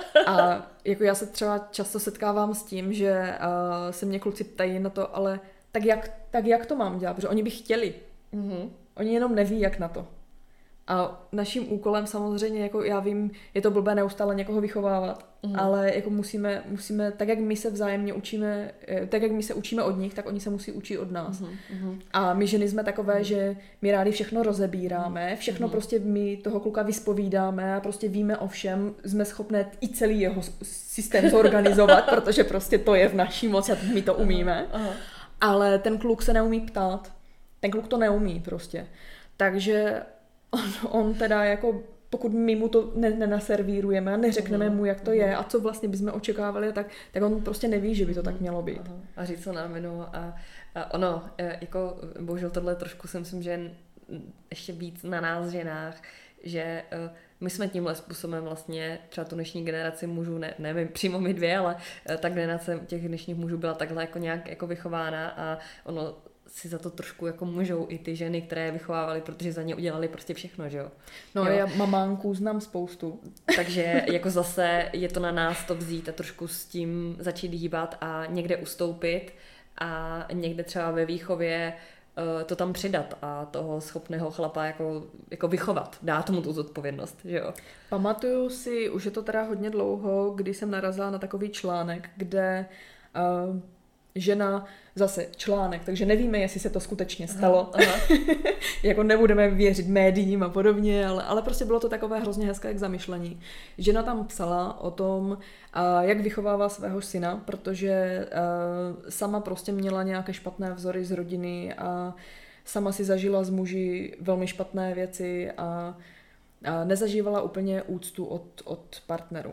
A jako já se třeba často setkávám s tím, že uh, se mě kluci ptají na to, ale tak jak, tak jak to mám dělat? Protože oni by chtěli. Mm-hmm. Oni jenom neví, jak na to. A naším úkolem samozřejmě, jako já vím, je to blbé neustále někoho vychovávat, mm. ale jako musíme, musíme, tak jak my se vzájemně učíme, tak jak my se učíme od nich, tak oni se musí učit od nás. Mm. A my ženy jsme takové, mm. že my rádi všechno rozebíráme, všechno mm. prostě my toho kluka vyspovídáme a prostě víme o všem, jsme schopné i celý jeho systém zorganizovat, protože prostě to je v naší moci a my to umíme. Aha. Ale ten kluk se neumí ptát. Ten kluk to neumí prostě. Takže On, on teda jako, pokud my mu to ne, nenaservírujeme a neřekneme mu, jak to je a co vlastně bychom očekávali, tak, tak on prostě neví, že by to tak mělo být.
Aha. A říct to na minu a, a ono, jako bohužel tohle trošku si myslím, že je ještě víc na nás ženách, že my jsme tímhle způsobem vlastně třeba tu dnešní generaci mužů, ne, nevím, přímo my dvě, ale ta generace těch dnešních mužů byla takhle jako nějak jako vychována a ono si za to trošku jako můžou i ty ženy, které je vychovávaly, protože za ně udělali prostě všechno, že jo.
No jo. Já mamánku znám spoustu.
Takže jako zase je to na nás to vzít a trošku s tím začít hýbat a někde ustoupit a někde třeba ve výchově uh, to tam přidat a toho schopného chlapa jako, jako vychovat, dát tomu tu zodpovědnost, že jo.
Pamatuju si, už je to teda hodně dlouho, když jsem narazila na takový článek, kde uh, žena, zase článek, takže nevíme, jestli se to skutečně stalo. Aha, aha. Jako nebudeme věřit médiím a podobně, ale, ale prostě bylo to takové hrozně hezké k zamyšlení. Žena tam psala o tom, jak vychovává svého syna, protože sama prostě měla nějaké špatné vzory z rodiny a sama si zažila z muži velmi špatné věci a, a nezažívala úplně úctu od, od partnerů.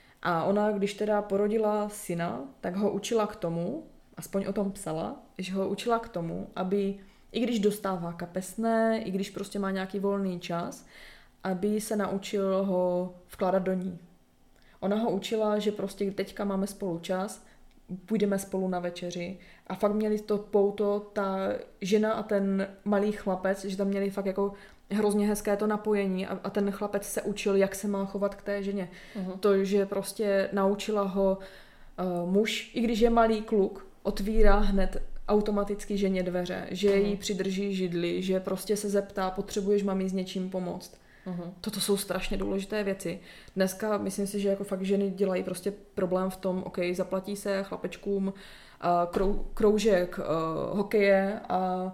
A ona, když teda porodila syna, tak ho učila k tomu, aspoň o tom psala, že ho učila k tomu, aby, i když dostává kapesné, i když prostě má nějaký volný čas, aby se naučil ho vkládat do ní. Ona ho učila, že prostě teďka máme spolu čas, půjdeme spolu na večeři a fakt měli to pouto, ta žena a ten malý chlapec, že tam měli fakt jako hrozně hezké to napojení a, a ten chlapec se učil, jak se má chovat k té ženě. Uh-huh. To, že prostě naučila ho uh, muž, i když je malý kluk, otvírá hned automaticky ženě dveře, že uh-huh. jí přidrží židli, že prostě se zeptá, potřebuješ mami s něčím pomoct. Uh-huh. Toto jsou strašně důležité věci. Dneska myslím si, že jako fakt ženy dělají prostě problém v tom, ok, zaplatí se chlapečkům uh, krou, kroužek uh, hokeje a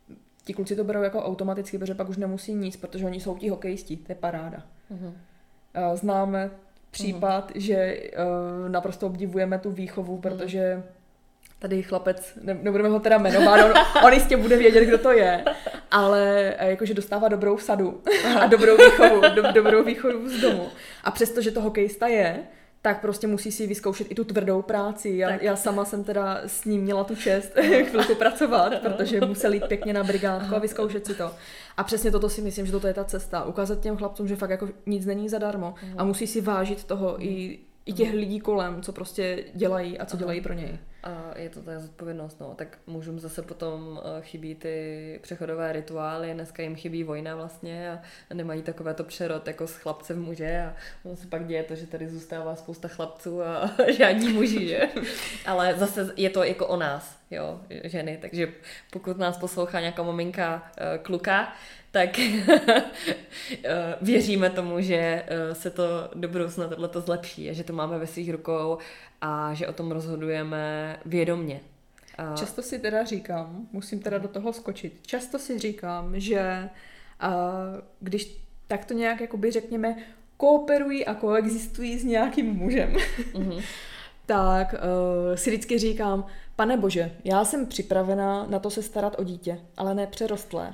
ti kluci to berou jako automaticky, protože pak už nemusí nic, protože oni jsou ti hokejisti, to je paráda. Uh-huh. Uh, známe případ, uh-huh. že uh, naprosto obdivujeme tu výchovu, protože tady chlapec, ne, nebudeme ho teda jmenovat, on, on jistě bude vědět, kdo to je, ale jakože dostává dobrou vsadu a dobrou výchovu, do, dobrou výchovu z domu. A přesto, že to hokejista je, tak prostě musí si vyzkoušet i tu tvrdou práci. Já, já sama jsem teda s ním měla tu čest chvilku pracovat, protože musel jít pěkně na brigádku a vyzkoušet si to. A přesně toto si myslím, že toto je ta cesta. Ukázat těm chlapcům, že fakt jako nic není zadarmo a musí si vážit toho i, i těch lidí kolem, co prostě dělají a co dělají pro něj.
A je to ta zodpovědnost, no. Tak mužům zase potom chybí ty přechodové rituály, dneska jim chybí vojna vlastně a nemají takové to přerod jako s chlapcem muže a ono se pak děje to, že tady zůstává spousta chlapců a žádní muži, že? Ale zase je to jako o nás, jo, ženy, takže pokud nás poslouchá nějaká maminka kluka, tak věříme tomu, že se to do budoucna tohleto zlepší a že to máme ve svých rukou a že o tom rozhodujeme vědomně. A...
Často si teda říkám, musím teda do toho skočit, často si říkám, že a, když takto nějak, jakoby řekněme, kooperují a koexistují s nějakým mužem, mm-hmm. tak uh, si vždycky říkám, pane bože, já jsem připravená na to se starat o dítě, ale ne přerostlé.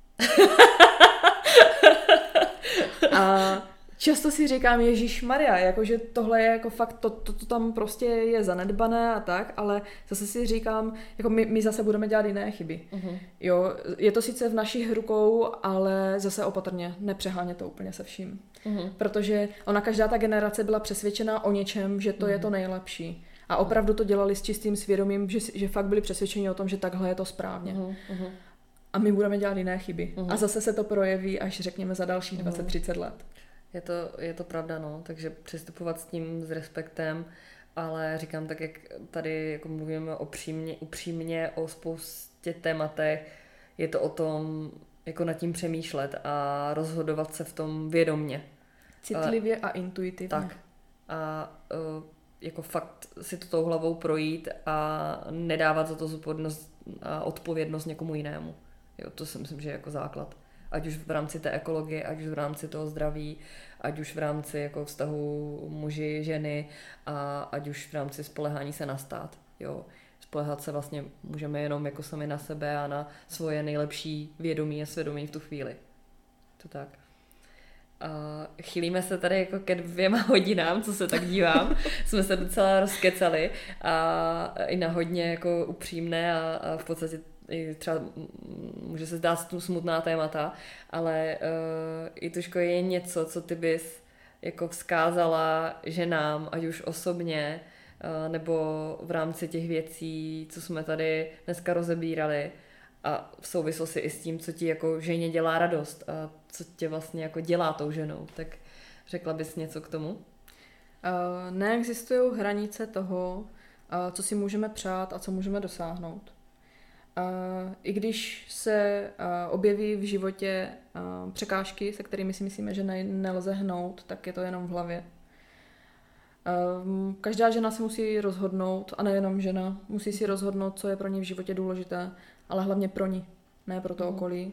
A často si říkám, ježišmarja, jakože tohle je jako fakt, to, to, to tam prostě je zanedbané a tak, ale zase si říkám, jako my, my zase budeme dělat jiné chyby. Uh-huh. Jo, je to sice v našich rukou, ale zase opatrně, nepřeháně to úplně se vším. Uh-huh. Protože ona, každá ta generace byla přesvědčená o něčem, že to uh-huh. je to nejlepší. A opravdu to dělali s čistým svědomím, že, že fakt byli přesvědčeni o tom, že takhle je to správně. Uh-huh. a my budeme dělat jiné chyby.
Uh-huh.
A zase se to projeví až řekněme za další dvacet třicet let.
Je to, je to pravda, no, takže přistupovat s tím s respektem, ale říkám tak, jak tady jako mluvíme upřímně, upřímně o spoustě tématech, je to o tom jako nad tím přemýšlet a rozhodovat se v tom vědomně.
Citlivě a, a intuitivně.
Tak. A uh, jako fakt si to tou hlavou projít a nedávat za to zodpovědnost a odpovědnost někomu jinému. Jo, to si myslím, že je jako základ. Ať už v rámci té ekologie, ať už v rámci toho zdraví, ať už v rámci jako vztahu muži, ženy a ať už v rámci spolehání se na stát. Jo. Spolehat se vlastně můžeme jenom jako sami na sebe a na svoje nejlepší vědomí a svědomí v tu chvíli. To tak. A chýlíme se tady jako ke dvěma hodinám, co se tak dívám. Jsme se docela rozkecali a i na hodně jako upřímné a, a v podstatě i třeba může se zdát tu smutná témata, ale uh, i Tuško, je něco, co ty bys jako vzkázala ženám, ať už osobně, uh, nebo v rámci těch věcí, co jsme tady dneska rozebírali a v souvislosti i s tím, co ti jako ženě dělá radost a co tě vlastně jako dělá tou ženou, tak řekla bys něco k tomu?
Uh, neexistují hranice toho, uh, co si můžeme přát a co můžeme dosáhnout. Uh, I když se uh, objeví v životě uh, překážky, se kterými si myslíme, že ne- nelze hnout, tak je to jenom v hlavě. Uh, každá žena si musí rozhodnout, a nejenom žena, musí si rozhodnout, co je pro ní v životě důležité, ale hlavně pro ní, ne pro to okolí.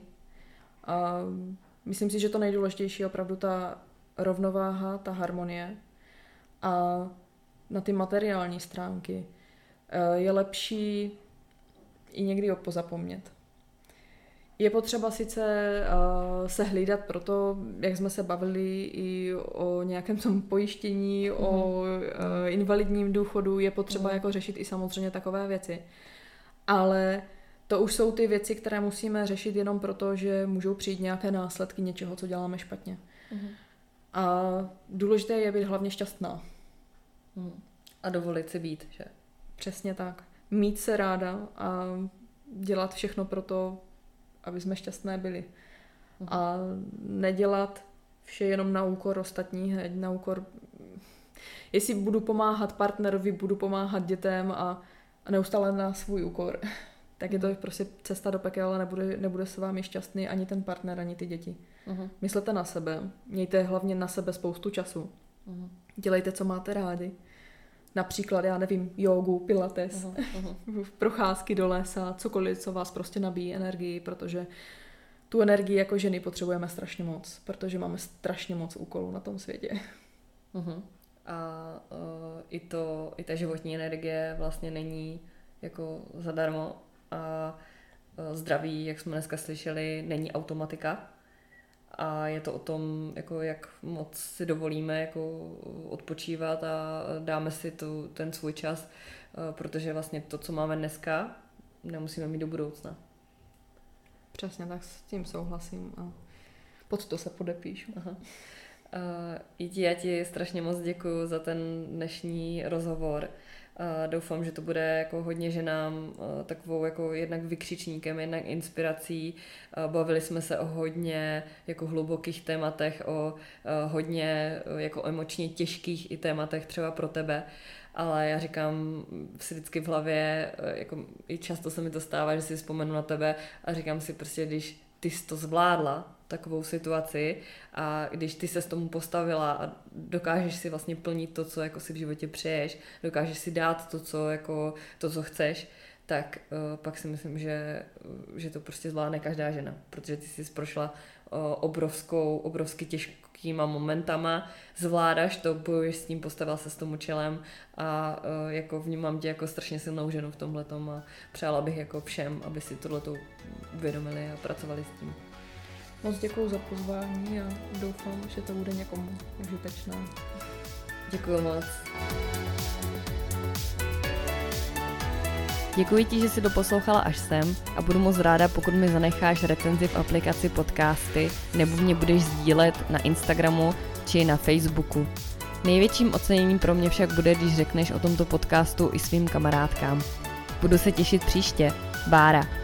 Uh, myslím si, že to nejdůležitější je opravdu ta rovnováha, ta harmonie. A na ty materiální stránky uh, je lepší i někdy pozapomnět. Je potřeba sice uh, se hlídat pro to, jak jsme se bavili i o nějakém tom pojištění, mm. o uh, invalidním důchodu, je potřeba mm. jako řešit i samozřejmě takové věci. Ale to už jsou ty věci, které musíme řešit jenom proto, že můžou přijít nějaké následky něčeho, co děláme špatně. Mm. A důležité je být hlavně šťastná.
Mm. A dovolit si být, že?
Přesně tak. Mít se ráda a dělat všechno pro to, aby jsme šťastné byli. Uh-huh. A nedělat vše jenom na úkor ostatních, na úkor... Jestli budu pomáhat partnerovi, budu pomáhat dětem a, a neustále na svůj úkor, tak je to prostě cesta do pekel a nebude, nebude s vámi šťastný ani ten partner, ani ty děti. Uh-huh. Myslete na sebe, mějte hlavně na sebe spoustu času. Uh-huh. Dělejte, co máte rádi. Například, já nevím, jógu, pilates, uh-huh, uh-huh. procházky do lesa, cokoliv, co vás prostě nabíjí energii, protože tu energii jako ženy potřebujeme strašně moc, protože máme strašně moc úkolů na tom světě.
Uh-huh. A uh, i, to, i ta životní energie vlastně není jako zadarmo a uh, zdraví, jak jsme dneska slyšeli, není automatika. A je to o tom, jako jak moc si dovolíme jako odpočívat a dáme si tu, ten svůj čas, protože vlastně to, co máme dneska, nemusíme mít do budoucna.
Přesně tak, s tím souhlasím a pod to se podepíšu.
Aha. I ti, já ti strašně moc děkuju za ten dnešní rozhovor. Doufám, že to bude jako hodně ženám takovou jako jednak vykřičníkem, jednak inspirací. Bavili jsme se o hodně jako hlubokých tématech, o hodně jako emočně těžkých i tématech třeba pro tebe. Ale já říkám si vždycky v hlavě, jako i často se mi to stává, že si vzpomenu na tebe a říkám si prostě, když ty jsi to zvládla, takovou situaci a když ty se s tomu postavila a dokážeš si vlastně plnit to, co jako si v životě přeješ, dokážeš si dát to, co, jako, to, co chceš, tak uh, pak si myslím, že, že to prostě zvládne každá žena, protože ty jsi prošla uh, obrovskou, obrovsky těžkýma momentama, zvládáš to, bojuješ s tím, postavila se s tomu čelem a uh, jako vnímám tě jako strašně silnou ženu v tomhletom a přála bych jako všem, aby si tohleto uvědomili a pracovali s tím.
Moc děkuju za pozvání a doufám, že to bude někomu užitečné.
Děkuju moc. Děkuji ti, že jsi doposlouchala až sem a budu moc ráda, pokud mi zanecháš recenzi v aplikaci Podcasty nebo mě budeš sdílet na Instagramu či na Facebooku. Největším oceněním pro mě však bude, když řekneš o tomto podcastu i svým kamarádkám. Budu se těšit příště. Bára.